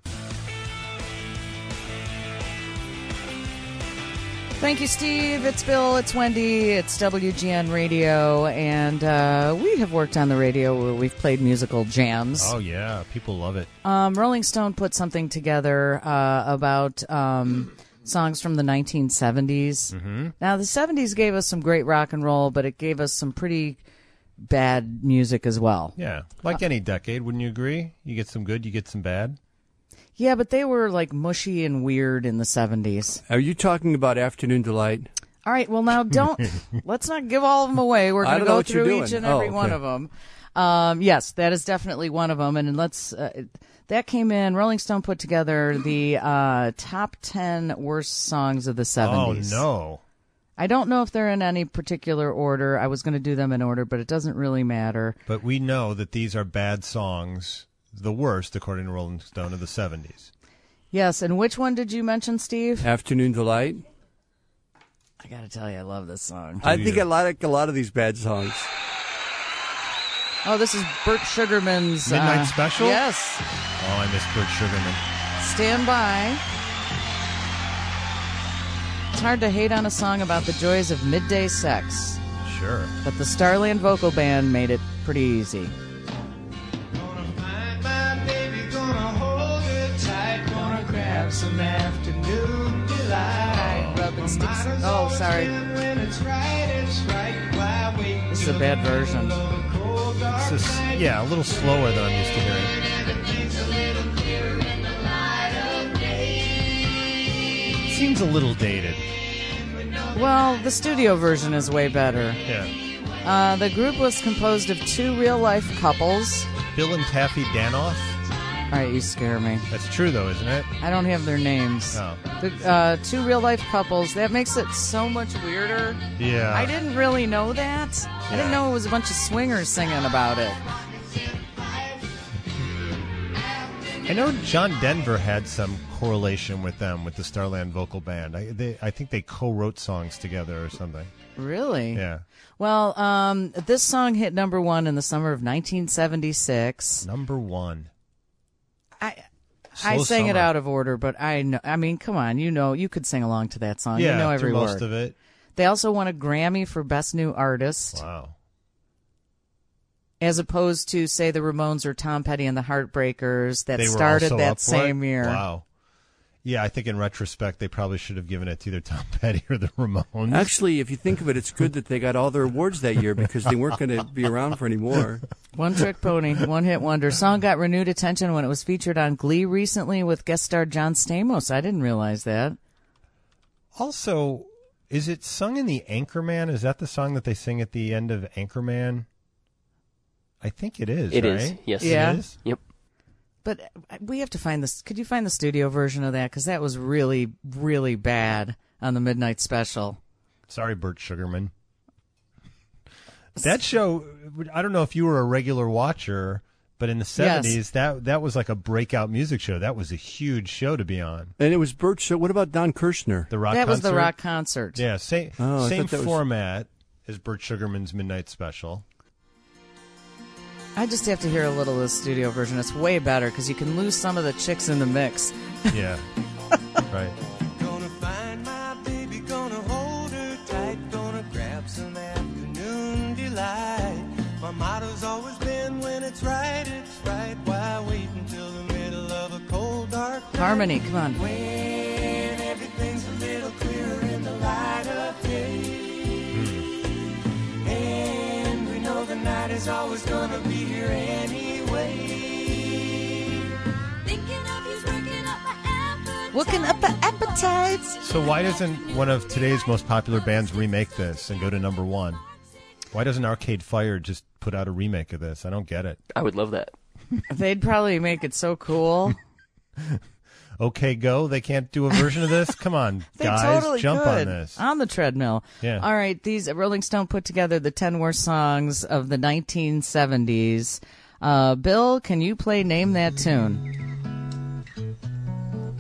Thank you, Steve. It's Bill. It's Wendy. It's W G N Radio. And uh, we have worked on the radio where we've played musical jams. Oh, yeah. People love it. Um, Rolling Stone put something together uh, about um, songs from the nineteen seventies. Mm-hmm. Now, the seventies gave us some great rock and roll, but it gave us some pretty bad music as well. Yeah. Like any decade, wouldn't you agree? You get some good, you get some bad. Yeah, but they were like mushy and weird in the seventies. Are you talking about Afternoon Delight? All right, well, now don't, let's not give all of them away. We're I going to don't know go what you're through each doing. and every Oh, okay. one of them. Um, yes, that is definitely one of them. And let's, uh, that came in, Rolling Stone put together the uh, top ten worst songs of the seventies. Oh, no. I don't know if they're in any particular order. I was going to do them in order, but it doesn't really matter. But we know that these are bad songs, the worst, according to Rolling Stone, of the seventies. Yes, and which one did you mention, Steve? Afternoon Delight. I got to tell you, I love this song. I think I like a lot of these bad songs. Oh, this is Burt Sugarman's Midnight uh, Special? Yes. Oh, I miss Burt Sugarman. Stand By. It's hard to hate on a song about the joys of midday sex. Sure. But the Starland Vocal Band made it pretty easy. Grab some afternoon delight. Rubbing sticks. Oh, sorry. This is a bad version. This is, yeah, a little slower than I'm used to hearing. Seems a little dated. Well, the studio version is way better. Yeah. Uh, the group was composed of two real-life couples. Bill and Taffy Danoff? All right, you scare me. That's true, though, isn't it? I don't have their names. Oh. The, uh, two real-life couples. That makes it so much weirder. Yeah. I didn't really know that. I Yeah. didn't know it was a bunch of swingers singing about it. I know John Denver had some correlation with them, with the Starland Vocal Band. I, they, I think they co-wrote songs together or something. Really? Yeah. Well, um, this song hit number one in the summer of nineteen seventy-six. Number one. I I Slow sang it summer. out of order, but I know. I mean, come on, you know, you could sing along to that song. Yeah, you know every to most word. of it. They also won a Grammy for Best New Artist. Wow. As opposed to, say, the Ramones or Tom Petty and the Heartbreakers that They were started also that up for it? same year. Wow. Yeah, I think in retrospect they probably should have given it to either Tom Petty or the Ramones. Actually, if you think of it, it's good that they got all their awards that year because they weren't going to be around for any more. One trick pony, one hit wonder. Song got renewed attention when it was featured on Glee recently with guest star John Stamos. I didn't realize that. Also, is it sung in the Anchorman? Is that the song that they sing at the end of Anchorman? I think it is, It right? is, yes. Yeah. It is? Yep. But uh, we have to find this. Could you find the studio version of that? Because that was really, really bad on the Midnight Special. Sorry, Burt Sugarman. That show, I don't know if you were a regular watcher, but in the seventies, that that was like a breakout music show. That was a huge show to be on. And it was Burt. So what about Don Kirshner? The rock that was concert? the rock concert. Yeah, same, Oh, I same thought that was- format as Burt Sugarman's Midnight Special. I just have to hear a little of the studio version. It's way better because you can lose some of the chicks in the mix. Yeah, right. Gonna find my baby, gonna hold her tight, gonna grab some afternoon delight. My motto's always been when it's right, it's right. Why wait until the middle of a cold, dark night? Harmony, come on. When everything's a little clearer in the light of day. And we know the night is always gonna be here anyway. Thinking of you's working up my appetite. Looking up at appetites. So why doesn't one of today's most popular bands remake this and go to number one? Why doesn't Arcade Fire just put out a remake of this? I don't get it. I would love that. They'd probably make it so cool. Okay, Go, they can't do a version of this? Come on, They guys, totally jump could. on this. On the treadmill. Yeah. All right, these Rolling Stone put together the ten worst songs of the nineteen seventies. Uh, Bill, can you play Name That Tune?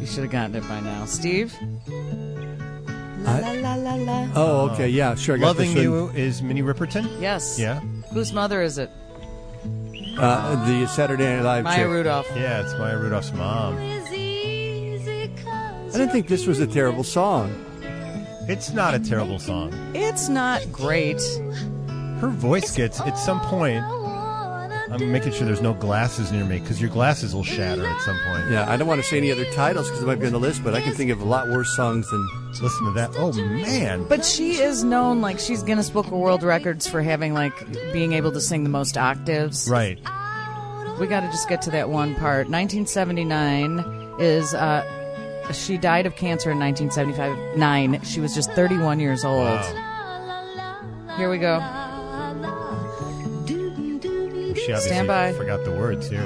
You should have gotten it by now. Steve? I- La la la la. Oh, okay, yeah, sure. I got Loving this You one. is Minnie Riperton? Yes. Yeah. Whose mother is it? Uh, the Saturday Night Live Maya chick. Rudolph. Yeah, it's Maya Rudolph's mom. I didn't think this was a terrible song. It's not a terrible song. It's not great. Her voice gets, at some point, I'm making sure there's no glasses near me because your glasses will shatter at some point. Yeah, I don't want to say any other titles because it might be on the list, but I can think of a lot worse songs than... Listen to that. Oh, man. But she is known, like, she's Guinness Book of World Records for having, like, being able to sing the most octaves. Right. We got to just get to that one part. nineteen seventy-nine is, uh, she died of cancer in nineteen seventy-five. Nine. She was just thirty-one years old. Wow. Here we go. She obviously Stand by. forgot the words here.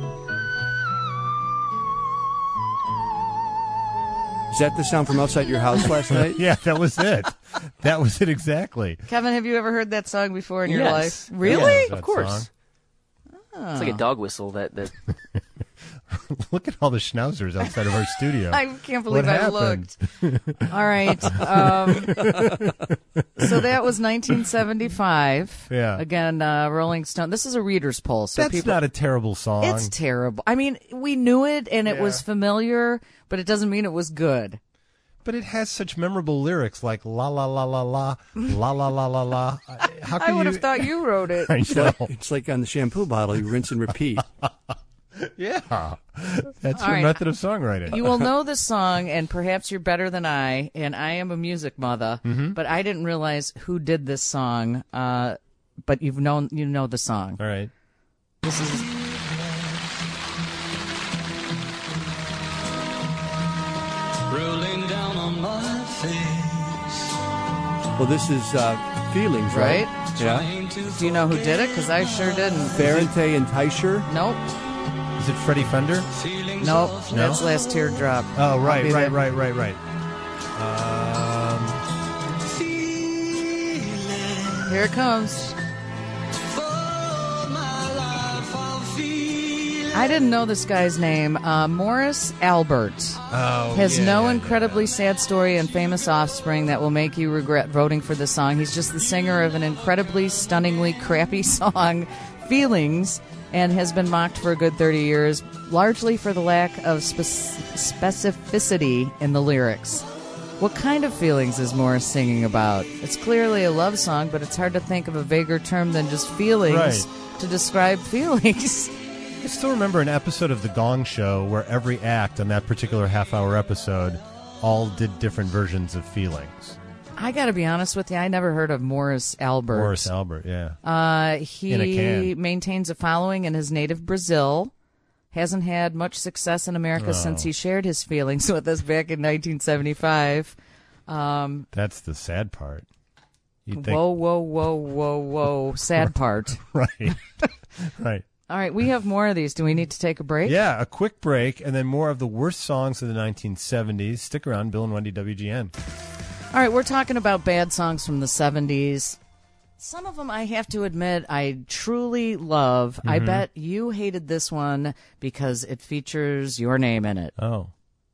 Is that the sound from outside your house last night? Yeah, that was it. That was it exactly. Kevin, have you ever heard that song before in your Yes. life? Really? Yes, of course. Oh. It's like a dog whistle that that Look at all the schnauzers outside of our studio. I can't believe What I happened? looked. All right. Um, so that was nineteen seventy-five. Yeah. Again, uh, Rolling Stone. This is a reader's poll. So That's people, not a terrible song. It's terrible. I mean, we knew it and it Yeah. was familiar, but it doesn't mean it was good. But it has such memorable lyrics like la la la la la la la la la la. How I can would you? have thought you wrote it. I It's know. like, it's like on the shampoo bottle, you rinse and repeat. Yeah, that's All your right. method of songwriting. You will know this song, and perhaps you're better than I, and I am a music mother, Mhm. but I didn't realize who did this song. Uh, but you've known, you know the song. All right. This is Rolling down on my face. Well, this is uh, Feelings, right? right. Yeah. Do you know who did it? Because I sure didn't. Ferrante and Teicher. Nope. Is it Freddie Fender? Nope. No? That's Last Teardrop. Oh, I'll right, be right, there. right, right, right. Um, Here it comes. I didn't know this guy's name. Uh, Morris Albert oh, has yeah, no yeah, incredibly sad story and famous offspring that will make you regret voting for this song. He's just the singer of an incredibly, stunningly crappy song, Feelings, and has been mocked for a good thirty years, largely for the lack of spe- specificity in the lyrics. What kind of feelings is Morris singing about? It's clearly a love song, but it's hard to think of a vaguer term than just feelings Right. to describe feelings. I still remember an episode of The Gong Show where every act on that particular half-hour episode all did different versions of feelings. I got to be honest with you, I never heard of Morris Albert. Morris Albert, yeah. Uh, In a he can. maintains a following in his native Brazil. Hasn't had much success in America Oh. since he shared his feelings with us back in nineteen seventy-five. Um, That's the sad part. You'd think, whoa, whoa, whoa, whoa, whoa. Sad part. right, right. All right, we have more of these. Do we need to take a break? Yeah, a quick break, and then more of the worst songs of the nineteen seventies. Stick around, Bill and Wendy, W G N. All right, we're talking about bad songs from the seventies. Some of them, I have to admit, I truly love. I Mhm. bet you hated this one because it features your name in it. Oh.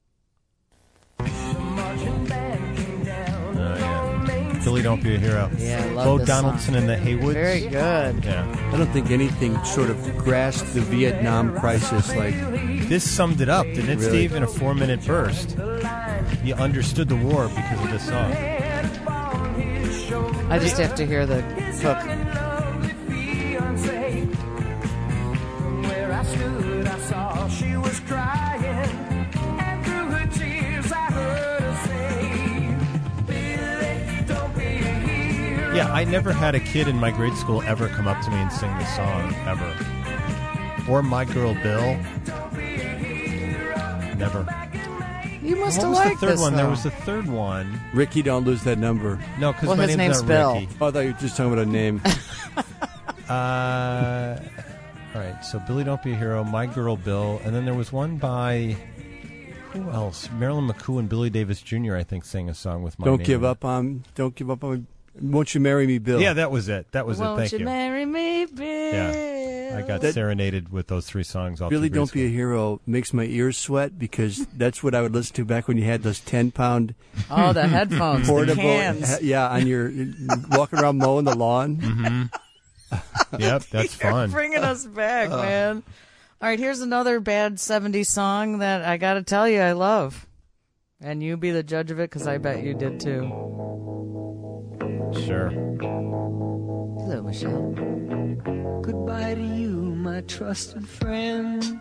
Oh, yeah. Billy Don't Be a Hero. Yeah, I love Bo this Donaldson song. and the Haywoods. Very good. Yeah. I don't think anything sort of grasped the Vietnam crisis like This summed it up, didn't it, Really? Steve? In a four-minute burst. You understood the war because of this song. I just have to hear the hook. Where I stood, I saw she was crying, and through her tears I heard her say, Billy, don't be a hero. Yeah, I never had a kid in my grade school ever come up to me and sing this song, ever. Or My Girl Bill. Never. You must What have was liked the third this, one? There though. was a third one. Ricky, don't lose that number. No, because Well, my his name's, name's not Bill. Ricky. Oh, I thought you were just talking about a name. Uh, all right, so Billy Don't Be a Hero, My Girl Bill, and then there was one by, who else? Marilyn McCoo and Billy Davis Junior, I think, sang a song with my don't name give in it. up on. Don't give up on Won't You Marry Me, Bill? Yeah, that was it. That was Won't it. Thank you, you. marry me, Bill? Yeah, I got That- serenaded with those three songs. All Billy, through Don't Be a Hero makes my ears sweat because that's what I would listen to back when you had those ten pound Oh, the headphones, the portable, cans. he- yeah, on your walking around mowing the lawn. Mm-hmm. Yep, that's You're fun. bringing us back, Uh. man. All right, here's another bad seventies song that I got to tell you I love. And you be the judge of it because I bet you did too. Sure. Hello, Michelle. Goodbye to you, my trusted friend.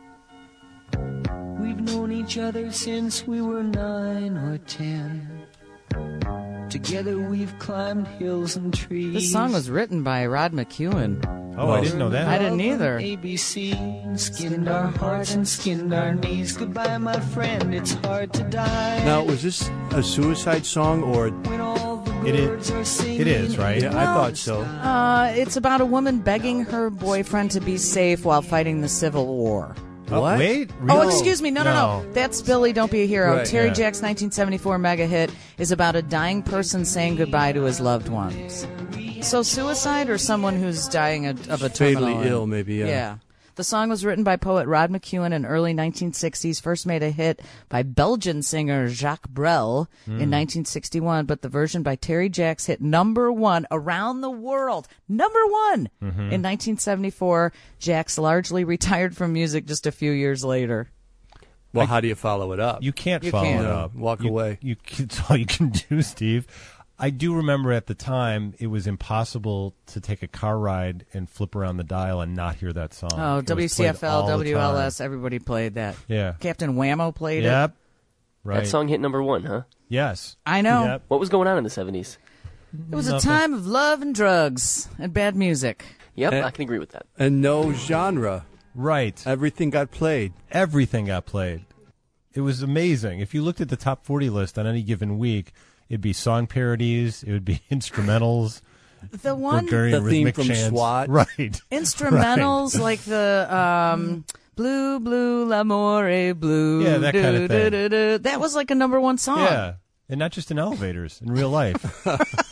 We've known each other since we were nine or ten. Together we've climbed hills and trees. This song was written by Rod McEwen. Oh, I didn't know that. I didn't either. A B C, skinned our hearts and skinned our knees. Goodbye, my friend, it's hard to die. Now, was this a suicide song or? It is. It is, right? Yeah, I thought so. Uh, it's about a woman begging her boyfriend to be safe while fighting the Civil War. Oh, What? wait. Oh, Really? excuse me. No, no, no, No. That's Billy, Don't Be a Hero. Right, Terry yeah. Jack's nineteen seventy-four mega hit is about a dying person saying goodbye to his loved ones. So suicide or someone who's dying of, of a terminal Fatally ill, maybe, yeah. Yeah. The song was written by poet Rod McEwen in early nineteen sixties, first made a hit by Belgian singer Jacques Brel Hmm. in nineteen sixty-one, but the version by Terry Jacks hit number one around the world. Number one! Mm-hmm. In nineteen seventy-four, Jacks largely retired from music just a few years later. Well, how do you follow it up? You can't You follow can't. it No, up. walk You- away. You, it's all you can do, Steve. I do remember at the time it was impossible to take a car ride and flip around the dial and not hear that song. Oh, It was W C F played L, all the W L S, time. everybody played that. Yeah. Captain Whammo played it. Yep. Right. That song hit number one, huh? Yes. I know. Yep. What was going on in the seventies? It was Nothing. a time of love and drugs and bad music. Yep, Eh. I can agree with that. And no genre. Right. Everything got played. Everything got played. It was amazing. If you looked at the top forty list on any given week, it'd be song parodies, it would be instrumentals, The one Bulgarian The theme rhythmic from chants. SWAT. Right. instrumentals like the um, Blue, Blue, L'Amore, Blue. Yeah, that kind of do, thing. do, do, do. That was like a number one song. Yeah. And not just in elevators, in real life.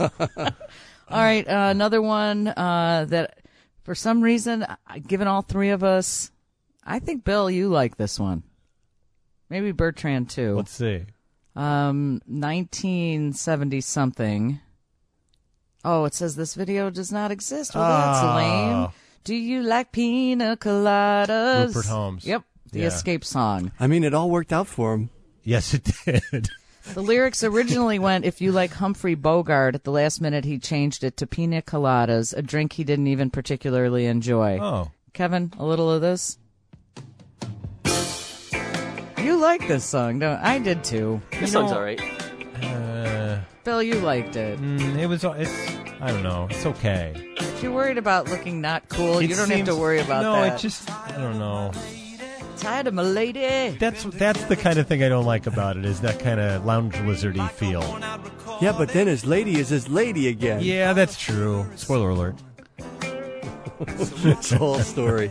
All right, uh, another one uh, that for some reason, uh, given all three of us, I think, Bill, you like this one. Maybe Bertrand, too. Let's see. Um, nineteen seventy something. Oh, it says this video does not exist. Well, that's Oh. lame. Do you like pina coladas? Rupert Holmes. Yep, the Yeah. Escape song. I mean, it all worked out for him. Yes, it did. The lyrics originally went, if you like Humphrey Bogart, at the last minute he changed it to pina coladas, a drink he didn't even particularly enjoy. Oh. Kevin, a little of this? You like this song, don't I did too. This You song's know, all right. Uh, Bill, you liked it. mm, it was. It's. I don't know. It's okay. If you're worried about looking not cool, It you don't seems- have to worry about no, that. it just. I don't know. Tired of my lady. That's that's the kind of thing I don't like about it. Is that kind of lounge lizardy feel? Yeah, but then his lady is his lady again. Yeah, that's true. Spoiler alert. That's the whole story.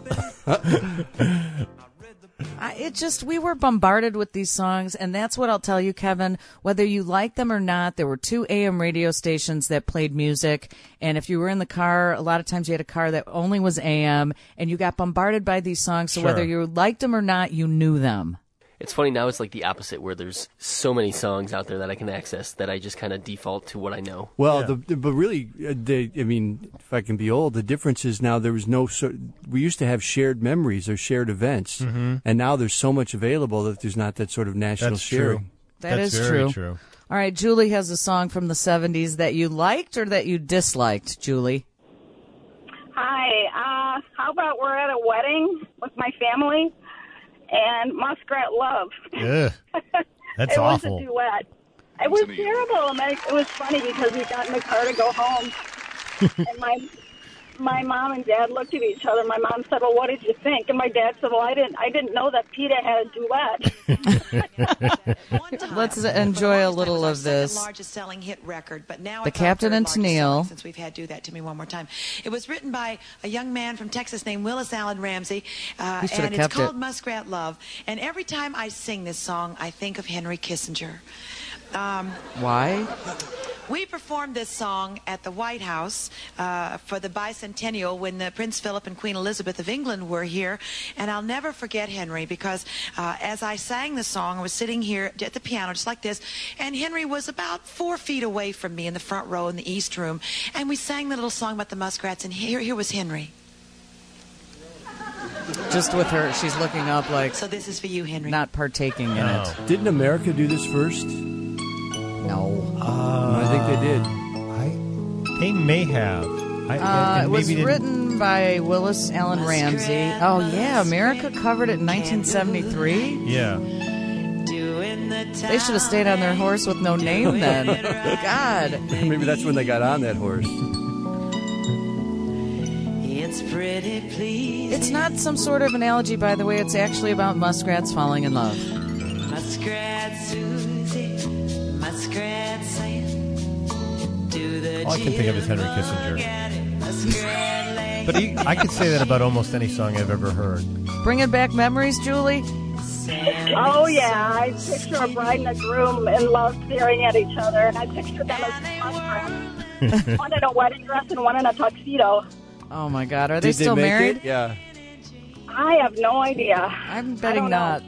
I, it just, we were bombarded with these songs, and that's what I'll tell you, Kevin. Whether you like them or not, there were two A M radio stations that played music, and if you were in the car, a lot of times you had a car that only was A M, and you got bombarded by these songs, so Sure. whether you liked them or not, you knew them. It's funny now. It's like the opposite, where there's so many songs out there that I can access that I just kind of default to what I know. Well, the, the, but really, uh, they, I mean, if I can be old, the difference is now there was no. So, we used to have shared memories or shared events, Mhm. and now there's so much available that there's not that sort of national That's sharing. true. That That's is very true. true. All right, Julie has a song from the seventies that you liked or that you disliked, Julie. Hi. Uh, how about we're at a wedding with my family and Muskrat Love. Ugh, that's it awful. was a duet. It was terrible. And I, it was funny because we got in the car to go home, and my my mom and dad looked at each other. My mom said, "Well, what did you think?" And my dad said, "Well, I didn't. I didn't know that PETA had a duet." Let's enjoy a little of this. Largest selling hit record, but now The it's our Captain third and largest Tennille. selling since we've had Do That to Me One More Time. It was written by a young man from Texas named Willis Allen Ramsey, uh, He should have and it's kept called it. Muskrat Love. And every time I sing this song, I think of Henry Kissinger. Um, Why? We performed this song at the White House uh, for the bicentennial when the Prince Philip and Queen Elizabeth of England were here. And I'll never forget Henry because uh, as I sang the song, I was sitting here at the piano just like this, and Henry was about four feet away from me in the front row in the East Room. And we sang the little song about the muskrats, and here, here was Henry. Just with her, she's looking up like. So this is for you, Henry. Not partaking in No. it. Didn't America do this first? No. Uh, I think they did. I, they may have. I, Uh, and it was maybe didn't- written by Willis Allen Ramsey. Oh, yeah, America covered it in nineteen seventy-three. Yeah. They should have stayed on their horse with no name then. God. Maybe that's when they got on that horse. It's pretty please. It's not some sort of analogy, by the way. It's actually about muskrats falling in love. Muskrat Susie, muskrat Sam, do the All I can think of is Henry Kissinger. But he, I could say that about almost any song I've ever heard. Bringing back memories, Julie? Oh, yeah. I picture a bride and a groom in love staring at each other, and I picture them as muskrats. One in a wedding dress and one in a tuxedo. Oh, my God. Are they Did still they make married? It? Yeah. I have no idea. I'm betting I not.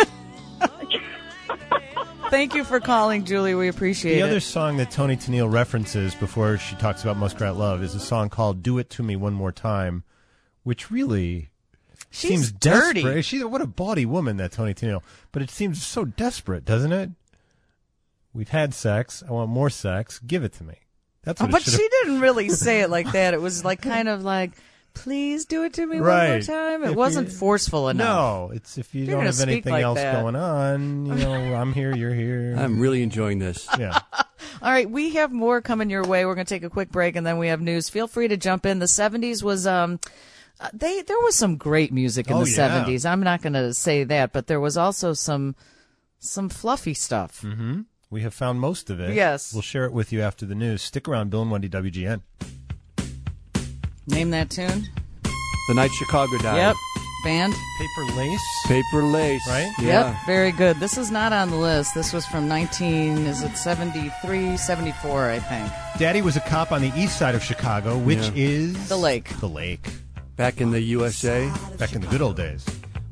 Thank you for calling, Julie. We appreciate The it. other song that Toni Tennille references before she talks about Muskrat Love is a song called "Do It to Me One More Time," which really She's seems dirty. desperate. She's what a bawdy woman, that Toni Tennille. But it seems so desperate, doesn't it? We've had sex. I want more sex. Give it to me. That's what. Oh, but it should've- she didn't really say it like that. It was like kind of like, please do it to me Right. one more time. It If wasn't you- forceful enough. No, it's if you You're don't gonna have speak anything like else that. going on. You know, I'm here. You're here. I'm really enjoying this. Yeah. All right, we have more coming your way. We're going to take a quick break, and then we have news. Feel free to jump in. The seventies was um, uh, they there was some great music in Oh, the yeah. seventies. I'm not going to say that, but there was also some some fluffy stuff. Mm-hmm. We have found most of it. Yes. We'll share it with you after the news. Stick around. Bill and Wendy, W G N. Name that tune. The night Chicago died. Yep. Band. Paper Lace. Paper Lace. Right? Yeah. Yep. Very good. This is not on the list. This was from nineteen. Is it seventy-three, seventy-four? I think. Daddy was a cop on the east side of Chicago, which Yeah. is The lake. The lake. Back in the U S A. Back in the good old days.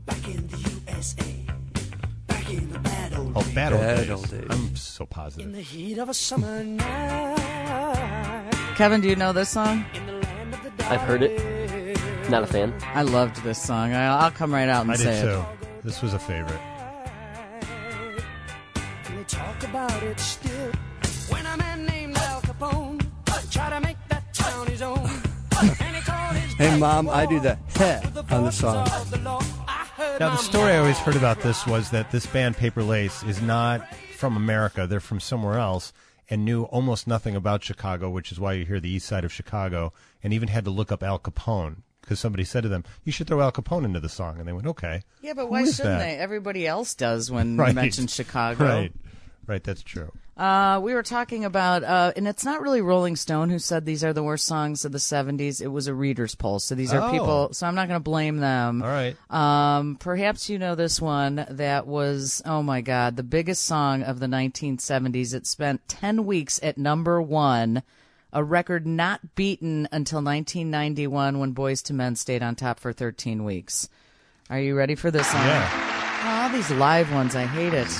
Oh, bad old, Bad days. old days. I'm so positive. the heat of a summer night. Kevin, do you know this song? I've heard it. Not a fan. I loved this song. I, I'll come right out and I say did it. too. This was a favorite. And they talk about it still. When a man named Al Capone tried to make that town his own. And he called his Hey, Mom, I do that heh on the song. Now, the story I always heard about this was that this band, Paper Lace, is not from America. They're from somewhere else and knew almost nothing about Chicago, which is why you hear the east side of Chicago, and even had to look up Al Capone because somebody said to them, you should throw Al Capone into the song. And they went, okay. Yeah, but Who why is shouldn't that? they? Everybody else does when Right. you mention Chicago. Right. Right, that's true. Uh, we were talking about, uh, and it's not really Rolling Stone who said these are the worst songs of the seventies. It was a reader's poll. So these are Oh. people, so I'm not going to blame them. All right. Um, perhaps you know this one that was, oh my God, the biggest song of the nineteen seventies. It spent ten weeks at number one, a record not beaten until nineteen ninety-one when Boyz two Men stayed on top for thirteen weeks. Are you ready for this song? Yeah. Oh, these live ones, I hate it.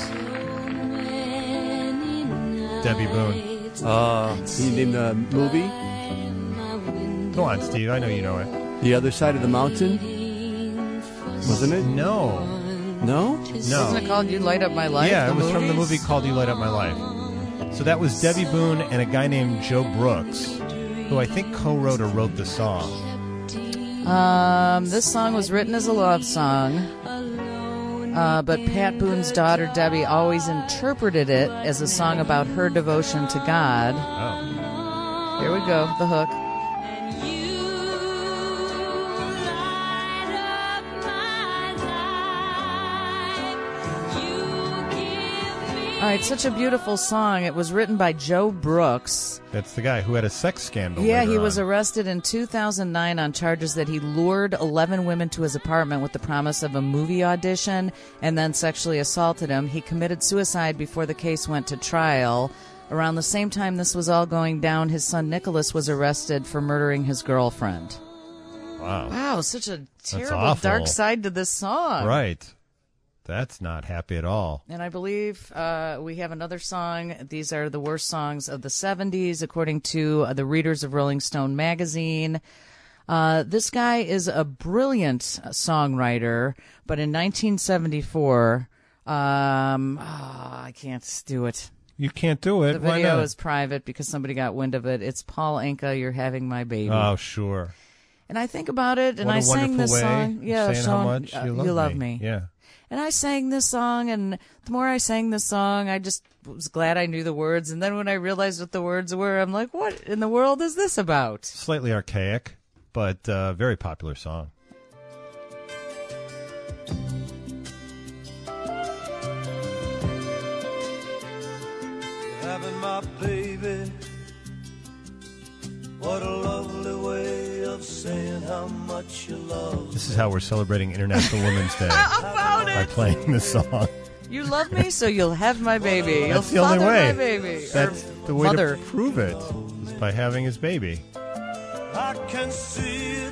Debbie Boone. Uh, you named the movie? Go on, Steve. I know you know it. The Other Side of the Mountain? Wasn't it? No. No? No. Wasn't it called You Light Up My Life? Yeah, the it was from the movie? movie called You Light Up My Life. So that was Debbie Boone and a guy named Joe Brooks, who I think co-wrote or wrote the song. Um, this song was written as a love song, uh, but Pat Boone's daughter Debbie always interpreted it as a song about her devotion to God. Oh. Here we go, the hook. All right, such a beautiful song. It was written by Joe Brooks. That's the guy who had a sex scandal. Yeah, later he was on. arrested in two thousand nine on charges that he lured eleven women to his apartment with the promise of a movie audition and then sexually assaulted them. He committed suicide before the case went to trial. Around the same time this was all going down, his son Nicholas was arrested for murdering his girlfriend. Wow. Wow, such a terrible, awful. dark side to this song. Right. That's not happy at all. And I believe uh, we have another song. These are the worst songs of the seventies, according to uh, the readers of Rolling Stone magazine. Uh, this guy is a brilliant songwriter, but in nineteen seventy-four, um, oh, I can't do it. You can't do it. The Why video not? is private because somebody got wind of it. It's Paul Anka, You're Having My Baby. Oh, sure. And I think about it, and What a I sang wonderful this way song. of Yeah, saying song, how much uh, you love, you love me. me. Yeah. And I sang this song, and the more I sang this song, I just was glad I knew the words. And then when I realized what the words were, I'm like, what in the world is this about? Slightly archaic, but uh, very popular song. Having my baby. What a lovely way of saying how much you love. This is how we're celebrating International Women's Day. By playing this song. You love me, so you'll have my baby. That's you'll the only father way. my baby. That's Or the way mother. to prove it, is by having his baby. I can see it.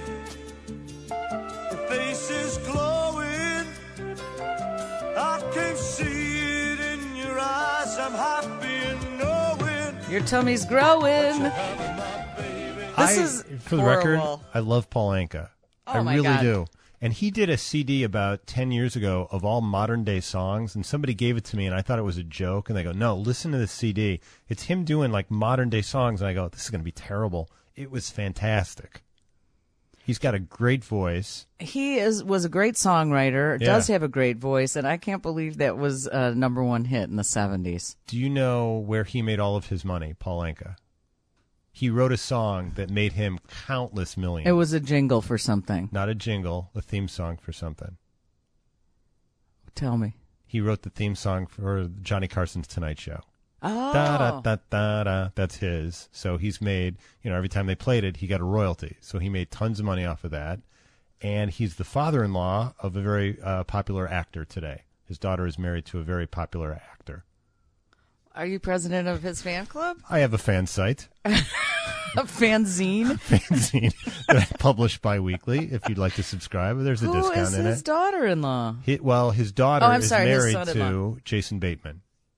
Your face is glowing. I can see it in your eyes. I'm happy in knowing. Your tummy's growing. This I, is for the horrible. record, I love Paul Anka. Oh, I my really God. do. And he did a C D about ten years ago of all modern day songs, and somebody gave it to me, and I thought it was a joke. And they go, no, listen to this C D. It's him doing like modern day songs. And I go, this is going to be terrible. It was fantastic. He's got a great voice. He is was a great songwriter, Yeah. does have a great voice, and I can't believe that was a number one hit in the seventies. Do you know where he made all of his money, Paul Anka? He wrote a song that made him countless millions. It was a jingle for something. Not a jingle, a theme song for something. Tell me. He wrote the theme song for Johnny Carson's Tonight Show. Oh. Da, da, da, da, da. That's his. So he's made, you know, every time they played it, he got a royalty. So he made tons of money off of that. And he's the father-in-law of a very uh, popular actor today. His daughter is married to a very popular actor. Are you president of his fan club? I have a fan site. A fanzine? fanzine that I publish bi-weekly. If you'd like to subscribe, there's a Who discount is in his it. daughter-in-law? He, well, his daughter Oh, I'm is sorry, his married son-in-law. to Jason Bateman.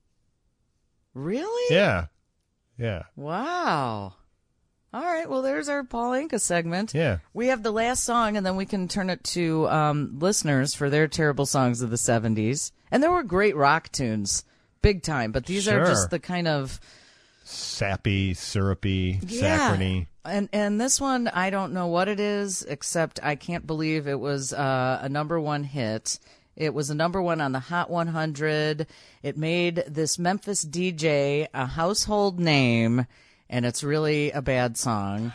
Really? Yeah. Yeah. Wow. All right, well, there's our Paul Anka segment. Yeah. We have the last song, and then we can turn it to um, listeners for their terrible songs of the seventies. And there were great rock tunes, big time, but these are Sure. just the kind of... Sappy, syrupy, Yeah. saccharine. And and this one, I don't know what it is, except I can't believe it was uh, a number one hit. It was a number one on the Hot one hundred. It made this Memphis D J a household name, and it's really a bad song.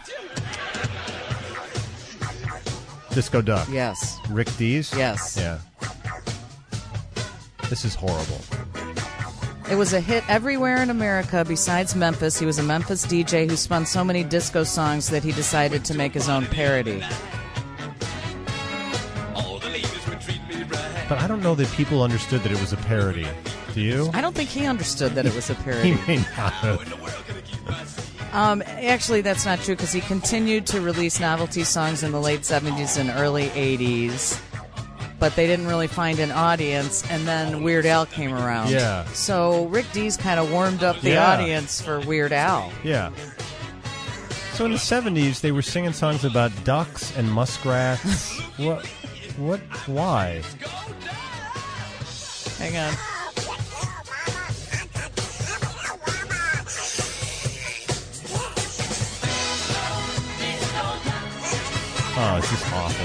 Disco Duck. Yes. Rick Dees? Yes. Yeah. This is horrible. It was a hit everywhere in America besides Memphis. He was a Memphis D J who spun so many disco songs that he decided to make his own parody. But I don't know that people understood that it was a parody. Do you? I don't think he understood that it was a parody. He may not have. Um, actually, that's not true because he continued to release novelty songs in the late seventies and early eighties, but they didn't really find an audience, and then Weird Al came around. Yeah. So Rick Dees kind of warmed up the Yeah. audience for Weird Al. Yeah. So in the seventies, they were singing songs about ducks and muskrats. What? What? Why? Hang on. Oh, this is awful.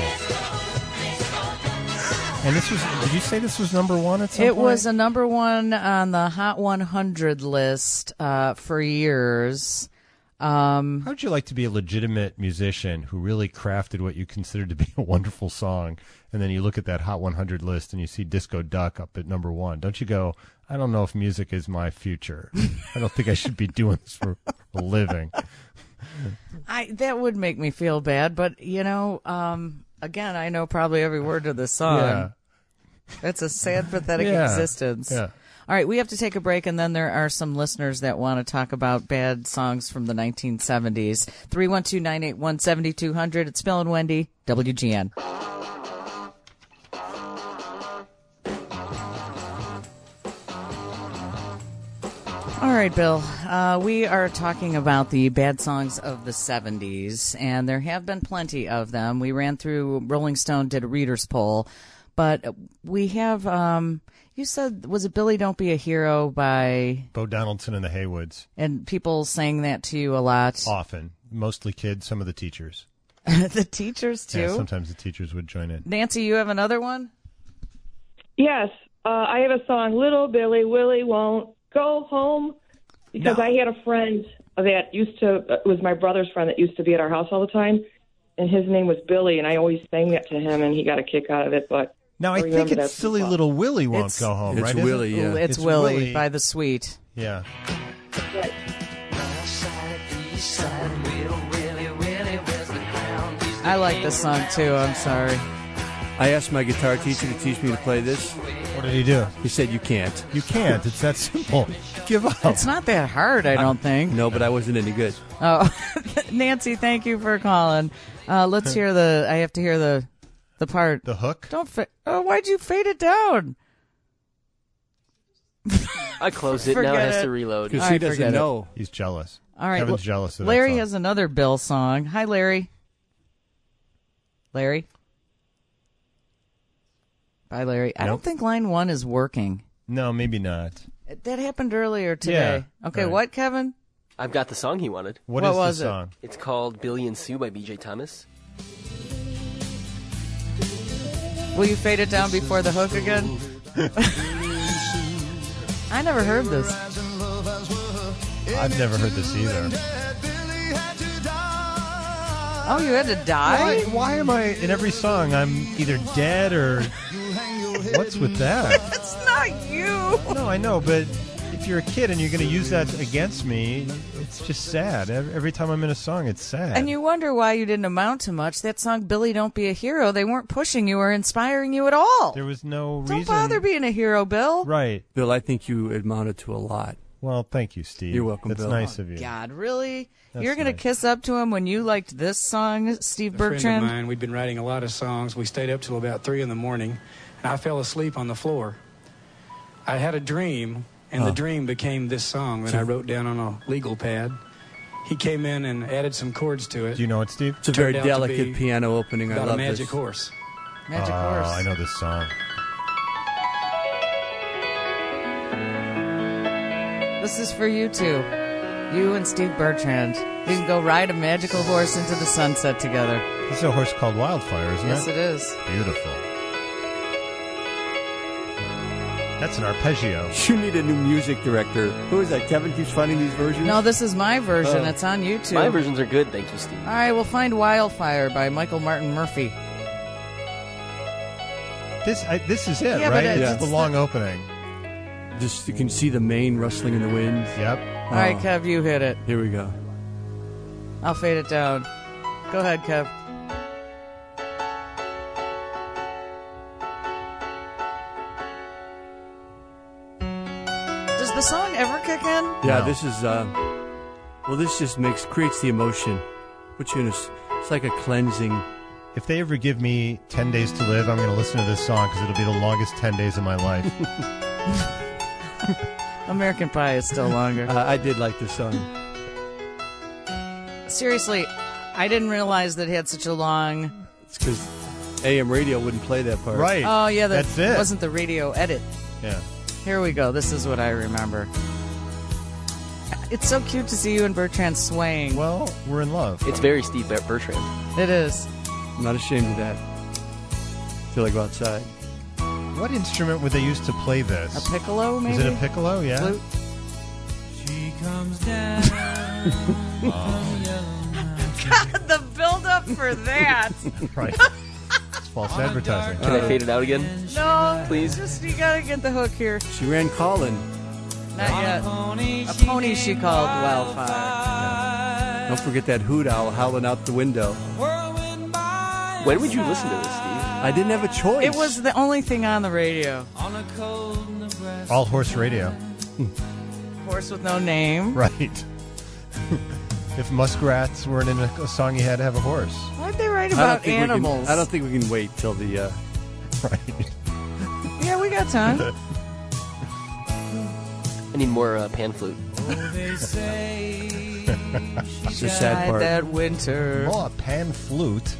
And this was, did you say this was number one at some It point? was a number one on the Hot one hundred list uh, for years. Um, How would you like to be a legitimate musician who really crafted what you considered to be a wonderful song, and then you look at that Hot one hundred list and you see Disco Duck up at number one? Don't you go, I don't know if music is my future. I don't think I should be doing this for a living. I that would make me feel bad, but you know, um, again, I know probably every word of the song. Yeah. It's a sad, pathetic Yeah. existence. Yeah. All right, we have to take a break, and then there are some listeners that want to talk about bad songs from the nineteen seventies. three one two, nine eight one, seven two zero zero. It's Bill and Wendy, W G N. All right, Bill. Uh, we are talking about the bad songs of the seventies, and there have been plenty of them. We ran through, Rolling Stone did a reader's poll, but we have, um, you said, was it Billy Don't Be a Hero by... Bo Donaldson and the Haywoods. And people sang that to you a lot. Often. Mostly kids, some of the teachers. The teachers, too? Yeah, sometimes the teachers would join in. Nancy, you have another one? Yes, uh, I have a song, Little Billy Willie Won't Go Home, because No. I had a friend that used to, uh, was my brother's friend that used to be at our house all the time, and his name was Billy, and I always sang that to him, and he got a kick out of it, but... Now, I think remember it's that Silly song. Little Willie Won't It's- Go Home, It's right? Isn't Willie, it? yeah. It's, It's Willie, Willie. by The Sweet. Yeah. I like this song, too. I'm sorry. I asked my guitar teacher to teach me to play this. What did he do? He said, you can't. You can't. It's that simple. Give up. It's not that hard, I don't think. No, but I wasn't any good. Oh, Nancy, thank you for calling. Uh, let's hear the. I have to hear the, the part. The hook. Don't. Fa- oh, why'd you fade it down? I closed it. Now Forget it has it. to reload. Because All he right, doesn't forget it. know. He's jealous. All right, Kevin's well, jealous of Larry that song. has another Bill song. Hi, Larry. Larry. Bye, Larry. I Nope. don't think line one is working. No, maybe not. That happened earlier today. Yeah, okay, right. what, Kevin? I've got the song he wanted. What, What is was the it? song? It's called Billy and Sue by B J Thomas. Will you fade it down before the hook again? I never heard this. I've never heard this either. Oh, you had to die? Why, why am I in every song? I'm either dead or what's with that? It's not you. No, I know, but if you're a kid and you're going to use that against me, it's just sad. Every every time I'm in a song, it's sad. And you wonder why you didn't amount to much. That song, Billy Don't Be a Hero, they weren't pushing you or inspiring you at all. There was no Don't reason. bother being a hero, Bill. Right. Bill, I think you amounted to a lot. Well, thank you, Steve. You're welcome, That's Bill. nice of you. God, really? That's You're going to nice. kiss up to him when you liked this song, Steve A friend of Bertrand? mine, we'd been writing a lot of songs. We stayed up till about three in the morning, and I fell asleep on the floor. I had a dream, and Oh. the dream became this song that I wrote down on a legal pad. He came in and added some chords to it. Do you know it, Steve? It's a very Turned out to delicate be piano opening. I about love a magic this. horse. Magic oh, Horse. I know this song. This is for you two. You and Steve Bertrand. You can go ride a magical horse into the sunset together. This is a horse called Wildfire, isn't Yes, it? it is. Beautiful. That's an arpeggio. You need a new music director. Who is that? Kevin keeps finding these versions? No, this is my version. Oh. It's on YouTube. My versions are good, thank you, Steve. All right, we'll find Wildfire by Michael Martin Murphy. This I, this is it, Yeah, but right? it's- It's it's the long opening. Just you can see the mane rustling in the wind. Yep. All right, Kev, you hit it. Here we go. I'll fade it down. Go ahead, Kev. Does the song ever kick in? Yeah, No. this is. Uh, well, this just makes creates the emotion. Puts you in a. s- It's like a cleansing. If they ever give me ten days to live, I'm going to listen to this song because it'll be the longest ten days of my life. American Pie is still longer. Uh, I did like this song. Seriously, I didn't realize that it had such a long. It's because A M radio wouldn't play that part. Right. Oh yeah, that That's it. wasn't the radio edit. Yeah. Here we go. This is what I remember. It's so cute to see you and Bertrand swaying. Well, we're in love. It's very Steve Bertrand. It is. I'm not ashamed of that. Till I go outside. What instrument would they use to play this? A piccolo, maybe? Is it a piccolo? Yeah. Flute? She comes down God, the build-up for that. Right. It's false advertising. Can I fade it out again? No, Please? Just you gotta get the hook here. She ran calling. Not yet. A pony she called Wildfire. Don't forget that hoot owl howling out the window. When would you listen to this, Steve? I didn't have a choice. It was the only thing on the radio. All horse radio. Horse with no name. Right. If muskrats weren't in a, a song, you had to have a horse. Why'd they write I don't about think we can- animals? I don't think we can wait till the. Uh... Right. Yeah, we got time. I need more uh, pan flute. It's the sad part. That winter. Oh, a pan flute.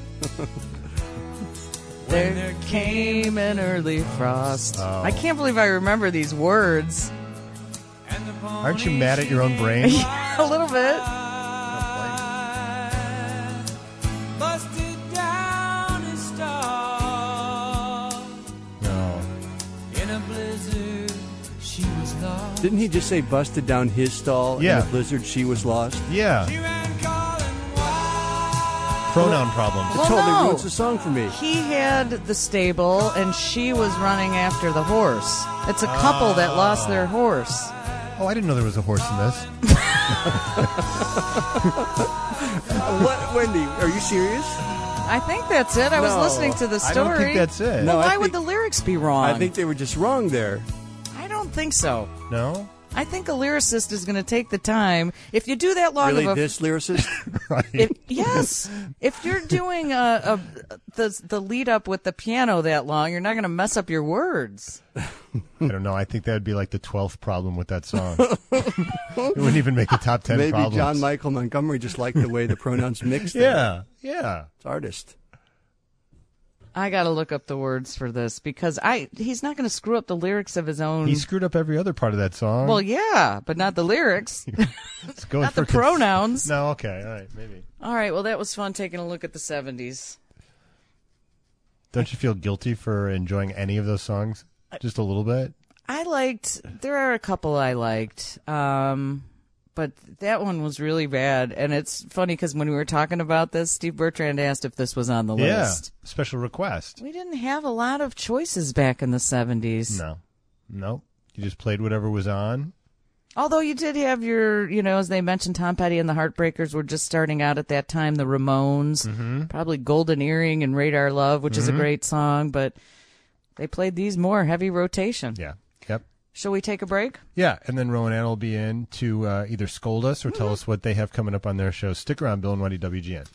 There came an early frost. Oh. I can't believe I remember these words. Aren't you mad at your own brain? Yeah, a little bit. Busted down and starved. No. In a blizzard, she was lost. Didn't he just say busted down his stall Yeah. in a blizzard? She was lost. Yeah. Pronoun problems. It Well, totally no. ruins the song for me. He had the stable, and she was running after the horse. It's a couple that lost their horse. Oh, I didn't know there was a horse in this. What, Wendy? Are you serious? I think that's it. I was No. listening to the I story. don't think that's it. Well, No, I why think- would the lyrics be wrong? I think they were just wrong there. I don't think so. No? I think a lyricist is going to take the time. If you do that long Really, of a this lyricist? Right. If, yes, if you're doing a, a the the lead up with the piano that long, you're not going to mess up your words. I don't know. I think that would be like the twelfth problem with that song. It wouldn't even make the top ten Maybe problems. John Michael Montgomery just liked the way the pronouns mixed. Yeah, yeah. It's artist. I got to look up the words for this because I he's not going to screw up the lyrics of his own. He screwed up every other part of that song. Well, yeah, but not the lyrics. It's going not for the cons- pronouns. No, okay, all right, maybe. All right, well, that was fun taking a look at the seventies. Don't you feel guilty for enjoying any of those songs? Just a little bit? I liked. There are a couple I liked. Um, But that one was really bad. And it's funny because when we were talking about this, Steve Bertrand asked if this was on the Yeah, list. special request. We didn't have a lot of choices back in the seventies. No. No. You just played whatever was on. Although you did have your, you know, as they mentioned, Tom Petty and the Heartbreakers were just starting out at that time. The Ramones, Mhm. probably Golden Earring and Radar Love, which is a Mhm. great song. But they played these more heavy rotation. Yeah. Yep. Shall we take a break? Yeah, and then Rowan Ann will be in to uh, either scold us or tell us what they have coming up on their show. Stick around, Bill and Wendy, W G N.